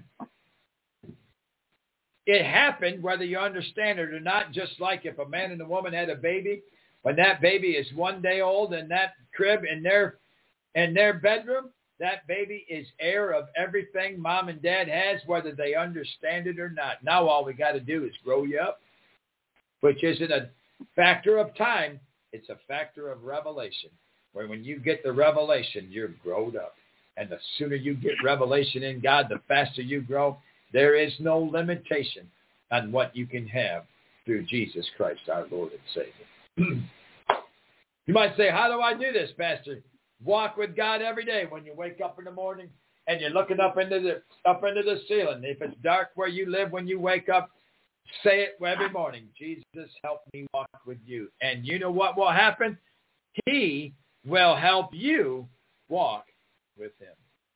It happened whether you understand it or not, just like if a man and a woman had a baby. When that baby is one day old in that crib in their, in their bedroom, that baby is heir of everything mom and dad has, whether they understand it or not. Now all we got to do is grow you up, which isn't a factor of time. It's a factor of revelation, where when you get the revelation, you're grown up. And the sooner you get revelation in God, the faster you grow. There is no limitation on what you can have through Jesus Christ, our Lord and Savior. You might say, how do I do this, Pastor? Walk with God every day when you wake up in the morning and you're looking up into the up into the ceiling. If it's dark where you live when you wake up, say it every morning. Jesus, help me walk with you. And you know what will happen? He will help you walk with him.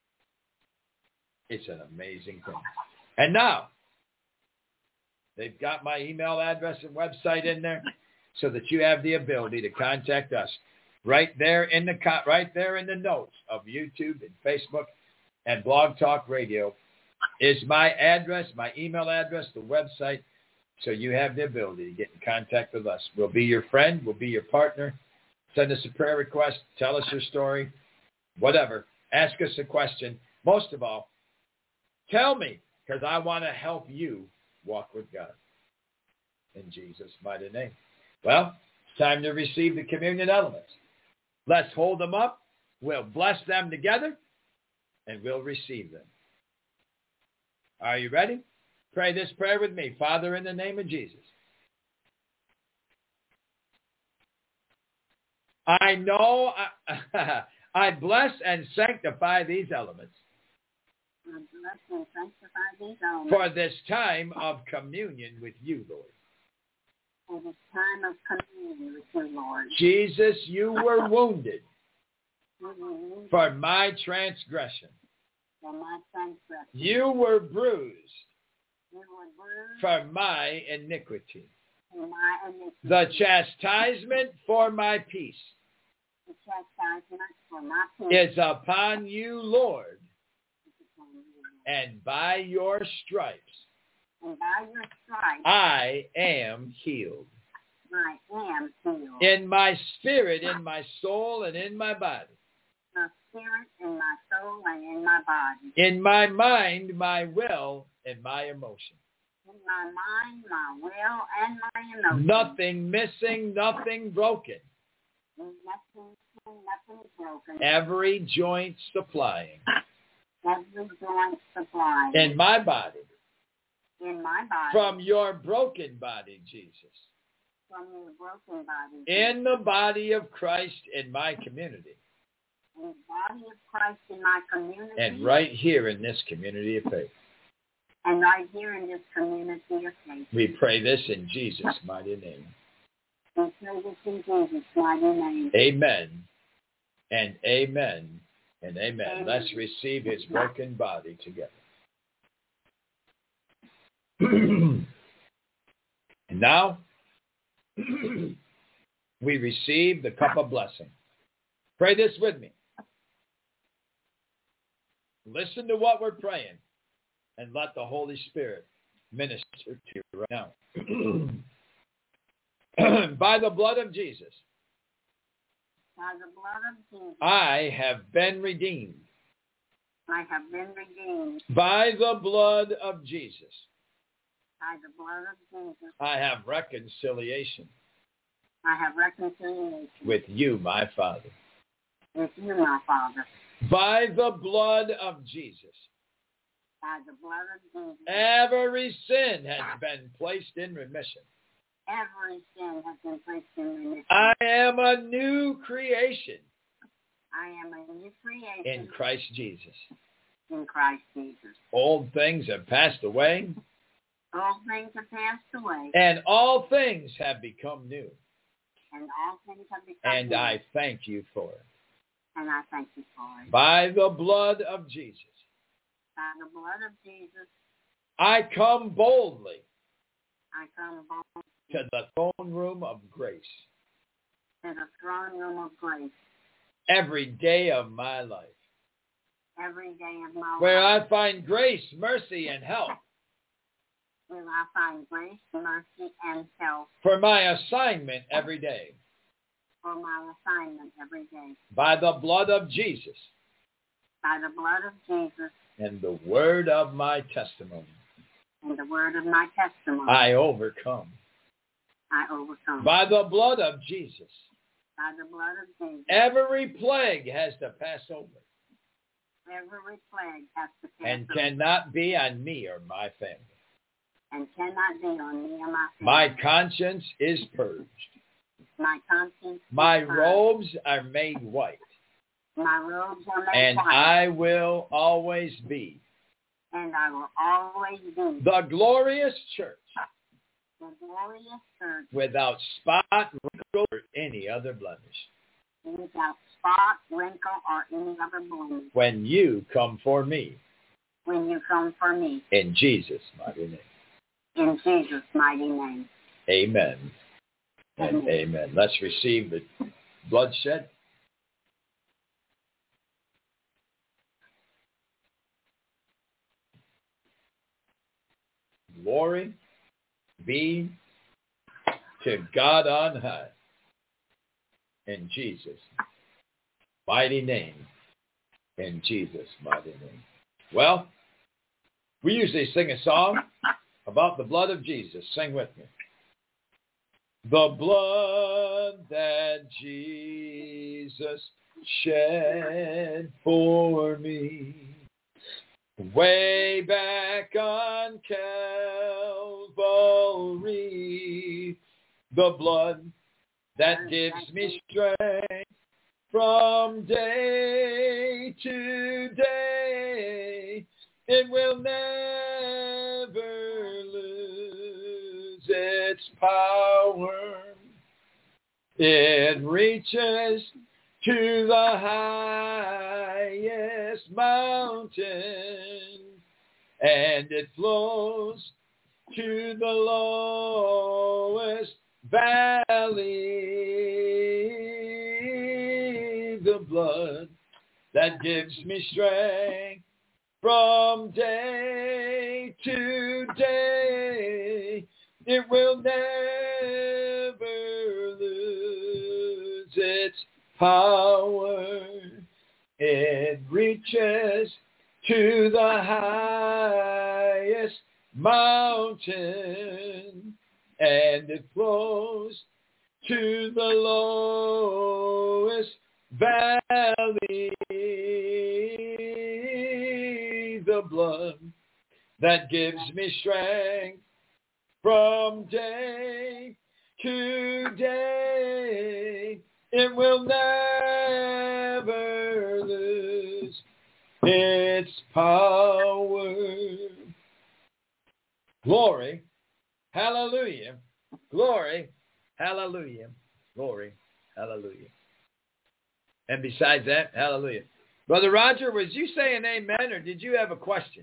It's an amazing thing. And now, they've got my email address and website in there so that you have the ability to contact us right there in the right there in the notes of YouTube and Facebook and Blog Talk Radio is my address, my email address, the website, so you have the ability to get in contact with us. We'll be your friend. We'll be your partner. Send us a prayer request. Tell us your story. Whatever. Ask us a question. Most of all, tell me, because I want to help you walk with God. In Jesus' mighty name. Well, it's time to receive the communion elements. Let's hold them up. We'll bless them together, and we'll receive them. Are you ready? Pray this prayer with me. Father, in the name of Jesus, I know I, I bless and sanctify these elements for this time of communion with you, Lord. For this time of communion with you, Lord. Jesus, you were wounded Mm-hmm. for my transgression. For my transgression. You were bruised You were bruised for my iniquity. for my iniquity. The chastisement for my peace The chastisement for my peace is upon you, Lord, is upon you, Lord. and by your stripes And by your stripes I am healed. I am healed. In my spirit, in my soul, and in my body. My spirit, in my soul, and in my body. In my mind, my will, and my emotion. In my mind, my will, and my emotions. Nothing missing, nothing broken. Nothing, nothing broken. Every joint supplying. Every joint supplying. In my body. In my body. From your broken body, Jesus. From your broken body. In the body of Christ in my community. In the body of Christ in my community. And right here in this community of faith. And right here in this community of faith. We pray this in Jesus' mighty name. We pray this in Jesus' mighty name. Amen and amen and amen. Amen. Let's receive his broken body together. And now, we receive the cup of blessing. Pray this with me. Listen to what we're praying and let the Holy Spirit minister to you right now. By the blood of Jesus, By the blood of Jesus, I have been redeemed. I have been redeemed. By the blood of Jesus, By the blood of Jesus, I have reconciliation I have reconciliation with you, my Father. with you, my Father. By the blood of Jesus, By the blood of Jesus, every sin has been placed in remission. every sin has been placed in remission. I am a new creation I am a new creation. In Christ Jesus. In Christ Jesus. Old things have passed away. All things have passed away. And all things have become new. And all things have become and new. And I thank you for it. And I thank you for it. By the blood of Jesus. By the blood of Jesus. I come boldly. I come boldly. To the throne room of grace. To the throne room of grace. Every day of my life. Every day of my Where life. I find grace, mercy, and help. Where I find grace, mercy, and help. For my assignment every day. For my assignment every day. By the blood of Jesus. By the blood of Jesus. And the word of my testimony. And the word of my testimony. I overcome. I overcome. By the blood of Jesus. By the blood of Jesus. Every plague has to pass over. Every plague has to pass and over. And cannot be on me or my family. And cannot be on me or my family. My conscience is purged. My conscience My is purged. robes are made white. My robes are made and white. And I will always be. And I will always be. The glorious church. The glorious church. Without spot, wrinkle, or any other blemish. Without spot, wrinkle, or any other blemish. When you come for me. When you come for me. In Jesus' mighty name. In Jesus' mighty name. Amen. And amen. Amen. Let's receive the bloodshed. Glory be to God on high. In Jesus' mighty name. In Jesus' mighty name. Well, we usually sing a song about the blood of Jesus. Sing with me. The blood that Jesus shed for me. Way back on Calvary, the blood that gives me strength from day to day, it will never lose its power. It reaches to the highest mountain, and it flows to the lowest valley. The blood that gives me strength from day to day, it will never lose its power. It reaches to the highest mountain, and it flows to the lowest valley. The blood that gives me strength from day to day, it will never lose its power. Glory, hallelujah. Glory, hallelujah. Glory, hallelujah. And besides that, hallelujah. Brother Roger, was you saying amen, or did you have a question?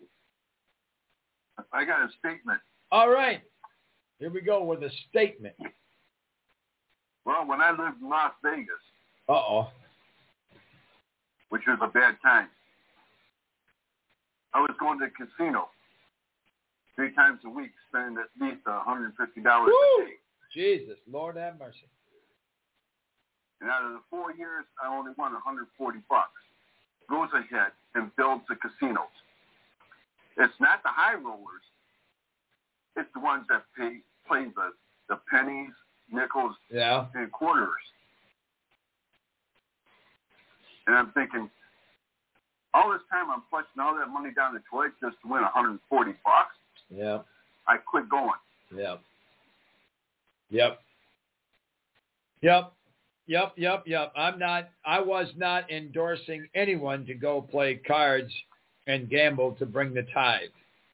I got a statement. All right. Here we go with a statement. Well, when I lived in Las Vegas, Uh-oh. which was a bad time, I was going to the casino three times a week, spending at least one hundred fifty dollars Woo! a day. Jesus, Lord have mercy. And out of the four years, I only won one hundred forty bucks. Goes ahead and builds the casinos. It's not the high rollers. It's the ones that pay, play the, the pennies, nickels, Yeah. and quarters. And I'm thinking, all this time I'm flushing all that money down the toilet just to win one hundred forty bucks. Yeah. I quit going. Yep. Yep. Yep. yep, yep, yep. I'm not, I was not endorsing anyone to go play cards and gamble to bring the tithe.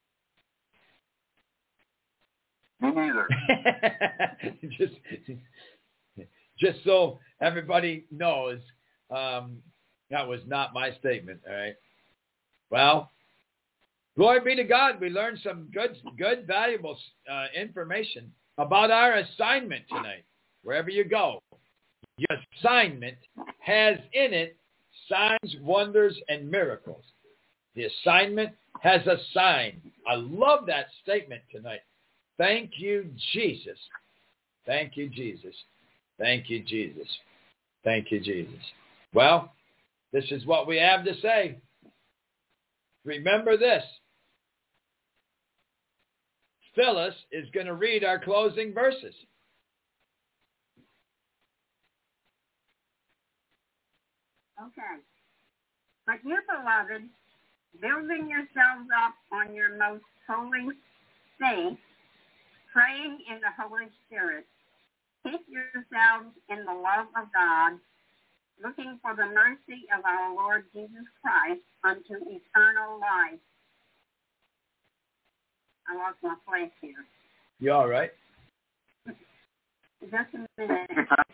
Me neither. just, just so everybody knows, um, that was not my statement. All right. Well, glory be to God. We learned some good, good, valuable uh, information about our assignment tonight. Wherever you go, your assignment has in it signs, wonders, and miracles. The assignment has a sign. I love that statement tonight. Thank you, Jesus. Thank you, Jesus. Thank you, Jesus. Thank you, Jesus. Well, this is what we have to say. Remember this. Phyllis is going to read our closing verses. Okay. But you, beloved, building yourselves up on your most holy faith, praying in the Holy Spirit, keep yourselves in the love of God, looking for the mercy of our Lord Jesus Christ unto eternal life. I lost my place here. You all right? Just a minute.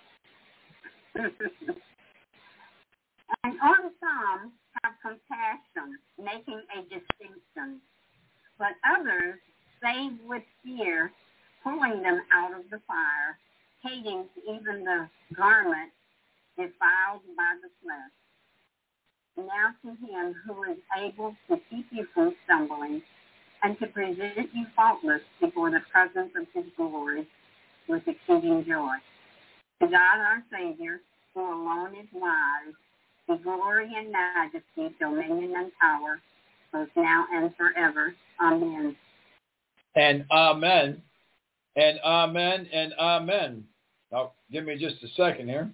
And on some have compassion, making a distinction, but others save with fear, pulling them out of the fire, hating even the garment defiled by the flesh. Now to him who is able to keep you from stumbling and to present you faultless before the presence of his glory with exceeding joy. To God our Savior, who alone is wise, the glory and majesty, dominion and power, both now and forever. Amen. And amen. And amen and amen. Now, give me just a second here.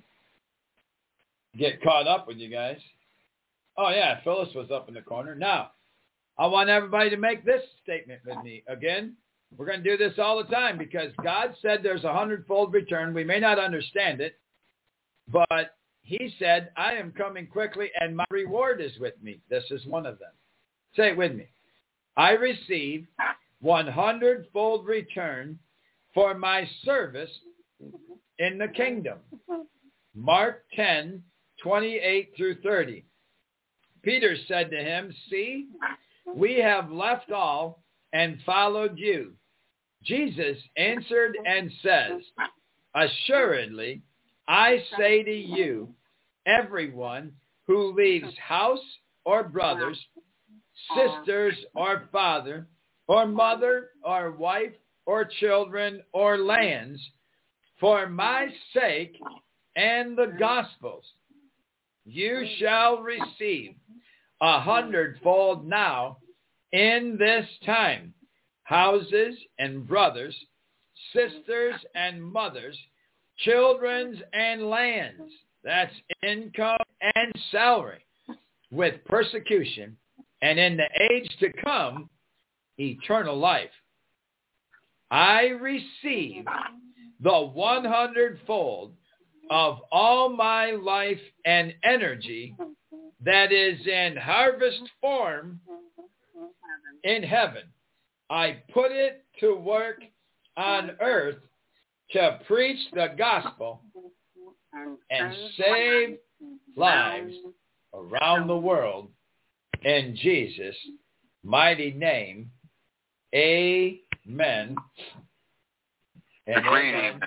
Get caught up with you guys. Oh, yeah, Phyllis was up in the corner. Now, I want everybody to make this statement with me. Again, we're going to do this all the time because God said there's a hundredfold return. We may not understand it, but he said, I am coming quickly and my reward is with me. This is one of them. Say it with me. I receive one hundredfold return for my service in the kingdom. Mark ten, twenty-eight through thirty. Peter said to him, see, we have left all and followed you. Jesus answered and says, assuredly, I say to you, everyone who leaves house or brothers, sisters or father, or mother or wife or children or lands, for my sake and the gospel's, you shall receive a hundredfold now in this time, houses and brothers, sisters and mothers, children and lands, that's income and salary, with persecution, and in the age to come, eternal life. I receive the one hundredfold of all my life and energy that is in harvest form in heaven. I put it to work on earth to preach the gospel and save lives around the world. In Jesus' mighty name, amen. And amen.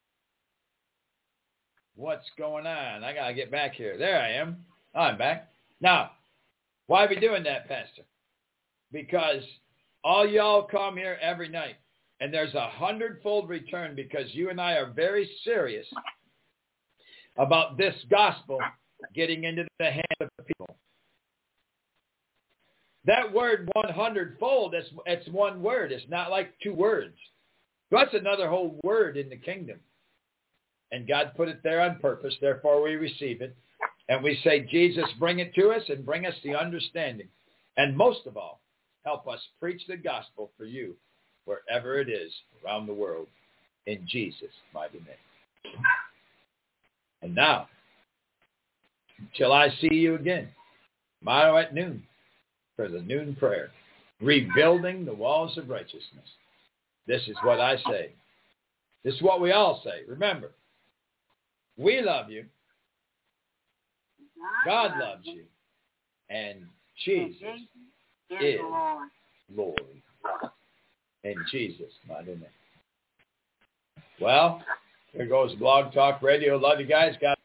What's going on? I got to get back here. There I am. I'm back. Now, why are we doing that, Pastor? Because all y'all come here every night, and there's a hundredfold return because you and I are very serious about this gospel getting into the hands of people. That word one hundredfold, it's, it's one word. It's not like two words. That's another whole word in the kingdom. And God put it there on purpose. Therefore, we receive it. And we say, Jesus, bring it to us and bring us the understanding. And most of all, help us preach the gospel for you wherever it is around the world. In Jesus' mighty name. And now, until I see you again, tomorrow at noon, for the noon prayer, rebuilding the walls of righteousness. This is what I say. This is what we all say. Remember, we love you. God loves you. And Jesus is Lord. In Jesus' mighty name. Well, here goes Blog Talk Radio. Love you guys. God